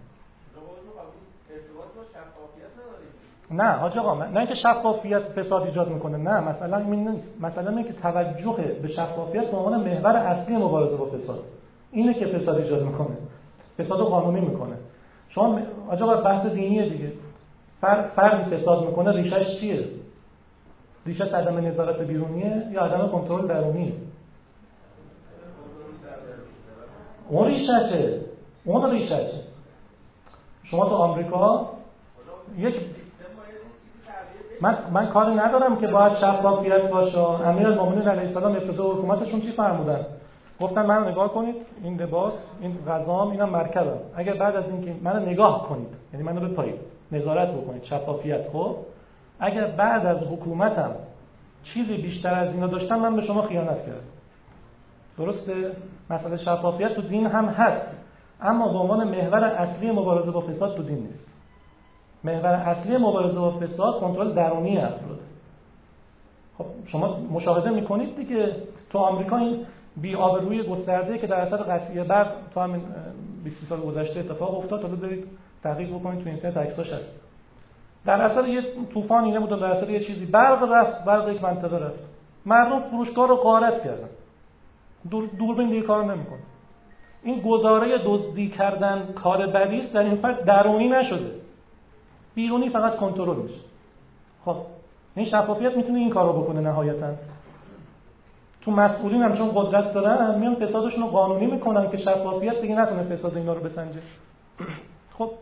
Speaker 1: نه حاج آقا، نه اینکه شفافیت فساد ایجاد میکنه، نه مثلا این نیست. مثلا اینکه توجه به شفافیت به عنوان محور اصلی مبارزه با فساد اینه که فساد ایجاد میکنه، فساد رو قانونی میکنه. شما حاج آقا بحث دینیه دیگه. فردی فساد میکنه ریشش چیه؟ ریشش عدم نظارت بیرونیه یا عدم کنترل درونیه؟ اون ریششه، اون ریششه. شما تو آمریکا من کاری ندارم که باید شفافیت باشه. امیرالمومنین علیه السلام ابتدا حکومتشون چی فرمودن؟ گفتن من نگاه کنید، این لباس، این غذام، اینم مرکبم. اگر بعد از اینکه من نگاه کنید، یعنی منو بپایید، نظارت بکنید، شفافیت، خب اگر بعد از حکومتم چیزی بیشتر از اینا داشتم، من به شما خیانت کردم. درسته؟ مسئله شفافیت تو دین هم هست، اما به عنوان محور اصلی مبارزه با فساد تو دین نیست. محور اصلی مبارزه با فساد کنترل درونی افراد. خب شما مشاهده میکنید دیگه تو آمریکا این بی‌آبرویی گسترده که در اثر قطعی برق تو همین 20 سال گذشته اتفاق افتاد، حالا برید تحقیق بکنید تو اینترنت عکساش هست. در اثر یه طوفانی نبود، در اثر یه چیزی برق رفت، برق یک منطقه رفت. مردم فروشگاه رو غارت کردن. دوربین دیگه کار نمیکنه. این گزاره دزدی کردن کار بدی است، در این فرد درونی نشده. بیرونی فقط کنترل میشه. خب این شفافیت میتونه این کارو بکنه نهایتاً. تو مسئولین هم چون قدرت دارن میان فسادشون رو قانونی میکنن که شفافیت دیگه نتونه فساد اینا رو بسنجه. خب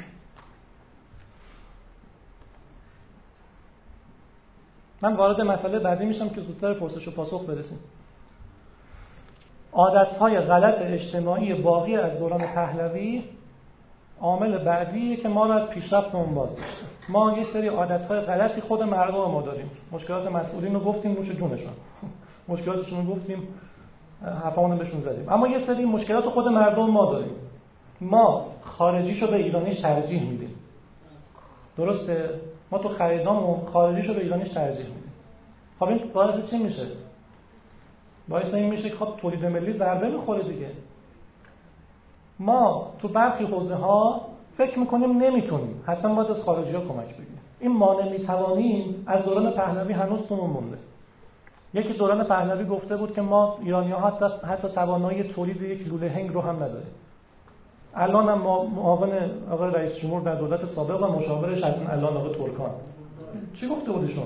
Speaker 1: من وارد مسئله بعدی میشم که زودتر پرسش و پاسخ برسیم. عادت‌های غلط اجتماعی باقی از دوران پهلوی عامل بعدیه که ما رو از پیشرفتمون باز داشته. ما یه سری عادت‌های غلطی خود مردم ما داریم. مشکلات مسئولین رو گفتیم نوش جونشون. مشکلاتشون رو گفتیم حرفامون بهشون زدیم. اما یه سری مشکلات خود مردم ما داریم. ما خارجیشو به ایرانیش ترجیح میدیم. درسته؟ ما تو خریدامون خارجیشو به ایرانیش ترجیح میدیم. خب این باعث چی میشه؟ باعث این میشه که خب تولید ملی ضربه میخوره دیگه. ما تو برخی حوزه‌ها فکر میکنیم نمیتونیم، حتما باید از خارجی‌ها کمک بگیریم. این ما نمیتوانیم از دوران پهلوی هنوز تومون مونده. یکی دوران پهلوی گفته بود که ما ایرانی‌ها حتی توانایی تولید یک لوله هنگ رو هم نداریم. الان هم معاون آقای رئیس جمهور در دولت سابق و مشاورش از الان آقای ترکان چی گفته بودشون؟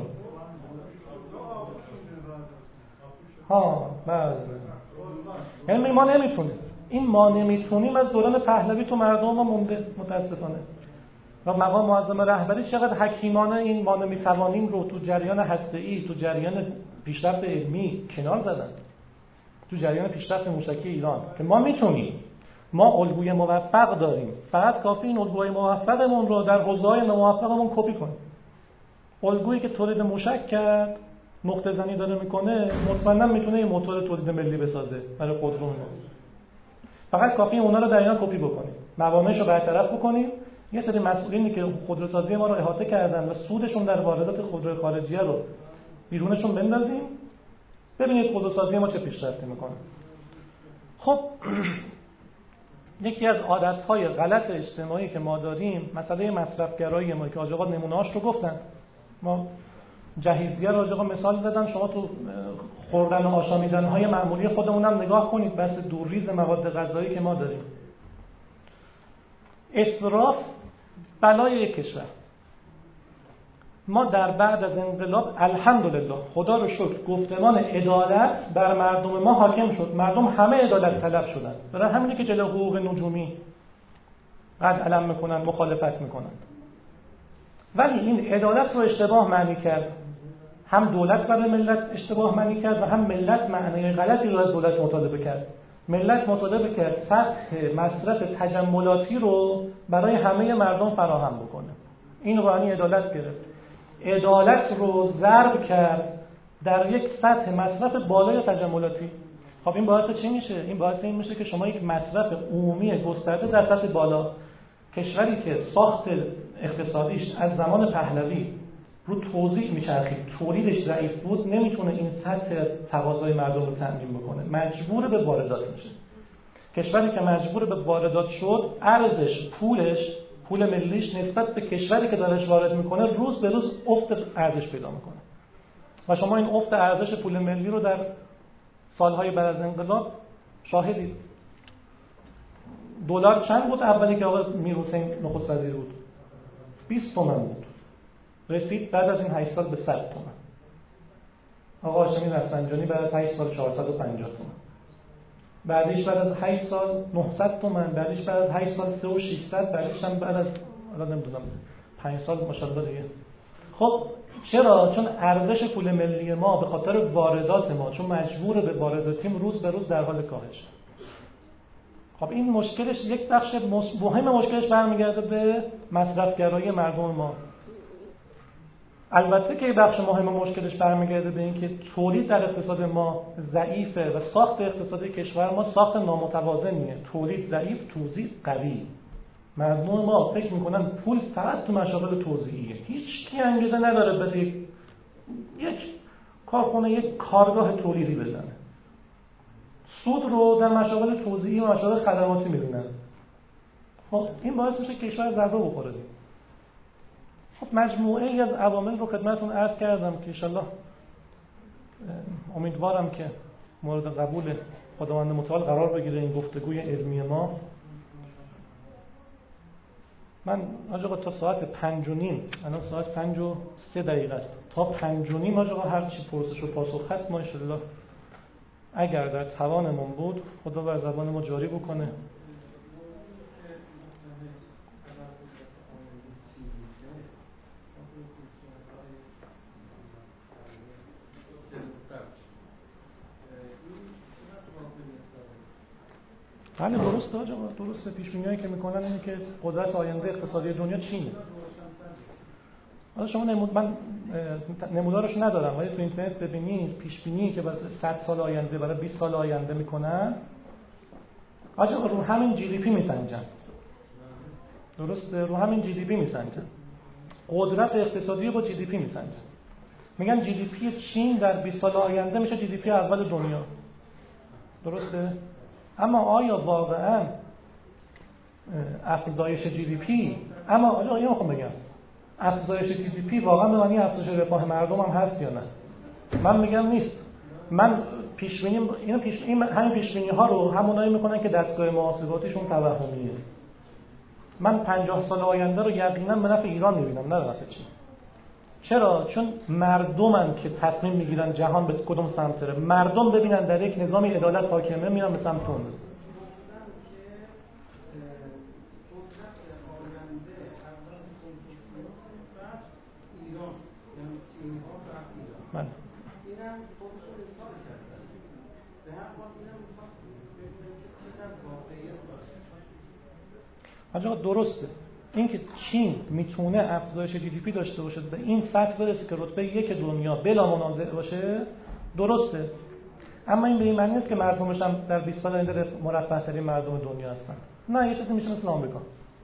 Speaker 1: بله. یعنی ما نمیتونیم. این ما نمیتونیم از دوران پهلوی تو مردم ما مونده متاسفانه. و مقام معظم رهبری چقدر حکیمانه این ما نمیتوانیم رو تو جریان هسته‌ای، تو جریان پیشرفت علمی کنار زدن. تو جریان پیشرفت موشکی ایران که ما میتونیم. ما الگوی موفق داریم. فقط کافی این الگوی موفقمون رو در حوزه‌های ناموفقمون کپی کنیم. الگویی که تولید موشک کرد، نقطه زنی داره میکنه، مطمئنا میتونه یه موتور تولید ملی بسازه برای خودرومون. فقط کافی اونا رو در اینا کپی بکنیم. موانعش رو برطرف بکنیم. یه سری مسئولینی که خودروسازی ما رو احاطه کردن و سودشون در واردات خودروی خارجیه رو بیرونشون بندازیم. ببینید خودروسازی ما چه پیشرفتی میکنه. خب یکی از عادت‌های غلط اجتماعی که ما داریم مسئله مصرف‌گرایی ما که آقا نمونه‌اش رو گفتن. ما جهیزیه رو آقا مثال زدن. شما تو خوردن و آشامیدن‌های معمولی خودمون هم نگاه کنید، بس دورریز مواد غذایی که ما داریم. اسراف بلای یک کشور. ما در بعد از انقلاب الحمدلله خدا رو شکر گفتمان عدالت بر مردم ما حاکم شد. مردم همه عدالت طلب شدن. برای همینه که جلوی حقوق نجومی قد علم میکنن، مخالفت میکنن. ولی این عدالت رو اشتباه معنی کرد. هم دولت برای ملت اشتباه معنی کرد و هم ملت معنی غلطی رو از دولت مطالبه کرد. ملت مطالبه کرد سطح مصرف تجملاتی رو برای همه مردم فراهم بکنه. این رو معنی عدالت گرفت. عدالت رو ضرب کرد در یک سطح مصرف بالای تجملاتی. خب این باعث چی میشه؟ این باعث این میشه که شما یک مصرف عمومی گسترده در سطح بالا، کشوری که ساخت اقتصادیش از زمان پهلوی رو توزیع میچرخید، تولیدش ضعیف بود، نمیتونه این سطح تقاضای مردم رو تامین بکنه، مجبور به واردات میشه. کشوری که مجبور به واردات شد، ارزش پول ملیش نسبت به کشوری که دارش وارد میکنه روز به روز افت ارزش پیدا میکنه. و شما این افت ارزش پول ملی رو در سالهای بعد از انقلاب شاهدید. دلار چند بود اولی که آقای میرحسین نخست وزیر بود؟ 20 تومن بود. رسید بعد از این 8 سال به 100 تومن. آقا هاشمی رفسنجانی بعد از 8 سال 450 تومن. بعدش بعد از 8 سال 900 تومن، بعدش بعد از 8 سال 3600، بعدش هم بعد از نمیدونم 5 سال ماشاءالله دیگه. خب چرا؟ چون ارزش پول ملی ما به خاطر واردات ما، چون مجبور به وارداتیم، روز به روز در حال کاهش. خب این مشکلش، یک بخش مهم مشکلش برمیگرده به مصرفگرایی مردم ما. البته که یک بخش مهم مشکلش برمیگرده به اینکه تولید در اقتصاد ما ضعیفه و ساخت اقتصادی کشور ما ساخت نامتوازنیه. تولید ضعیف، توزیع قوی. مردم ما فکر میکنن پول فقط تو مشاغل توزیعیه. هیچ کی انگیزه نداره بده یک کارخونه، یک کارگاه تولیدی بزنه. سود رو در مشاغل توزیعی و مشاغل خدماتی می‌بینن. خب این باعث میشه کشور ضربه بخوره. خب مجموعه ای از عوامل رو خدمتتون عرض کردم که ان شاءالله امیدوارم که مورد قبول خداوند متعال قرار بگیره این گفتگوی علمی ما. من آقا تا ساعت 5:30، الان ساعت 5:03 است. تا 5:30 آقا هر چی پرسش و پاسخ هست ما ان شاءالله اگر در توانمون بود خدا بر زبان ما جاری بکنه. بله درسته آقا، درسته. پیش‌بینیایی که میکنن اینه که قدرت آینده اقتصادی دنیا چینه. حالا شما من نمودارش ندارم، ولی تو اینترنت ببینید پیش‌بینی که برای 100 سال آینده، برای 20 سال آینده میکنن، آقا رو همین جی دی پی میسنجن. درسته، رو همین جی دی پی میسنجن. قدرت اقتصادی رو با جی دی پی میسنجن. میگن جی دی پی چین در 20 سال آینده میشه جی دی پی اول دنیا. درسته؟ اما آیا واقعا افزایش جی دی پی، اما آیا میخوام بگم افزایش جی دی پی واقعا به معنی افزایش رفاه مردم هم هست یا نه؟ من میگم نیست. من پیشبینی همین پیشبینی ها رو همونایی میکنن که دستگاه محاسباتیشون توهمیه. من 50 سال آینده رو یقینا به نفع ایران میبینم، نه به نفع چین. چرا؟ چون مردمن که تصمیم میگیرن جهان به کدوم سمت بره. مردم ببینن در یک نظامی عدالت حاکمه، میرن به سمت اون. آقا درسته این که چین میتونه افزایش جی دی پی داشته باشه به این سطح برسه که رتبه 1 دنیا بلا منازع باشه، درسته. اما این به این معنی نیست که مردمش هم در 20 سال آینده مرفه ترین مردم دنیا هستن. نه، یه چیزی میشه مثل آمریکا.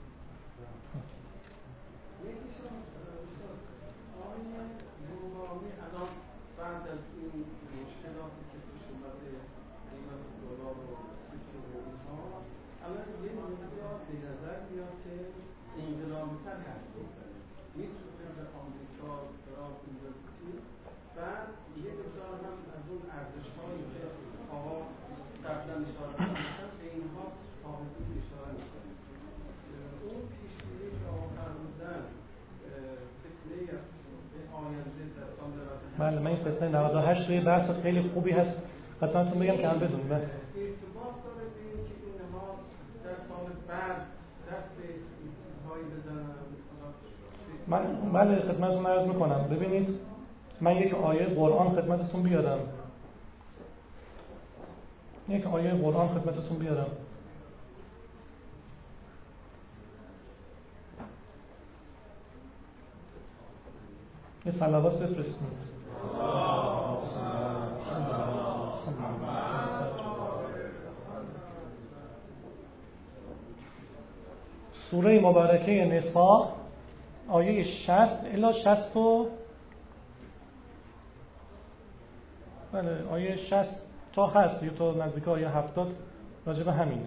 Speaker 1: بله، من این فتنه 98 توی بحث خیلی خوبی هست خدمتتون بگم که هم بدونید. بله.
Speaker 2: ارتباط داره به این که اینها در سال بعد دست به چیزهایی بزنن.
Speaker 1: بله خدمتتون عرض میکنم. ببینید من یک آیه قرآن خدمتتون بیارم. یک آیه قرآن خدمتتون بیارم. یه صلوات بفرستید. سوره مبارکه نساء آیه 60 الی 60 بله آیه 60 تا هست یا تا نزدیک آیه 70 راجع به همینه.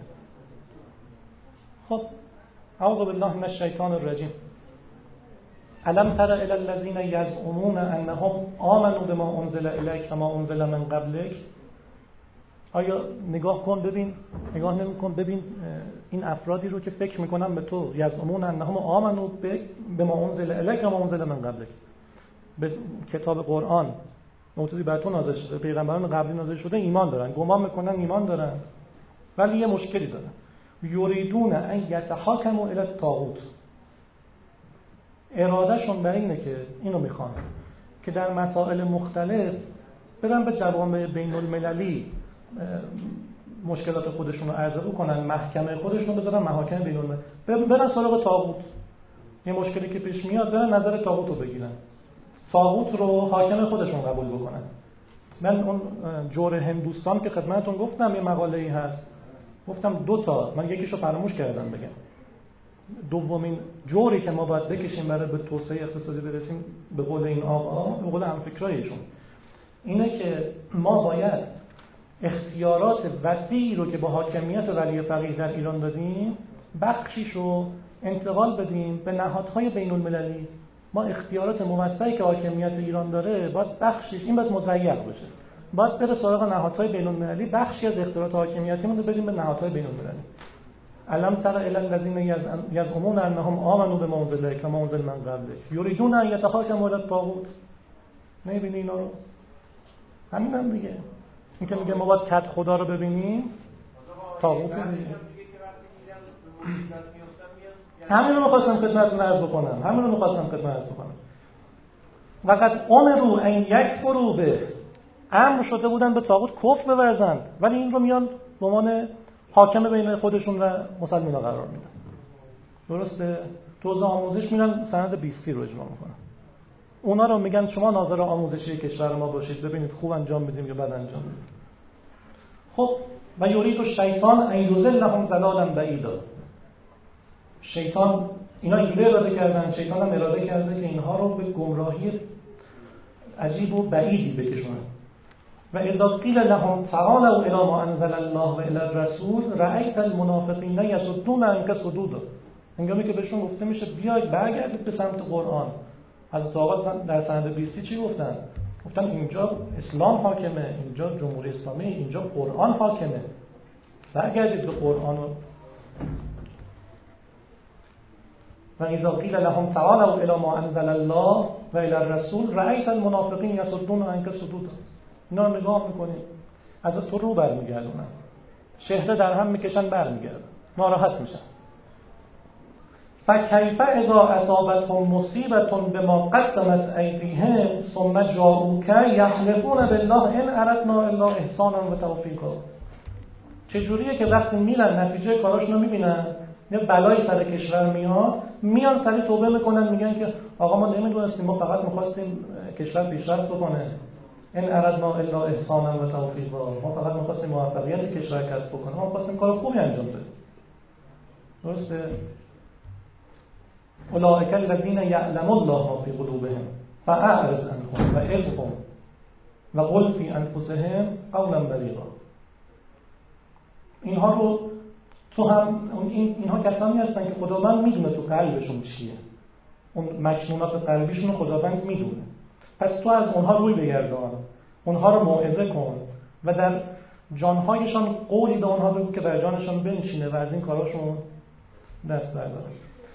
Speaker 1: خب اعوذ بالله من الشیطان الرجیم. الم تر الی الذین یزعمون انهم آمنوا بما انزل الیک و ما انزل من قبلک. آیا نگاه کن ببین، نگاه نمی‌کن ببین این افرادی رو که فکر میکنن به تو یزعمون انهم آمنوا بما انزل الیک و ما انزل من قبلک، به کتاب قرآن موجودی بر تو نازل شده، پیغمبران قبلی نازل شده ایمان دارن، گمان میکنن ایمان دارن، ولی یه مشکلی دارن. یریدون ان یتحاکموا الی الطاغوت. ارادهشون برای اینه که اینو میخوان که در مسائل مختلف برن به جوامع بین المللی مشکلات خودشون رو عرضه کنن، محکمه خودشون رو بذارن محاکم بین المللی، برن سراغ طاغوت. یه مشکلی که پیش میاد برن نظر طاغوت رو بگیرن، طاغوت رو حاکم خودشون قبول بکنن. من اون جور هندوستان که خدمتتون گفتم یه مقاله‌ای هست، گفتم 2 من یکیشو فراموش کردم بگم. دومین جوری که ما باید بکشیم برای به توسعه اقتصادی برسیم، به قول این آقا، به قول همفکرایشون، اینه که ما باید اختیارات وسیعی رو که با حاکمیت ولی فقیه در ایران دادیم بخشیش رو انتقال بدیم به نهادهای بین المللی. ما اختیارات موسعی که حاکمیت ایران داره باید بخشیش این باید مضیق بشه، باید بره سراغ نهادهای بین المللی، بخشی از اختیارات حاکمیتیمون رو بدیم به نهادهای بین المللی. الم تر الی الذین یزعمون انهم آمنوا بما انزل الیک و ما انزل من قبلک یریدون ان یتحاکموا الی الطاغوت. نمی‌بینی اینا رو؟ همین دیگه. این که میگه ما باید کد خدا رو ببینیم، طاغوت دیگه. همین رو می‌خواستم خدمتتون عرض کنم. وقد امروا ان یکفروا به، امر شده بودن به طاغوت کفر بورزند، ولی این رو میان به عنوان حاکم بین خودشون و مسلمان‌ها قرار میدن. درسته؟ تو آموزش میرن سند 20 رو اجرا میکنن. اونا رو میگن شما ناظر آموزشی کشور ما باشید، ببینید خوب انجام میدیم یا بد انجام میدیم. خب و یرید الشیطان ان یضلهم ضلالا بعیدا. شیطان اینا ایده اراده کردن، شیطان هم اراده کرده که اینها رو به گمراهی عجیب و بعیدی بکشونه. و اذا قیل لهم تعالوا الی ما انزل الله و الی الرسول رأیت المنافقین یصدون عنک صدودا. هنگامی که بهشون گفته میشه بیاید برگردید به سمت قرآن، حضرت آقا در سند 20 چی گفتن؟ گفتن اینجا اسلام حاکمه، اینجا جمهوری اسلامی، اینجا قرآن حاکمه، برگردید به قرآن. و اذا قیل لهم تعالوا الی ما انزل الله و الی الرسول رأیت المنافقین یصدون عنک صدودا. اینا رو نگاه میکنیم از تو رو برمیگردونن، شهره در هم میکشن برمیگردن، ناراحت میشن. فکیف اذا اصابتهم مصیبة بما قدمت ایدیهم ثم جاءوک یحلفون بالله ان اردنا الا احسانا و توفیقا. چجوریه که وقتی میرن نتیجه کاراشونو میبینن، یه بلایی سر کشور میان سری توبه میکنن، میگن که آقا ما نمیدونستیم، ما فقط میخواستیم کشور پیشرفت بکنه، ان اردنا الا احسانا و توفیقا، ما فقط می‌خواستیم موفقیت کشور کسب بکنیم، ما می‌خواستیم کار خوبی انجام بدیم. درسته؟ اولئک الذین یعلم الله ما فی قلوبهم فاعرض عنهم وعظهم و قل فی انفسهم قولا بلیغا. اینها رو تو هم اینها کسانی هستن که خداوند میدونه تو قلبشون چیه، اون مشمونات قلبیشون رو خداوند میدونه. پس تو از اونها روی بگردان، اونها رو موعظه کن و در جانهایشان قولی به اونها بگو که بر جانشان بنشینه و از این کاراشون دست بردار.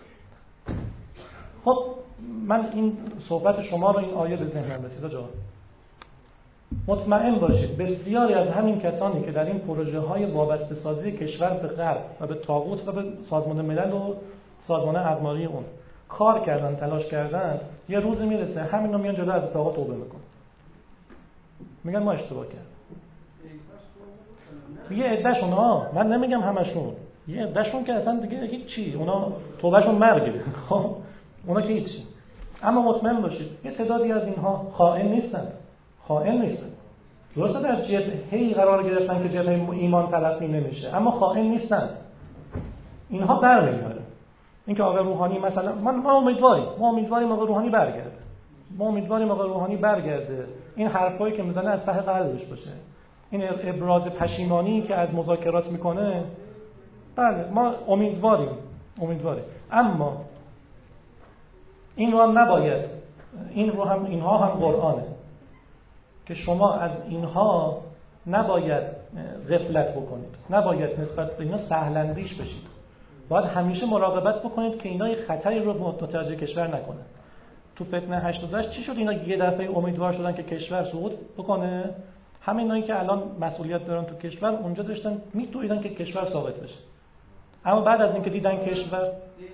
Speaker 1: خب من این صحبت شما رو این آیه به ذهنم رسید. جا مطمئن باشید بسیاری از همین کسانی که در این پروژه های وابسته سازی کشور به غرب و به طاغوت و به سازمان ملل و سازمان اقماری اون کار کردن، تلاش کردن، یه روزی میرسه همین رو میان جلو از توبه میکنن، میگن ما اشتباه کردیم. یه عدهشون من نمیگم همشون، یه عدهشون که اصلا دیگه هیچی، اونا توبهشون مرگه. خب اونا که هیچی. اما مطمئن باشید یه تعدادی از اینها خائن نیستن. درسته در جبهه‌ای قرار گرفتن که جبهه ایمان تلقی نمیشه، اما خائن نیستن. اینها برمیگردن. اینکه آقا روحانی مثلا ما امیدواریم آقا روحانی برگرده. این حرفایی که میزنه از ته قلبش باشه. این ابراز پشیمانی که از مذاکرات میکنه، بله ما امیدواریم. اما این رو هم نباید، اینها هم قرآنه که شما از اینها نباید غفلت بکنید، نباید نسبت به اینا سهل‌اندیش بشید. باید همیشه مراقبت بکنید که اینا یه خطری رو متوجه کشور نکنه. تو فتنه 88 چی شد اینا یه دفعه امیدوار شدن که کشور سقوط بکنه؟ همینایی که الان مسئولیت دارن تو کشور اونجا داشتن میتویدن که کشور ثابت بشه. اما بعد از اینکه دیدن کشور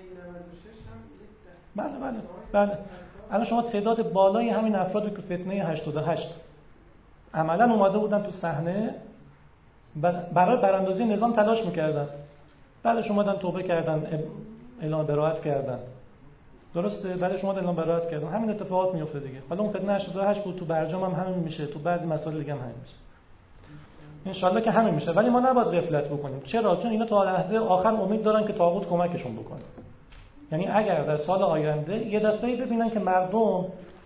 Speaker 1: بله الان شما تعداد بالای همین افرادی که فتنه 88 عملا اومده بودن تو صحنه برای براندازی نظام تلاش میکردن، بعدش اومدن توبه کردن، اعلام براءت کردن. درسته؟ بعدش اومدن اعلام براءت کردن. همین اتفاقات میفته دیگه. حالا اون فتنه 88 بود، تو برجام هم همین میشه، تو بعضی مسائل دیگه هم همین میشه. انشالله که همین میشه. ولی ما نباید غفلت بکنیم. چرا؟ چون اینا تا لحظه آخر امید دارن که طاغوت کمکشون بکنه. یعنی اگر در سال آینده یه دفعه ببینن که مردم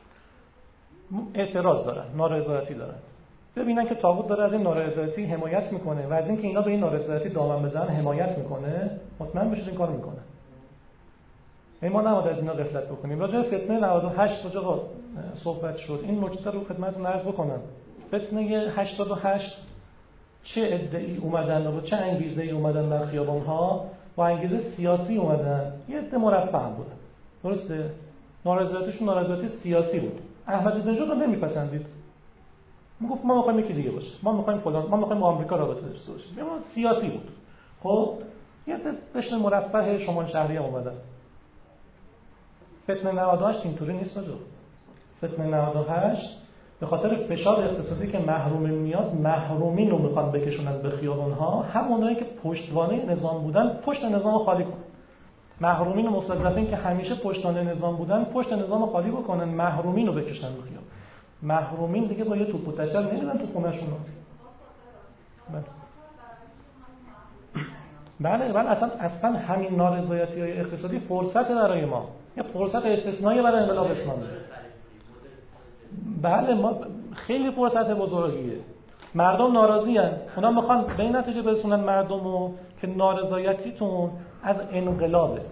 Speaker 1: اعتراض دارن، نارضایتی دارن، ببینن که طاغوت داره از این نارضایتی حمایت میکنه و از اینکه اینا به این نارضایتی دامن بزنن حمایت میکنه، مطمئن بشید این کارو میکنه. یعنی ما نباید از اینا غفلت بکنیم. راجع به فتنه 98 راجع صحبت شد. این نکته رو خدمتتون عرض بکنم. فتنه 88 چه ادعی اومدن و چه انگیزه‌ای اومدن در خیابان‌ها؟ با انگیزه سیاسی اومدن. یه عده مرفه بودن. درسته؟ نارضایتیشون نارضایتی سیاسی بود. احمدی نژاد رو نمیپسندید. میگفت ما می‌خوایم یکی دیگه باشه. ما می‌خوایم فلان، ما می‌خوایم با آمریکا رابطه داشته باشیم. اما سیاسی بود. خب یه عده قشر مرفه شمال شهری اومدن. فتنه 98 اینطوری نیست آجا. فتنه 98 به خاطر فشار اقتصادی که محرومین میاد، محرومین رو میخوان بکشونن به خیابان‌ها، همونایی که پشتوانه نظام بودن پشت نظام خالی کنن. محرومین و مستضعفین که همیشه پشتوانه نظام بودن پشت نظام خالی بکنن، محرومین رو بکشن به خیابان. محرومین دیگه با یه توپ و تشل نمیدن تو خونه‌شون. بله اصلا همین نارضایتی‌های اقتصادی فرصت برای ما، یه فرصت استثنایی برای انقلاب اسلامی. بله ما خیلی فرصت بزرگیه. مردم ناراضی ان، اونا میخوان به این نتیجه برسونن مردمو که نارضایتیتون از انقلابه.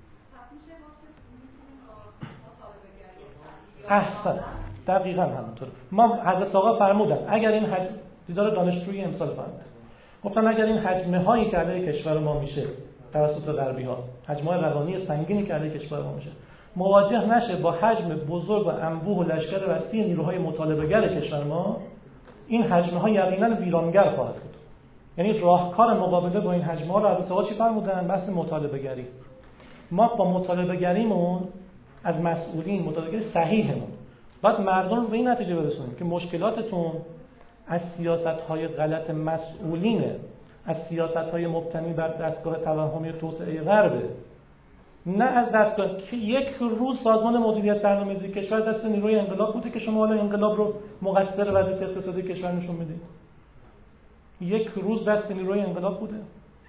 Speaker 1: احسن، دقیقاً همونطور. ما حضرت آقا فرمودن اگر این دیدار دانشجویی امسال فرمودن، گفتن اگر این حجمه هایی که علیه کشور ما میشه توسط غربی ها، حجم‌های روانی سنگینی که علیه کشور ما میشه، مواجه نشه با حجم بزرگ و انبوه و لشکر وسیع نیروهای مطالبه‌گر کشور ما، این حجم‌ها یقینا ویرانگر خواهد بود. یعنی راهکار مقابله با این حجم‌ها رو حضرت آقا چی فرمودن؟ بحث مطالبه‌گری. ما با مطالبه‌گریمون از مسئولین، مطالبه‌گری صحیحمون، باید مردم رو به این نتیجه برسونیم که مشکلاتتون از سیاست‌های غلط مسئولینه، از سیاست‌های مبتنی بر دستگاه توهمی توسعه غربه، نه از دستگاه که یک روز سازمان مدیریت برنامه‌ریزی کشور دست نیروی انقلاب بوده که شما حالا انقلاب رو مقصر وضعیت اقتصادی کشور نشون میدید. یک روز دست نیروی انقلاب بوده.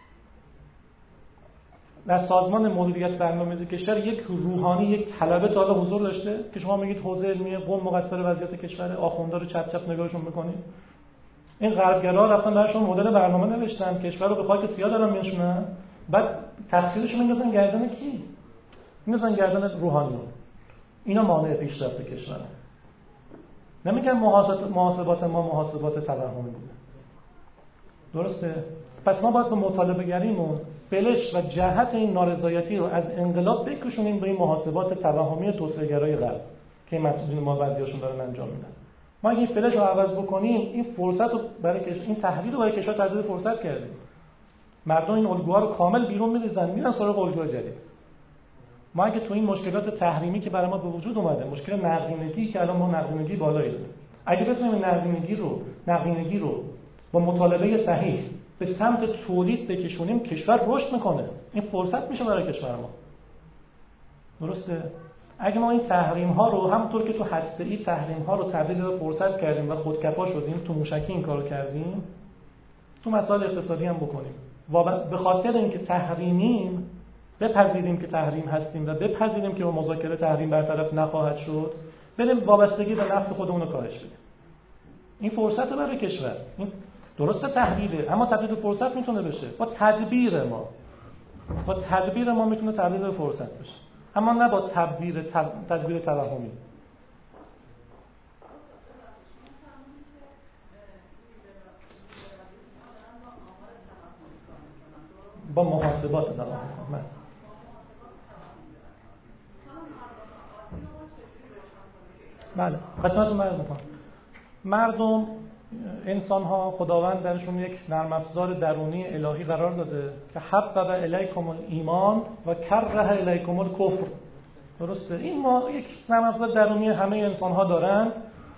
Speaker 1: در سازمان مدیریت برنامه‌ریزی کشور یک روحانی، یک طلبه تا حالا حضور داشته که شما میگید حوزه علمی قم مقصر وضعیت کشور، آخوندا رو چپ چپ نگاهشون میکنید. این غربگرا رفتن براشون مدل برنامه نوشتن، کشور رو به خاک سیاه دارن میشونن، بعد تقصیرشون میندازن گردن کی؟ میندازن گردن روحانیون. اینا مانع پیشرفت کشور. نمیگن محاسبات ما محاسبات توهمی بوده. درسته؟ پس ما باید به مطالبه گریمون بلش و جهت این نارضایتی رو از انقلاب بکشونیم به این محاسبات توهمی توسعه گرای غرب که مسئولین ما بعضیاشون دارن انجام میدن. ما اگه این فلش رو عوض بکنیم، این فرصت رو برای این تحلیل رو برای کشور تبدیل فرصت کردیم. مردم این الگوها رو کامل بیرون می‌ریزن، میرن سراغ الگوهای جدید. ما اگه تو این مشکلات تحریمی که برای ما به وجود اومده، مشکل نقدینگی که الان ما نقدینگی بالایی داریم، اگه بتونیم نقدینگی رو با مطالبه صحیح به سمت تولید بکشونیم کشور رشد میکنه. این فرصت میشه برای کشور ما. درسته؟ اگه ما این تحریم ها رو همونطور که تو هسته‌ای تحریم ها رو تبدیل به فرصت کردیم و خودکفا شدیم، تو موشکی این کارو کردیم، تو مسائل اقتصادی هم بکنیم. به خاطر اینکه تحریمیم، بپذیریم که تحریم هستیم و بپذیریم که با مذاکره تحریم برطرف نخواهد شد، بریم وابستگی به نفت خودمون رو کاهش بدیم. این فرصت برای کشور. این درسته تحریمه، اما تبدیل به فرصت میتونه بشه. با تدبیر ما میتونه تبدیل به فرصت بشه، اما نه با تدبیر توهمی. با محاسبات دارم. بله، خدمتتون عرض می‌کنم. مردم، انسان ها، خداوند درشون یک نرم افزار درونی الهی قرار داده که حبب الیکم الایمان و کره الیکم الکفر. درسته؟ این ما یک نرم افزار درونی همه انسان ها دارن.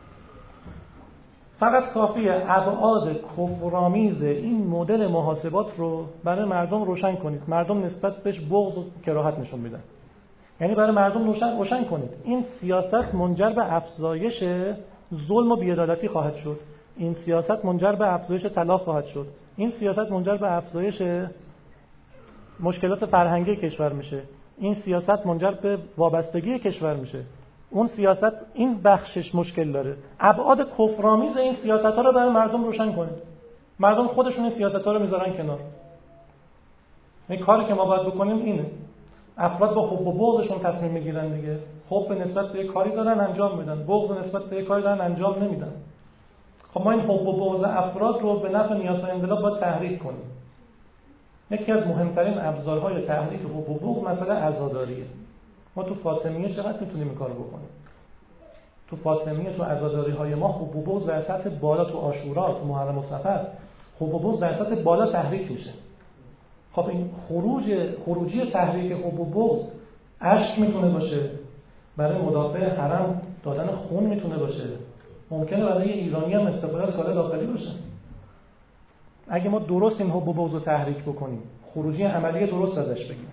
Speaker 1: فقط کافیه ابعاد کفرآمیز این مدل محاسبات رو برای مردم روشن کنید. مردم نسبت بهش بغض و کراهت نشون میدن. یعنی برای مردم روشن کنید این سیاست منجر به افزایش ظلم و بی‌عدالتی خواهد شد. این سیاست منجر به افزایش طلاق خواهد شد. این سیاست منجر به افزایش مشکلات فرهنگی کشور میشه. این سیاست منجر به وابستگی کشور میشه. اون سیاست این بخشش مشکل داره. ابعاد کفرآمیز این سیاست‌ها رو برای مردم روشن کنید. مردم خودشون این سیاست‌ها رو میذارن کنار. این کاری که ما باید بکنیم اینه. افراد با حب و بغضشون تصمیم میگیرن دیگه. حب نسبت به کاری دارن انجام میدن، بغض نسبت به کاری دارن انجام نمیدن. خب ما این حب و بغض افراد رو به نفع نیاسای انقلاب باید تحریک کنیم. یکی از مهمترین ابزارهای تحریک حب و بغض مسئله عزاداریه. ما تو فاطمیه چقدر میتونیم این کارو بکنیم؟ تو فاطمیه، تو عزاداری‌های ما حب و بغض در سطح بالا، تو عاشورا، تو محرم و صفر حب و بغض در سطح بالا تحریک میشه. خب این خروجی تحریک حب و بغض اشک میتونه باشه، برای مدافع حرم دادن خون میتونه باشه، ممکنه برای ایرانی هم استفاده از کالای داخلی باشه. اگه ما درست این حب و بغض رو تحریک بکنیم، خروجی عملی درست ازش بگیم.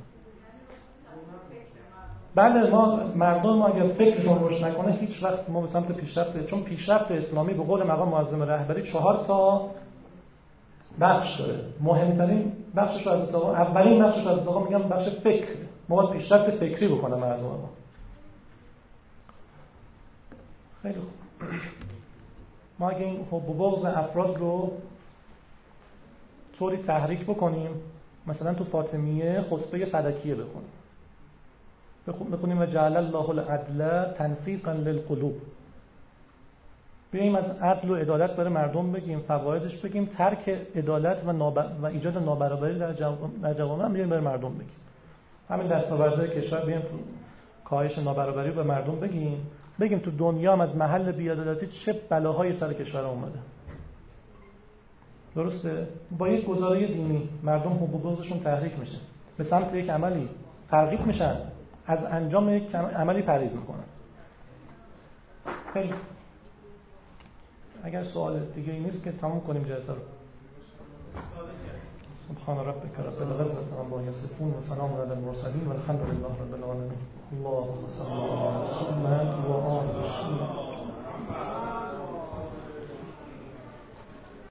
Speaker 1: بله، مردم اگر فکرشون روش نکنه هیچ وقت ما به سمت پیشرفت، چون پیشرفت اسلامی به قول مقام معظم رهبری 4 تا بخش داره. مهمترین بخشش رو از اولین بخشش از میگم بخش فکر. ما باید پیشرفت فکری بکنه مردم ما. خیلی خوب. ما اگه این حب و بغض افراد رو طوری تحریک بکنیم، مثلا تو فاطمیه خطبه فلکیه بخونیم و جعل الله العدل تنسیقا للقلوب. بیاییم از عدل و عدالت برای مردم بگیم، فوایدش بگیم، ترک عدالت و ایجاد نابرابری در جوامع هم برای مردم بگیم. همین دستاوردهای کشور بیایم تو کاهش نابرابری رو به مردم بگیم تو دنیا هم از محل بی‌عدالتی چه بلاهایی سر کشور اومده. درسته؟ با یک گزاره دینی مردم حب و بغضشون تحریک میشه، به سمت یک عملی ترغیب میشن، از انجام یک عملی پرهیز میکنن. خیلی اگر سوال دیگه ای نیست که تموم کنیم جلسه رو. سبحان ربک رب العزة عما یصفون و سلام علی المرسلین و الحمد لله رب العالمین. اللهم صل علی محمد و آل محمد.